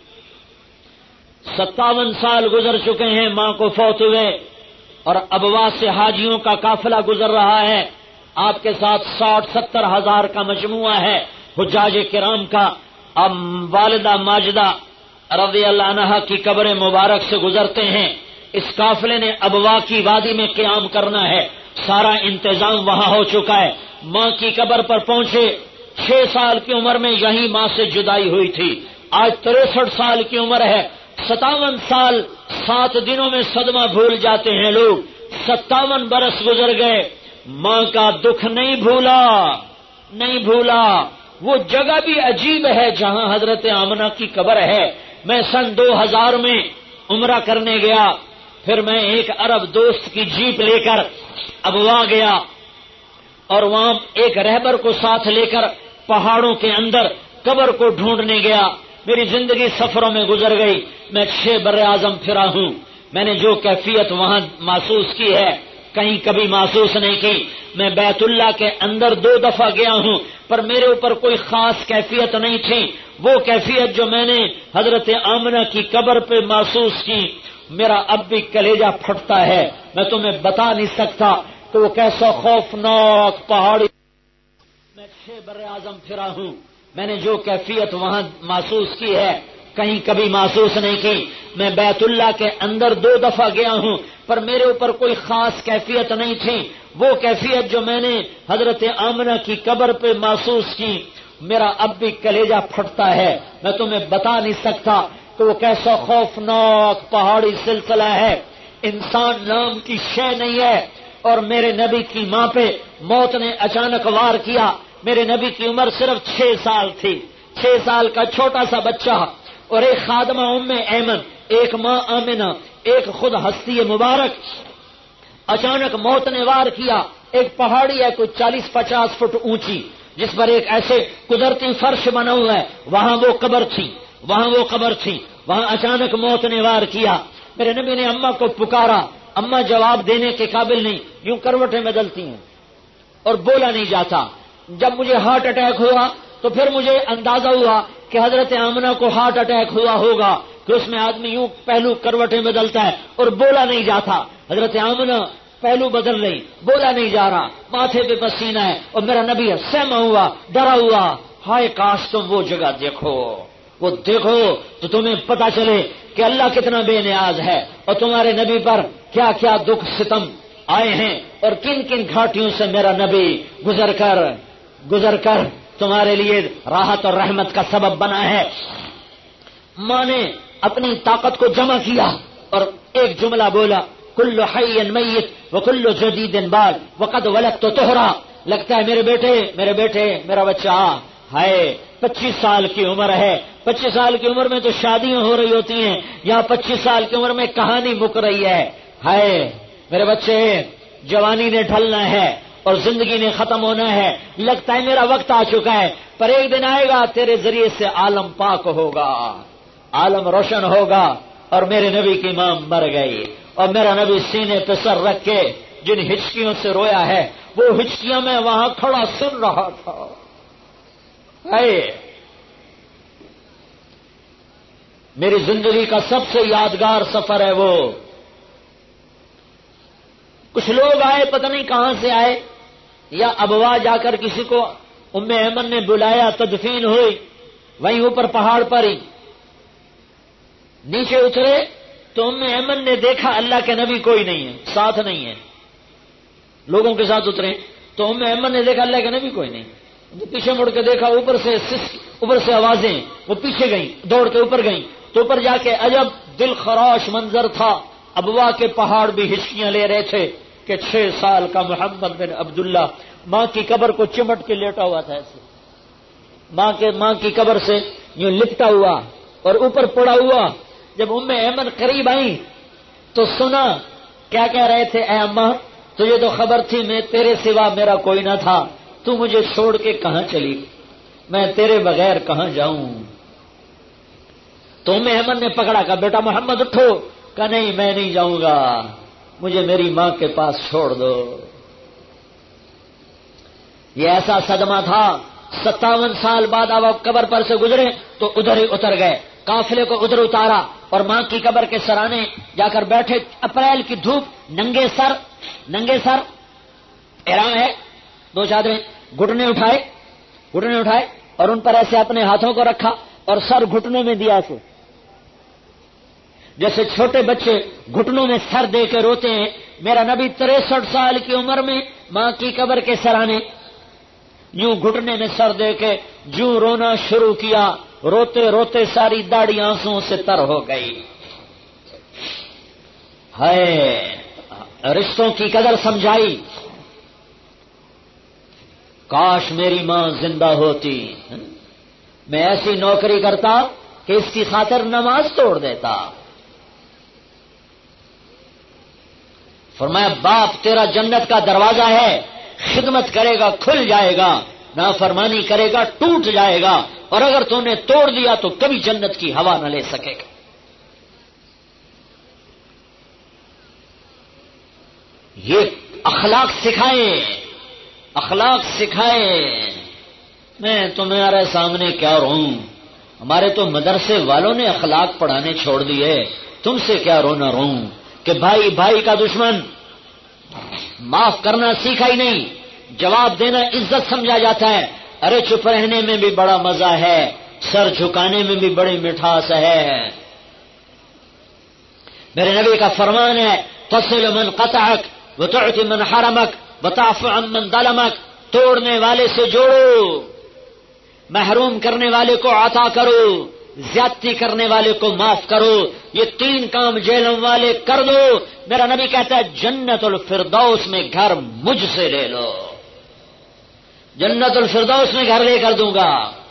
ستاون سال گزر چکے ہیں ماں کو فوت ہوئے اور ابوا سے حاجیوں کا قافلہ گزر رہا ہے، آپ کے ساتھ ساٹھ ستر ہزار کا مجموعہ ہے حجاج کرام کا۔ اب والدہ ماجدہ رضی اللہ عنہا کی قبر مبارک سے گزرتے ہیں، اس قافلے نے ابوا کی وادی میں قیام کرنا ہے، سارا انتظام وہاں ہو چکا ہے۔ ماں کی قبر پر پہنچے، چھ سال کی عمر میں یہی ماں سے جدائی ہوئی تھی، آج تریسٹھ سال کی عمر ہے، ستاون سال سات دنوں میں صدمہ بھول جاتے ہیں لوگ، ستاون برس گزر گئے، ماں کا دکھ نہیں بھولا، نہیں بھولا۔ وہ جگہ بھی عجیب ہے جہاں حضرت آمنہ کی قبر ہے۔ میں سن دو ہزار میں عمرہ کرنے گیا، پھر میں ایک عرب دوست کی جیپ لے کر ابوا گیا اور وہاں ایک رہبر کو ساتھ لے کر پہاڑوں کے اندر قبر کو ڈھونڈنے گیا۔ میری زندگی سفروں میں گزر گئی، میں چھ بر اعظم پھرا ہوں، میں نے جو کیفیت وہاں محسوس کی ہے کہیں کبھی محسوس نہیں کی۔ میں بیت اللہ کے اندر دو دفعہ گیا ہوں پر میرے اوپر کوئی خاص کیفیت نہیں تھی، وہ کیفیت جو میں نے حضرت آمنہ کی قبر پہ محسوس کی میرا اب بھی کلیجہ پھٹتا ہے، میں تمہیں بتا نہیں سکتا کہ وہ کیسا خوفناک پہاڑی۔ میں چھ بر اعظم پھرا ہوں، میں نے جو کیفیت وہاں محسوس کی ہے کہیں کبھی محسوس نہیں کی۔ میں بیت اللہ کے اندر دو دفعہ گیا ہوں پر میرے اوپر کوئی خاص کیفیت نہیں تھی، وہ کیفیت جو میں نے حضرت آمنہ کی قبر پہ محسوس کی میرا اب بھی کلیجہ پھٹتا ہے، میں تمہیں بتا نہیں سکتا کہ وہ کیسا خوفناک پہاڑی سلسلہ ہے، انسان نام کی شے نہیں ہے۔ اور میرے نبی کی ماں پہ موت نے اچانک وار کیا۔ میرے نبی کی عمر صرف چھ سال تھی، چھ سال کا چھوٹا سا بچہ اور ایک خادمہ ام ایمن، ایک ماں آمنہ، ایک خود ہستی مبارک، اچانک موت نے وار کیا۔ ایک پہاڑی ہے کوئی چالیس پچاس فٹ اونچی جس پر ایک ایسے قدرتی فرش بنا ہوا ہے، وہاں وہ قبر تھی، وہاں وہ قبر تھی، وہاں اچانک موت نے وار کیا۔ میرے نبی نے اماں کو پکارا، اماں جواب دینے کے قابل نہیں، یوں کروٹیں بدلتی ہیں اور بولا نہیں جاتا۔ جب مجھے ہارٹ اٹیک ہوا تو پھر مجھے اندازہ ہوا کہ حضرت آمنہ کو ہارٹ اٹیک ہوا ہوگا کہ اس میں آدمی یوں پہلو کروٹیں بدلتا ہے اور بولا نہیں جاتا۔ حضرت آمنہ پہلو بدل رہی، بولا نہیں جا رہا، ماتھے پہ پسینہ ہے اور میرا نبی سہما ہوا، ڈرا ہوا۔ ہائے کاش تم وہ جگہ دیکھو، وہ دیکھو تو تمہیں پتا چلے کہ اللہ کتنا بے نیاز ہے اور تمہارے نبی پر کیا کیا دکھ ستم آئے ہیں اور کن کن گھاٹیوں سے میرا نبی گزر کر گزر کر تمہارے لیے راحت اور رحمت کا سبب بنا ہے۔ ماں نے اپنی طاقت کو جمع کیا اور ایک جملہ بولا، کل حی میت وکل جدید بال وقد ولدت طہرا۔ لگتا ہے میرے بیٹے میرے بیٹے میرا بچہ ہائے پچیس سال کی عمر ہے، پچیس سال کی عمر میں تو شادیاں ہو رہی ہوتی ہیں، یہاں پچیس سال کی عمر میں کہانی مک رہی ہے۔ ہائے میرے بچے جوانی نے ڈھلنا ہے اور زندگی نے ختم ہونا ہے، لگتا ہے میرا وقت آ چکا ہے، پر ایک دن آئے گا تیرے ذریعے سے عالم پاک ہوگا، عالم روشن ہوگا۔ اور میرے نبی کی ماں مر گئی اور میرا نبی سینے پہ سر رکھ کے جن ہچکیوں سے رویا ہے وہ ہچکیاں میں وہاں کھڑا سن رہا تھا۔ ہے میری زندگی کا سب سے یادگار سفر ہے وہ۔ کچھ لوگ آئے پتہ نہیں کہاں سے آئے، یا ابوا جا کر کسی کو ام ایمن نے بلایا، تدفین ہوئی وہیں اوپر پہاڑ پر ہی۔ نیچے اترے تو ام ایمن نے دیکھا اللہ کے نبی کوئی نہیں ہے، ساتھ نہیں ہے، لوگوں کے ساتھ اترے تو ام ایمن نے دیکھا اللہ کے نبی کوئی نہیں، تو پیچھے مڑ کے دیکھا اوپر سے اوپر سے آوازیں، وہ پیچھے گئیں، دوڑ کے اوپر گئیں تو اوپر جا کے عجب دل خراش منظر تھا، ابوا کے پہاڑ بھی ہچکیاں لے رہے تھے، کہ چھ سال کا محمد بن عبداللہ ماں کی قبر کو چمٹ کے لیٹا ہوا تھا، ایسے ماں کے ماں کی قبر سے یوں لپٹا ہوا اور اوپر پڑا ہوا. جب ام ایمن قریب آئیں تو سنا کیا کہہ رہے تھے، اے اماں تجھے تو خبر تھی میں تیرے سوا میرا کوئی نہ تھا، تو مجھے چھوڑ کے کہاں چلی، میں تیرے بغیر کہاں جاؤں. تو ام ایمن نے پکڑا، کہا بیٹا محمد اٹھو. کہا نہیں میں نہیں جاؤں گا، مجھے میری ماں کے پاس چھوڑ دو. یہ ایسا صدمہ تھا، ستاون سال بعد اب آپ قبر پر سے گزرے تو ادھر ہی اتر گئے، قافلے کو ادھر اتارا اور ماں کی قبر کے سرانے جا کر بیٹھے. اپریل کی دھوپ، ننگے سر ننگے سر احرام ہے، دو چادریں، گھٹنے اٹھائے گھٹنے اٹھائے اور ان پر ایسے اپنے ہاتھوں کو رکھا اور سر گھٹنوں میں دیا سے، جیسے چھوٹے بچے گھٹنوں میں سر دے کے روتے ہیں. میرا نبی تریسٹھ سال کی عمر میں ماں کی قبر کے سرانے یوں گھٹنے میں سر دے کے جو رونا شروع کیا، روتے روتے ساری داڑھی آنسوں سے تر ہو گئی. ہے رشتوں کی قدر سمجھائی. کاش میری ماں زندہ ہوتی، میں ایسی نوکری کرتا کہ اس کی خاطر نماز توڑ دیتا. فرمایا باپ تیرا جنت کا دروازہ ہے، خدمت کرے گا کھل جائے گا، نافرمانی کرے گا ٹوٹ جائے گا، اور اگر تو نے توڑ دیا تو کبھی جنت کی ہوا نہ لے سکے گا. یہ اخلاق سکھائے اخلاق سکھائے. میں تمہارے سامنے کیا رہوں، ہمارے تو مدرسے والوں نے اخلاق پڑھانے چھوڑ دیے، تم سے کیا رونا رہوں کہ بھائی بھائی کا دشمن. معاف کرنا سیکھا ہی نہیں، جواب دینا عزت سمجھا جاتا ہے. ارے چپ رہنے میں بھی بڑا مزہ ہے، سر جھکانے میں بھی بڑی مٹھاس ہے. میرے نبی کا فرمان ہے تصل من قطعک وتعطی من حرمک وتعفو عن من ظلمک. توڑنے والے سے جوڑو، محروم کرنے والے کو عطا کرو، زیادتی کرنے والے کو معاف کرو. یہ تین کام جہلم والے کر دو، میرا نبی کہتا ہے جنت الفردوس میں گھر مجھ سے لے لو، جنت الفردوس میں گھر لے کر دوں گا.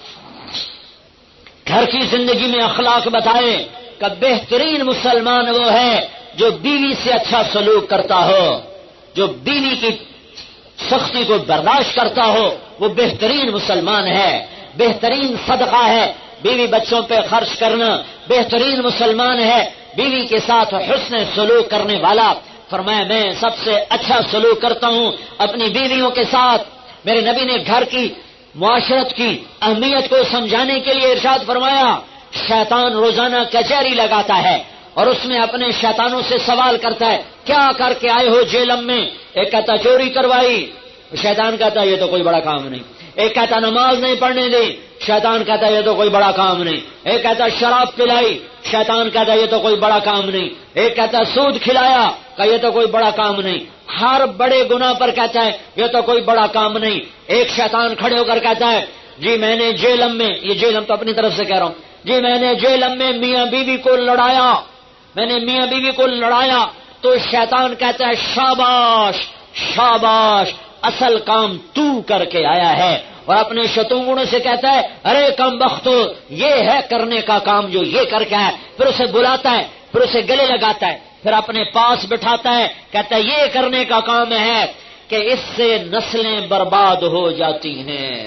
گھر کی زندگی میں اخلاق بتائے کہ بہترین مسلمان وہ ہے جو بیوی سے اچھا سلوک کرتا ہو، جو بیوی کی سختی کو برداشت کرتا ہو، وہ بہترین مسلمان ہے. بہترین صدقہ ہے بیوی بچوں پہ خرچ کرنا، بہترین مسلمان ہے بیوی کے ساتھ حسن سلوک کرنے والا. فرمایا میں سب سے اچھا سلوک کرتا ہوں اپنی بیویوں کے ساتھ. میرے نبی نے گھر کی معاشرت کی اہمیت کو سمجھانے کے لیے ارشاد فرمایا شیطان روزانہ کچہری لگاتا ہے اور اس میں اپنے شیطانوں سے سوال کرتا ہے کیا کر کے آئے ہو جیلم میں. ایک کہتا چوری کروائی، شیطان کہتا یہ تو کوئی بڑا کام نہیں. ایک کہتا نماز نہیں پڑھنے دی، شیطان کہتا یہ تو کوئی بڑا کام نہیں. ایک کہتا شراب پلائی، شیطان کہتا یہ تو کوئی بڑا کام نہیں. ایک کہتا سود کھلایا، کہ یہ تو کوئی بڑا کام نہیں. ہر بڑے گناہ پر کہتا ہے یہ تو کوئی بڑا کام نہیں. ایک شیطان کھڑے ہو کر کہتا ہے جی میں نے جیلم میں، یہ جیلم تو اپنی طرف سے کہہ رہا ہوں، جی میں نے جیلم میں میاں بیوی کو لڑایا، میں نے میاں بیوی کو لڑایا. تو شیطان کہتا ہے شاباش شاباش، اصل کام تو کر کے آیا ہے. اور اپنے شتونگڑوں سے کہتا ہے ارے کم بختو، یہ ہے کرنے کا کام جو یہ کر کے ہے. پھر اسے بلاتا ہے، پھر اسے گلے لگاتا ہے، پھر اپنے پاس بٹھاتا ہے، کہتا ہے یہ کرنے کا کام ہے کہ اس سے نسلیں برباد ہو جاتی ہیں.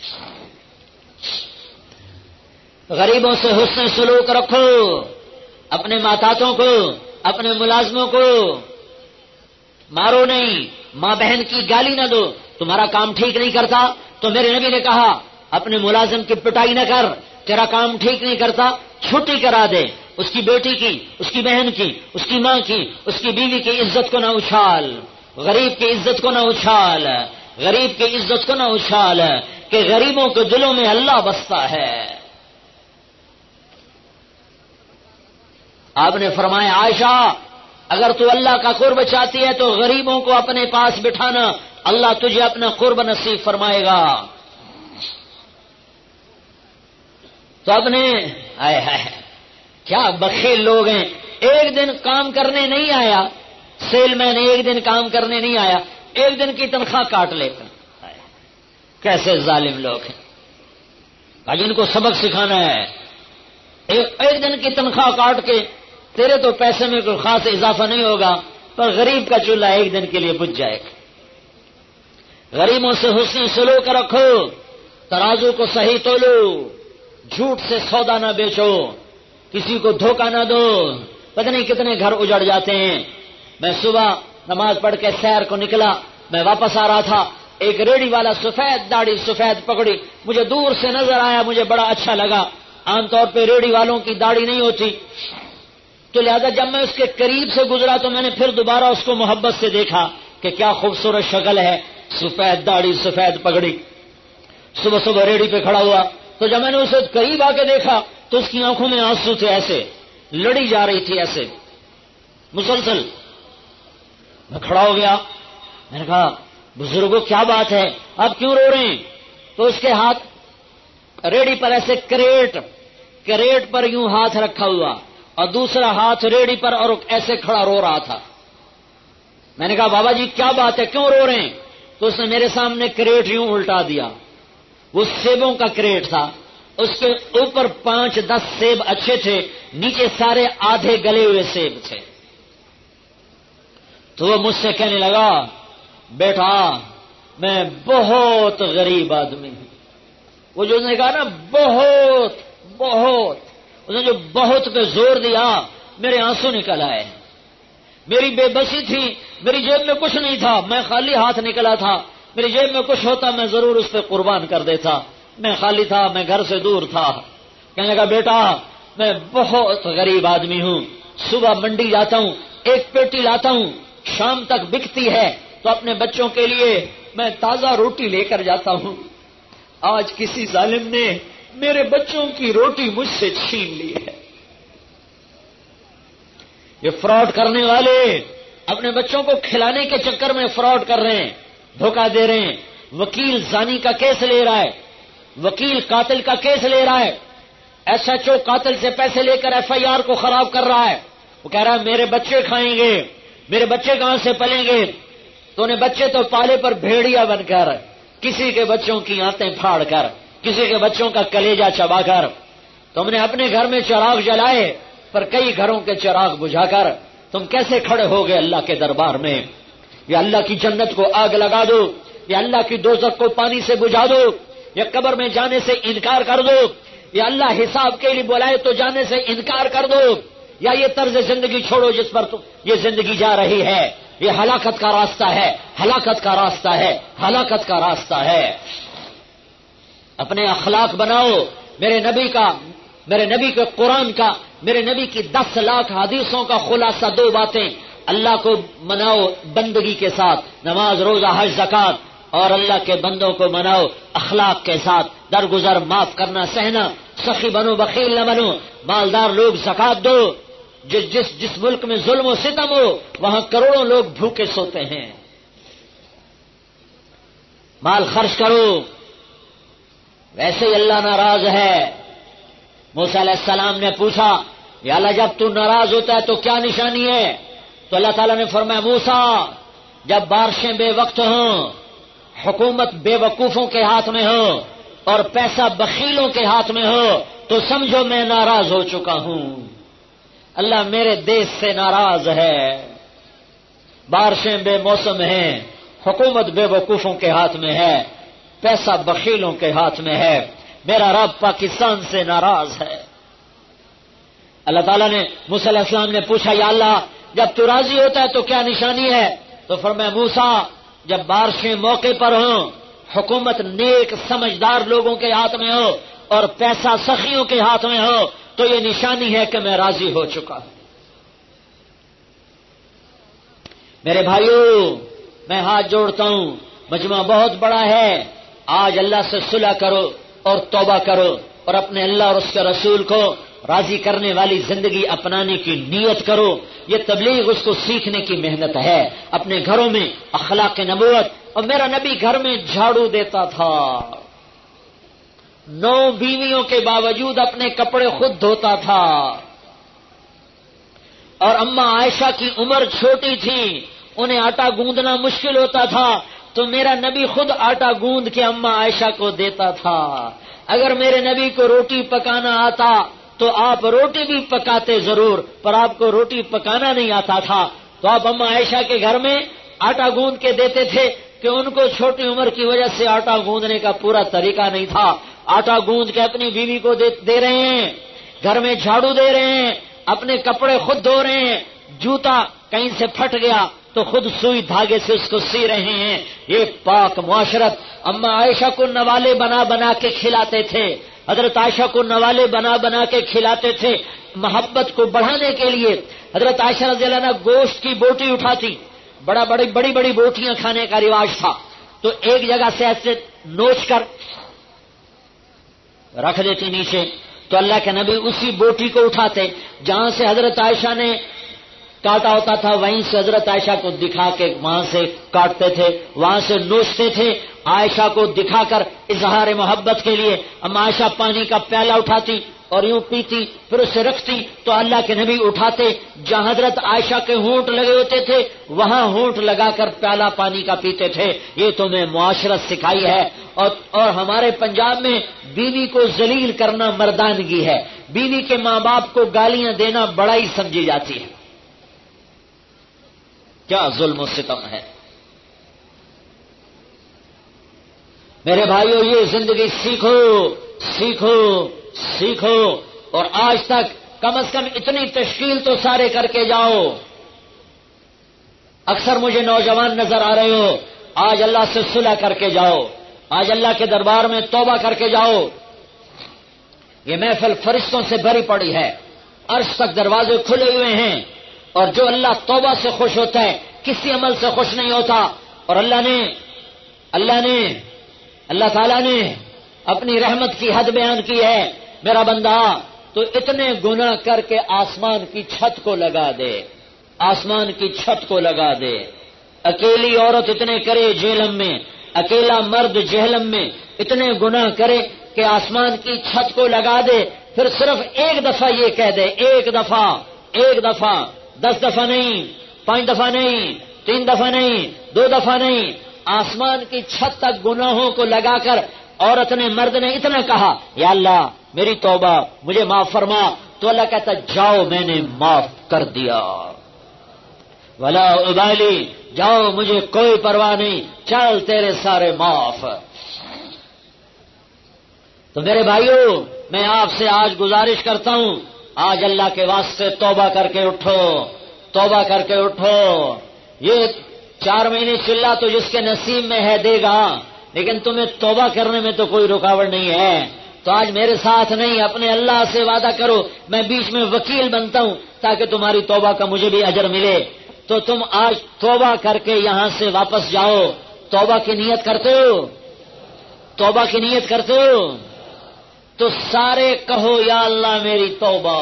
غریبوں سے حسن سلوک رکھو، اپنے ماتاتوں کو، اپنے ملازموں کو مارو نہیں، ماں بہن کی گالی نہ دو. تمہارا کام ٹھیک نہیں کرتا تو میرے نبی نے کہا اپنے ملازم کی پٹائی نہ کر، تیرا کام ٹھیک نہیں کرتا چھٹی کرا دے. اس کی بیٹی کی، اس کی بہن کی، اس کی ماں کی، اس کی بیوی کی عزت کو نہ اچھال، غریب کی عزت کو نہ اچھال، غریب کی عزت کو نہ اچھال، کہ غریبوں کے دلوں میں اللہ بستا ہے. آپ نے فرمایا عائشہ اگر تو اللہ کا قرب چاہتی ہے تو غریبوں کو اپنے پاس بٹھانا، اللہ تجھے اپنا قرب نصیب فرمائے گا. تو اپنے آئے ہائے کیا بخیل لوگ ہیں. ایک دن کام کرنے نہیں آیا سیل مین ایک دن کام کرنے نہیں آیا، ایک دن کی تنخواہ کاٹ لیتا. کیسے ظالم لوگ ہیں. آج ان کو سبق سکھانا ہے. ایک دن کی تنخواہ کاٹ کے تیرے تو پیسے میں کوئی خاص اضافہ نہیں ہوگا، پر غریب کا چولہا ایک دن کے لیے بجھ جائے گا. غریبوں سے حسن سلوک رکھو، ترازو کو صحیح تولو، جھوٹ سے سودا نہ بیچو، کسی کو دھوکہ نہ دو. پتہ نہیں کتنے گھر اجڑ جاتے ہیں. میں صبح نماز پڑھ کے سیر کو نکلا، میں واپس آ رہا تھا، ایک ریڑھی والا سفید داڑھی سفید پگڑی مجھے دور سے نظر آیا، مجھے بڑا اچھا لگا. عام طور پہ ریڑھی والوں کی داڑھی نہیں ہوتی، تو لہذا جب میں اس کے قریب سے گزرا تو میں نے پھر دوبارہ اس کو محبت سے دیکھا کہ کیا خوبصورت شکل ہے، سفید داڑھی سفید پگڑی. صبح صبح ریڑھی پہ کھڑا ہوا تو جب میں نے اسے قریب آ کے دیکھا تو اس کی آنکھوں میں آنسو تھے، ایسے لڑی جا رہی تھی، ایسے مسلسل. میں کھڑا ہو گیا، میں نے کہا بزرگوں کیا بات ہے، آپ کیوں رو رہے ہیں؟ تو اس کے ہاتھ ریڑھی پر ایسے کریٹ کریٹ پر یوں ہاتھ رکھا ہوا اور دوسرا ہاتھ ریڑھی پر اور ایسے کھڑا رو رہا تھا. میں نے کہا بابا جی کیا بات ہے، کیوں رو رہے ہیں؟ تو اس نے میرے سامنے کریٹ یوں الٹا دیا. وہ سیبوں کا کریٹ تھا، اس کے اوپر پانچ دس سیب اچھے تھے، نیچے سارے آدھے گلے ہوئے سیب تھے. تو وہ مجھ سے کہنے لگا بیٹا میں بہت غریب آدمی ہوں. وہ جو اس نے کہا نا بہت بہت، اس نے جو بہت پہ زور دیا، میرے آنسو نکل آئے. میری بے بسی تھی، میری جیب میں کچھ نہیں تھا، میں خالی ہاتھ نکلا تھا. میری جیب میں کچھ ہوتا میں ضرور اس پہ قربان کر دیتا. میں خالی تھا، میں گھر سے دور تھا. کہنے لگا بیٹا میں بہت غریب آدمی ہوں، صبح منڈی جاتا ہوں، ایک پیٹی لاتا ہوں، شام تک بکتی ہے تو اپنے بچوں کے لیے میں تازہ روٹی لے کر جاتا ہوں. آج کسی ظالم نے میرے بچوں کی روٹی مجھ سے چھین لی ہے. یہ فراڈ کرنے والے اپنے بچوں کو کھلانے کے چکر میں فراڈ کر رہے ہیں، دھوکہ دے رہے ہیں. وکیل زانی کا کیس لے رہا ہے، وکیل قاتل کا کیس لے رہا ہے، ایس ایچ او قاتل سے پیسے لے کر ایف آئی آر کو خراب کر رہا ہے. وہ کہہ رہا ہے میرے بچے کھائیں گے، میرے بچے کہاں سے پلیں گے؟ تو نے بچے تو پالے پر بھیڑیا بن کر، کسی کے بچوں کی آنتیں پھاڑ کر، کسی کے بچوں کا کلیجہ چبا کر. تم نے اپنے گھر میں چراغ جلائے پر کئی گھروں کے چراغ بجھا کر تم کیسے کھڑے ہو گئے اللہ کے دربار میں؟ یا اللہ کی جنت کو آگ لگا دو، یا اللہ کی دوزخ کو پانی سے بجھا دو، یا قبر میں جانے سے انکار کر دو، یا اللہ حساب کے لیے بلائے تو جانے سے انکار کر دو، یا یہ طرز زندگی چھوڑو جس پر تو یہ زندگی جا رہی ہے. یہ ہلاکت کا راستہ ہے، ہلاکت کا راستہ ہے، ہلاکت کا راستہ ہے. اپنے اخلاق بناؤ. میرے نبی کا میرے نبی کے قرآن کا میرے نبی کی دس لاکھ حدیثوں کا خلاصہ دو باتیں: اللہ کو مناؤ بندگی کے ساتھ، نماز روزہ حج زکات، اور اللہ کے بندوں کو مناؤ اخلاق کے ساتھ، درگزر معاف کرنا سہنا، سخی بنو بخیل نہ بنو، مالدار لوگ زکات دو. جس جس جس ملک میں ظلم و ستم ہو وہاں کروڑوں لوگ بھوکے سوتے ہیں. مال خرچ کرو. ویسے ہی اللہ ناراض ہے. موسیٰ علیہ السلام نے پوچھا یا اللہ جب تو ناراض ہوتا ہے تو کیا نشانی ہے؟ تو اللہ تعالیٰ نے فرمایا موسیٰ جب بارشیں بے وقت ہوں، حکومت بے وقوفوں کے ہاتھ میں ہو اور پیسہ بخیلوں کے ہاتھ میں ہو تو سمجھو میں ناراض ہو چکا ہوں. اللہ میرے دیش سے ناراض ہے. بارشیں بے موسم ہیں، حکومت بے وقوفوں کے ہاتھ میں ہے، پیسہ بخیلوں کے ہاتھ میں ہے. میرا رب پاکستان سے ناراض ہے. اللہ تعالیٰ نے موسیٰ علیہ السلام نے پوچھا یا اللہ جب تو راضی ہوتا ہے تو کیا نشانی ہے؟ تو فرمایا موسیٰ جب بارشیں موقع پر ہوں، حکومت نیک سمجھدار لوگوں کے ہاتھ میں ہو اور پیسہ سخیوں کے ہاتھ میں ہو تو یہ نشانی ہے کہ میں راضی ہو چکا ہوں. میرے بھائیوں میں ہاتھ جوڑتا ہوں، مجمع بہت بڑا ہے. آج اللہ سے صلح کرو اور توبہ کرو اور اپنے اللہ اور اس کے رسول کو راضی کرنے والی زندگی اپنانے کی نیت کرو. یہ تبلیغ اس کو سیکھنے کی محنت ہے. اپنے گھروں میں اخلاق نبوت. اور میرا نبی گھر میں جھاڑو دیتا تھا، نو بیویوں کے باوجود اپنے کپڑے خود دھوتا تھا اور اماں عائشہ کی عمر چھوٹی تھی، انہیں آٹا گوندنا مشکل ہوتا تھا، تو میرا نبی خود آٹا گوند کے اماں عائشہ کو دیتا تھا۔ اگر میرے نبی کو روٹی پکانا آتا تو آپ روٹی بھی پکاتے ضرور، پر آپ کو روٹی پکانا نہیں آتا تھا، تو آپ اماں عائشہ کے گھر میں آٹا گوند کے دیتے تھے کہ ان کو چھوٹی عمر کی وجہ سے آٹا گوندنے کا پورا طریقہ نہیں تھا۔ آٹا گوند کے اپنی بیوی کو دے, دے رہے ہیں، گھر میں جھاڑو دے رہے ہیں، اپنے کپڑے خود دھو رہے ہیں، جوتا کہیں سے پھٹ گیا تو خود سوئی دھاگے سے اس کو سی رہے ہیں۔ یہ پاک معاشرت۔ اماں عائشہ کو نوالے بنا بنا کے کھلاتے تھے، حضرت عائشہ کو نوالے بنا بنا کے کھلاتے تھے۔ محبت کو بڑھانے کے لیے حضرت عائشہ رضی اللہ عنہا گوشت کی بوٹی اٹھاتی، بڑا بڑی بڑی بڑی بوٹیاں کھانے کا رواج تھا، تو ایک جگہ سے ایسے نوچ کر رکھ دیتی نیچے، تو اللہ کے نبی اسی بوٹی کو اٹھاتے، جہاں سے حضرت عائشہ نے کاٹا ہوتا تھا وہیں سے حضرت عائشہ کو دکھا کے وہاں سے کاٹتے تھے، وہاں سے نوچتے تھے، عائشہ کو دکھا کر اظہار محبت کے لیے۔ اما عائشہ پانی کا پیالہ اٹھاتی اور یوں پیتی، پھر اسے رکھتی، تو اللہ کے نبی اٹھاتے، جہاں حضرت عائشہ کے ہونٹ لگے ہوتے تھے وہاں ہونٹ لگا کر پیالہ پانی کا پیتے تھے۔ یہ تمہیں معاشرت سکھائی ہے۔ اور اور ہمارے پنجاب میں بیوی کو ذلیل کرنا مردانگی ہے، بیوی کے ماں باپ کو گالیاں دینا بڑائی سمجھی جاتی ہے۔ کیا ظلم و ستم ہے میرے بھائیو! یہ زندگی سیکھو سیکھو سیکھو، اور آج تک کم از کم اتنی تشکیل تو سارے کر کے جاؤ۔ اکثر مجھے نوجوان نظر آ رہے ہو، آج اللہ سے صلح کر کے جاؤ، آج اللہ کے دربار میں توبہ کر کے جاؤ۔ یہ محفل فرشتوں سے بھری پڑی ہے، عرش تک دروازے کھلے ہوئے ہیں، اور جو اللہ توبہ سے خوش ہوتا ہے کسی عمل سے خوش نہیں ہوتا۔ اور اللہ نے اللہ نے اللہ تعالیٰ نے اپنی رحمت کی حد بیان کی ہے، میرا بندہ تو اتنے گناہ کر کے آسمان کی چھت کو لگا دے، آسمان کی چھت کو لگا دے۔ اکیلی عورت اتنے کرے جہلم میں، اکیلا مرد جہلم میں اتنے گناہ کرے کہ آسمان کی چھت کو لگا دے، پھر صرف ایک دفعہ یہ کہہ دے، ایک دفعہ ایک دفعہ دس دفعہ نہیں، پانچ دفعہ نہیں، تین دفعہ نہیں، دو دفعہ نہیں، آسمان کی چھت تک گناہوں کو لگا کر عورت نے مرد نے اتنا کہا، یا اللہ میری توبہ مجھے معاف فرما، تو اللہ کہتا جاؤ میں نے معاف کر دیا، ولا ابالی، جاؤ مجھے کوئی پرواہ نہیں، چل تیرے سارے معاف۔ تو میرے بھائیو، میں آپ سے آج گزارش کرتا ہوں، آج اللہ کے واسطے توبہ کر کے اٹھو، توبہ کر کے اٹھو۔ یہ چار مہینے چلا تو جس کے نصیب میں ہے دے گا، لیکن تمہیں توبہ کرنے میں تو کوئی رکاوٹ نہیں ہے۔ تو آج میرے ساتھ نہیں، اپنے اللہ سے وعدہ کرو، میں بیچ میں وکیل بنتا ہوں تاکہ تمہاری توبہ کا مجھے بھی اجر ملے۔ تو تم آج توبہ کر کے یہاں سے واپس جاؤ۔ توبہ کی نیت کرتے ہو؟ توبہ کی نیت کرتے ہو؟ تو سارے کہو یا اللہ میری توبہ۔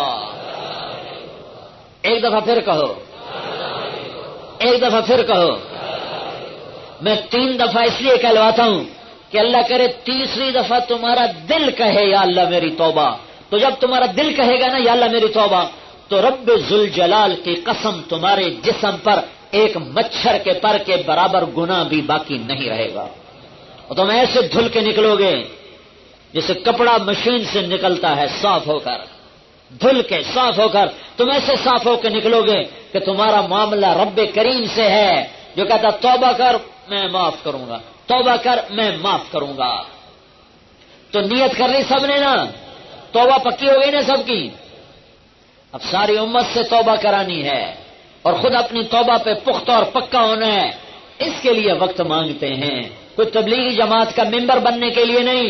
ایک دفعہ پھر کہو، ایک دفعہ پھر کہو۔ میں تین دفعہ اس لیے کہلواتا ہوں کہ اللہ کرے تیسری دفعہ تمہارا دل کہے یا اللہ میری توبہ۔ تو جب تمہارا دل کہے گا نا یا اللہ میری توبہ، تو رب ذوالجلال کی قسم تمہارے جسم پر ایک مچھر کے پر کے برابر گناہ بھی باقی نہیں رہے گا، اور تم ایسے دھل کے نکلو گے جیسے کپڑا مشین سے نکلتا ہے، صاف ہو کر، دھل کے صاف ہو کر تم ایسے صاف ہو کے نکلو گے کہ تمہارا معاملہ رب کریم سے ہے، جو کہتا توبہ کر میں معاف کروں گا، توبہ کر میں معاف کروں گا۔ تو نیت کر لی سب نے نا، توبہ پکی ہو گئی نا سب کی۔ اب ساری امت سے توبہ کرانی ہے اور خود اپنی توبہ پہ پختہ اور پکا ہونا ہے، اس کے لیے وقت مانگتے ہیں، کوئی تبلیغی جماعت کا ممبر بننے کے لیے نہیں،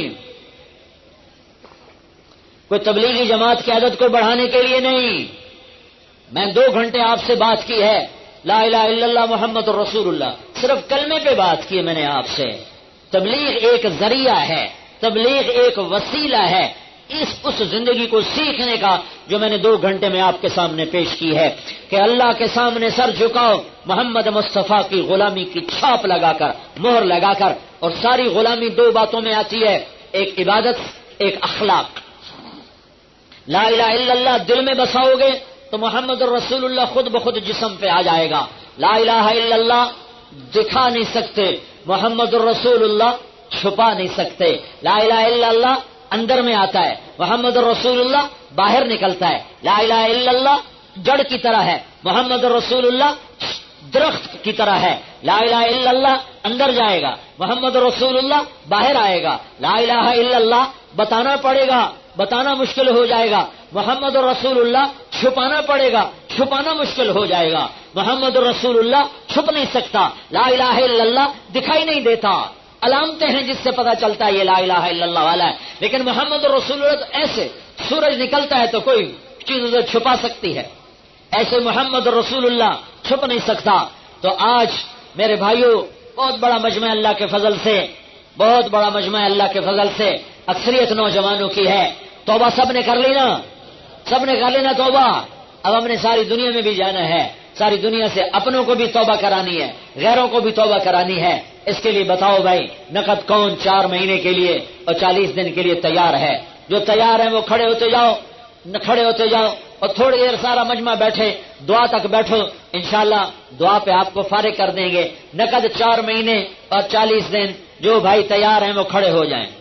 کوئی تبلیغی جماعت کی عدد کو بڑھانے کے لیے نہیں۔ میں دو گھنٹے آپ سے بات کی ہے، لا الہ الا اللہ محمد رسول اللہ، صرف کلمے پہ بات کی ہے میں نے آپ سے۔ تبلیغ ایک ذریعہ ہے، تبلیغ ایک وسیلہ ہے اس اس زندگی کو سیکھنے کا جو میں نے دو گھنٹے میں آپ کے سامنے پیش کی ہے، کہ اللہ کے سامنے سر جھکاؤ، محمد مصطفیٰ کی غلامی کی چھاپ لگا کر، مہر لگا کر، اور ساری غلامی دو باتوں میں آتی ہے، ایک عبادت، ایک اخلاق۔ لا الہ الا اللہ دل میں بساؤ گے تو محمد الرسول اللہ خود بخود جسم پہ آ جائے گا. لا الہ الا اللہ دکھا نہیں سکتے, محمد الرسول اللہ چھپا نہیں سکتے. لا الہ الا اللہ اندر میں آتا ہے, محمد الرسول اللہ باہر نکلتا ہے. لا الہ الا اللہ جڑ کی طرح ہے, محمد الرسول اللہ درخت کی طرح ہے. لا الہ الا اللہ اندر جائے گا, محمد رسول اللہ باہر آئے گا. لا الہ الا اللہ بتانا پڑے گا, بتانا مشکل ہو جائے گا. محمد رسول اللہ چھپانا پڑے گا, چھپانا مشکل ہو جائے گا. محمد رسول اللہ چھپ نہیں سکتا. لا الہ الا اللہ دکھائی نہیں دیتا, علامتیں ہیں جس سے پتا چلتا ہے یہ لا الہ الا اللہ والا ہے. لیکن محمد رسول اللہ تو ایسے سورج نکلتا ہے تو کوئی چیز اسے چھپا سکتی ہے, ایسے محمد رسول اللہ چھپ نہیں سکتا. تو آج میرے بھائیوں بہت بڑا مجمع اللہ کے فضل سے, بہت بڑا مجمع اللہ کے فضل سے اکثریت نوجوانوں کی ہے. توبہ سب نے کر لی نا, سب نے کر لینا توبہ. اب ہم نے ساری دنیا میں بھی جانا ہے, ساری دنیا سے اپنوں کو بھی توبہ کرانی ہے, غیروں کو بھی توبہ کرانی ہے. اس کے لیے بتاؤ بھائی نقد کون چار مہینے کے لیے اور چالیس دن کے لیے تیار ہے؟ جو تیار ہے وہ کھڑے ہوتے جاؤ, کھڑے ہوتے جاؤ اور تھوڑی دیر سارا مجمع بیٹھے, دعا تک بیٹھو, انشاءاللہ دعا پہ آپ کو فارغ کر دیں گے. نقد چار مہینے اور چالیس دن, جو بھائی تیار ہیں وہ کھڑے ہو جائیں.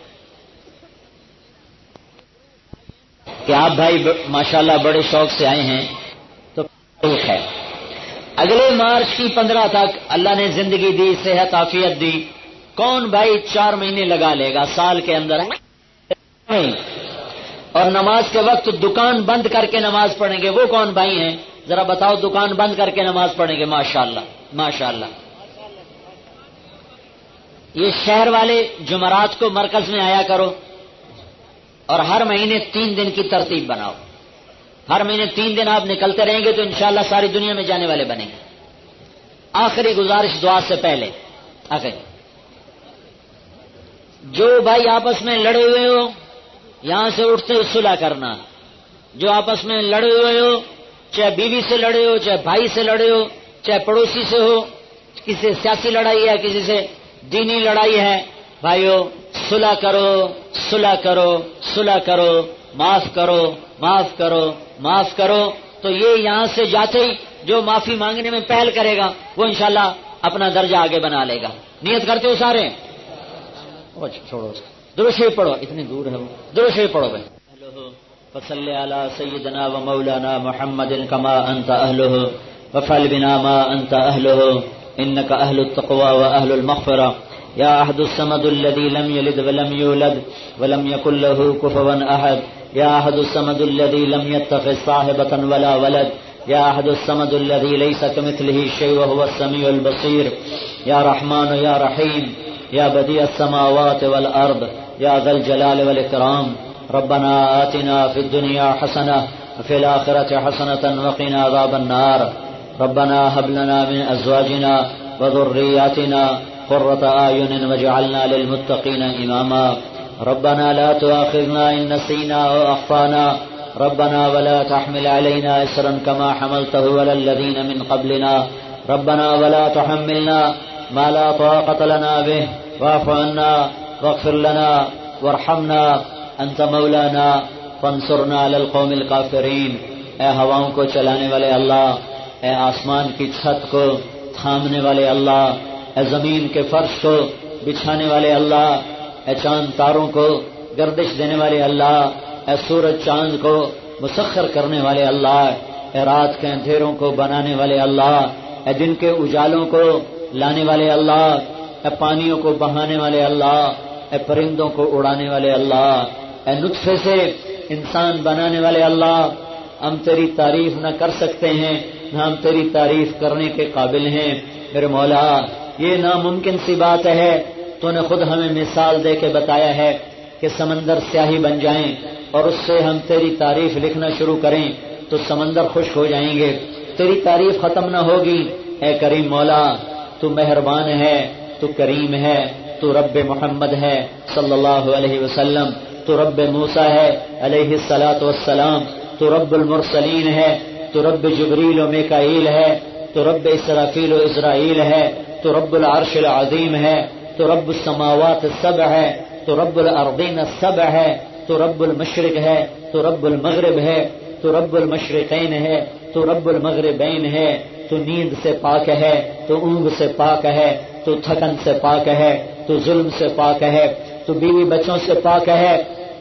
کہ آپ بھائی ماشاءاللہ بڑے شوق سے آئے ہیں تو ہے. اگلے مارچ کی پندرہ تک اللہ نے زندگی دی, صحت عافیت دی, کون بھائی چار مہینے لگا لے گا سال کے اندر اور نماز کے وقت دکان بند کر کے نماز پڑھیں گے؟ وہ کون بھائی ہیں ذرا بتاؤ, دکان بند کر کے نماز پڑھیں گے؟ ماشاءاللہ ماشاءاللہ. یہ شہر والے جمعرات کو مرکز میں آیا کرو اور ہر مہینے تین دن کی ترتیب بناؤ. ہر مہینے تین دن آپ نکلتے رہیں گے تو انشاءاللہ ساری دنیا میں جانے والے بنیں گے. آخری گزارش دعا سے پہلے, آخری جو بھائی آپس میں لڑے ہوئے ہو یہاں سے اٹھتے صلح کرنا. جو آپس میں لڑے ہوئے ہو, چاہے بیوی سے لڑے ہو, چاہے بھائی سے لڑے ہو, چاہے پڑوسی سے ہو, کسی سے سیاسی لڑائی ہے, کسی سے دینی لڑائی ہے, بھائیو صلح کرو, صلح کرو, صلح کرو, معاف کرو, معاف کرو, معاف کرو. تو یہ یہاں سے جاتے ہی جو معافی مانگنے میں پہل کرے گا وہ انشاءاللہ اپنا درجہ آگے بنا لے گا. نیت کرتے ہو سارے؟ چھوڑو, درود شریف پڑھو, اتنی دور ہے وہ, درود شریف پڑھو بھائی. فصلی علی سیدنا و مولانا محمد کما انت اہلہ وفعل بنا ما انت اہلہ انک اہل التقوی و اہل المغفرہ یا احد الصمد الذی لم یلد ولم یولد ولم یکن له کفوا احد یا احد الصمد الذی لم یتخذ صاحبة ولا ولد یا احد الصمد الذی لیس کمثلہ شیء وهو السمیع البصیر یا رحمان یا رحیم یا بدیع السماوات والارض یا ذا الجلال والاکرام. ربنا آتنا فی الدنیا حسنہ وفی الآخرۃ حسنۃ وقنا عذاب النار. ربنا هب لنا من ازواجنا وذرياتنا قرة اعین واجعلنا للمتقین اماما. ربنا لا تؤاخذنا ان نسینا او اخطانا. ربنا ولا تحمل علينا اسرا كما حملته على الذين من قبلنا. ربنا ولا تحملنا ما لا طاقة لنا به واعف عنا واغفر لنا وارحمنا انت مولانا فانصرنا على القوم الكافرين. اے ہواؤں کو چلانے والے اللہ, اے آسمان کی چھت کو تھامنے والے اللہ, اے زمین کے فرش کو بچھانے والے اللہ, اے چاند تاروں کو گردش دینے والے اللہ, اے سورج چاند کو مسخر کرنے والے اللہ, اے رات کے اندھیروں کو بنانے والے اللہ, اے دن کے اجالوں کو لانے والے اللہ, اے پانیوں کو بہانے والے اللہ, اے پرندوں کو اڑانے والے اللہ, اے نطفے سے انسان بنانے والے اللہ. ہم تیری تعریف نہ کر سکتے ہیں, نہ ہم تیری تعریف کرنے کے قابل ہیں. میرے مولا یہ ناممکن سی بات ہے, تو نے خود ہمیں مثال دے کے بتایا ہے کہ سمندر سیاہی بن جائیں اور اس سے ہم تیری تعریف لکھنا شروع کریں تو سمندر خشک ہو جائیں گے, تیری تعریف ختم نہ ہوگی. اے کریم مولا تو مہربان ہے, تو کریم ہے, تو رب محمد ہے صلی اللہ علیہ وسلم, تو رب موسیٰ ہے علیہ الصلاۃ والسلام, تو رب المرسلین ہے, تو رب جبریل و میکائیل ہے, تو رب اسرافیل و اسرائیل ہے, تو رب العرش العظیم ہے, تو رب السماوات السبع ہے, تو رب الارضین السبع ہے, تو رب المشرق ہے, تو رب المغرب ہے, تو رب المشرقین ہے, تو رب المغربین ہے، تو نیند سے پاک ہے، تو اونگ سے پاک ہے، تو تھکن سے پاک ہے، تو ظلم سے پاک ہے، تو بیوی بچوں سے پاک ہے،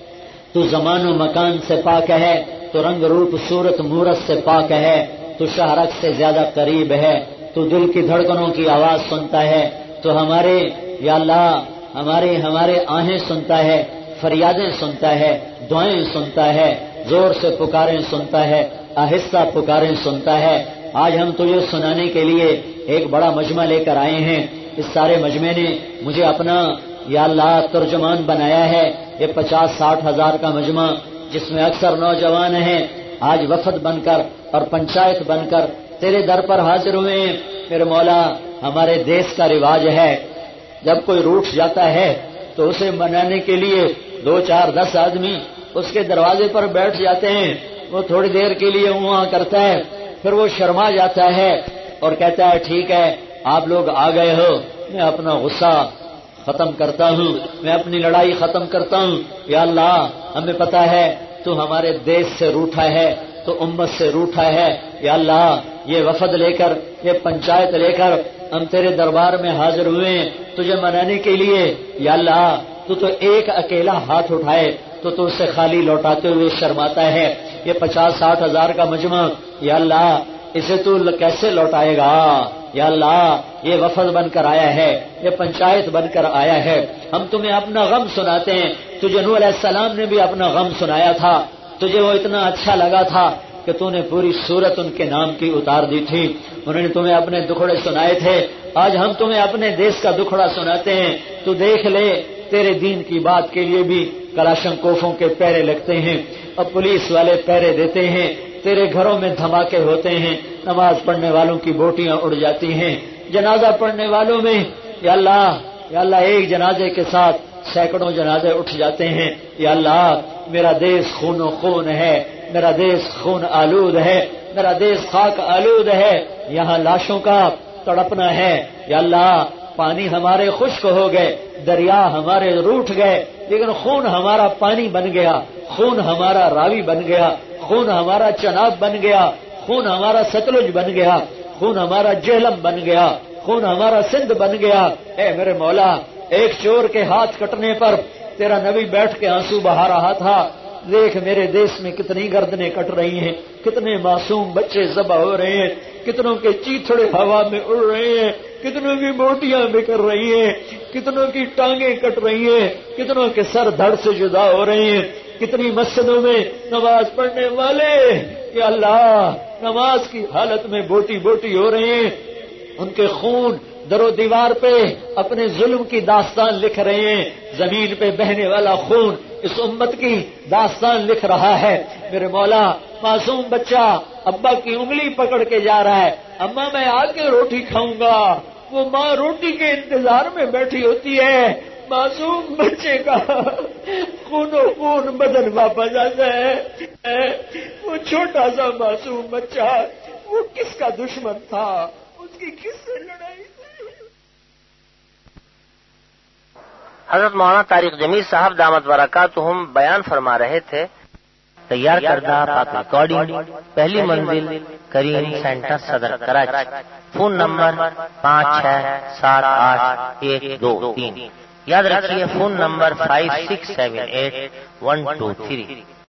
تو زمان و مکان سے پاک ہے، تو رنگ روپ صورت مورت سے پاک ہے، تو شہرت سے زیادہ قریب ہے، تو دل کی دھڑکنوں کی آواز سنتا ہے، تو ہمارے یا اللہ ہمارے ہمارے آہیں سنتا ہے، فریادیں سنتا ہے، دعائیں سنتا ہے، زور سے پکاریں سنتا ہے، آہستہ پکاریں سنتا ہے۔ آج ہم تجھے سنانے کے لیے ایک بڑا مجمع لے کر آئے ہیں۔ اس سارے مجمع نے مجھے اپنا یا اللہ ترجمان بنایا ہے۔ یہ پچاس ساٹھ ہزار کا مجمع جس میں اکثر نوجوان ہیں، آج وفد بن کر اور پنچایت بن کر تیرے در پر حاضر ہوئے ہیں۔ میرے مولا، ہمارے دیس کا رواج ہے جب کوئی روٹھ جاتا ہے تو اسے منانے کے لیے دو چار دس آدمی اس کے دروازے پر بیٹھ جاتے ہیں۔ وہ تھوڑی دیر کے لیے وہاں کرتا ہے، پھر وہ شرما جاتا ہے اور کہتا ہے ٹھیک ہے آپ لوگ آ گئے ہو، میں اپنا غصہ ختم کرتا ہوں، میں اپنی لڑائی ختم کرتا ہوں۔ یا اللہ ہمیں پتا ہے تو ہمارے دیش سے روٹھا ہے، تو امت سے روٹھا ہے۔ یا اللہ یہ وفد لے کر، یہ پنچایت لے کر ہم تیرے دربار میں حاضر ہوئے ہیں تجھے منانے کے لیے۔ یا اللہ تو تو ایک اکیلا ہاتھ اٹھائے تو تو اسے خالی لوٹاتے ہوئے شرماتا ہے۔ یہ پچاس ساٹھ ہزار کا مجمع، یا اللہ اسے تو کیسے لوٹائے گا؟ یا اللہ یہ وفد بن کر آیا ہے، یہ پنچایت بن کر آیا ہے، ہم تمہیں اپنا غم سناتے ہیں۔ تجھے نوح علیہ السلام نے بھی اپنا غم سنایا تھا، تجھے وہ اتنا اچھا لگا تھا کہ تو نے پوری صورت ان کے نام کی اتار دی تھی، انہوں نے تمہیں اپنے دکھڑے سنائے تھے۔ آج ہم تمہیں اپنے دیش کا دکھڑا سناتے ہیں، تو دیکھ لے تیرے دین کی بات کے لیے بھی کلاشنکوفوں کے پہرے لگتے ہیں اور پولیس والے پہرے دیتے ہیں، تیرے گھروں میں دھماکے ہوتے ہیں، نماز پڑھنے والوں کی بوٹیاں اڑ جاتی ہیں، جنازہ پڑھنے والوں میں یا اللہ یا اللہ ایک جنازے کے ساتھ سینکڑوں جنازے اٹھ جاتے ہیں۔ یا اللہ میرا دیش خون و خون ہے، میرا دیش خون آلود ہے، میرا دیش خاک آلود ہے، یہاں لاشوں کا تڑپنا ہے۔ یا اللہ پانی ہمارے خشک ہو گئے، دریا ہمارے روٹھ گئے، لیکن خون ہمارا پانی بن گیا، خون ہمارا راوی بن گیا، خون ہمارا چناب بن گیا، خون ہمارا ستلج بن گیا، خون ہمارا جہلم بن گیا، خون ہمارا سندھ بن گیا۔ اے میرے مولا، ایک چور کے ہاتھ کٹنے پر تیرا نبی بیٹھ کے آنسو بہا رہا تھا، دیکھ میرے دیش میں کتنی گردنیں کٹ رہی ہیں، کتنے معصوم بچے ذبح ہو رہے ہیں، کتنوں کے چیتھڑے ہوا میں اڑ رہے ہیں، کتنوں کی بوٹیاں بکھر رہی ہیں، کتنوں کی ٹانگیں کٹ رہی ہیں، کتنوں کے سر دھڑ سے جدا ہو رہے ہیں، کتنی مسجدوں میں نماز پڑھنے والے یا اللہ نماز کی حالت میں بوٹی بوٹی ہو رہے ہیں، ان کے خون در و دیوار پہ اپنے ظلم کی داستان لکھ رہے ہیں، زمین پہ بہنے والا خون اس امت کی داستان لکھ رہا ہے۔ میرے مولا معصوم بچہ ابا کی انگلی پکڑ کے جا رہا ہے، اماں میں آ کے روٹی کھاؤں گا، وہ ماں روٹی کے انتظار میں بیٹھی ہوتی ہے، معصوم بچے کا خون و خون بدن واپس آتا ہے۔ وہ چھوٹا سا معصوم بچہ وہ کس کا دشمن تھا، اس کی کس سے لڑائی تھی؟ حضرت مولانا طارق جمیل صاحب دامت برکاتہم بیان فرما رہے تھے۔ تیار کردہ پاک ریکارڈنگ، پہلی منزل کریم سینٹر صدر کراچی، فون نمبر پانچ چھ سات آٹھ ایک دو تین، یاد رکھیے phone number five six seven eight one two three.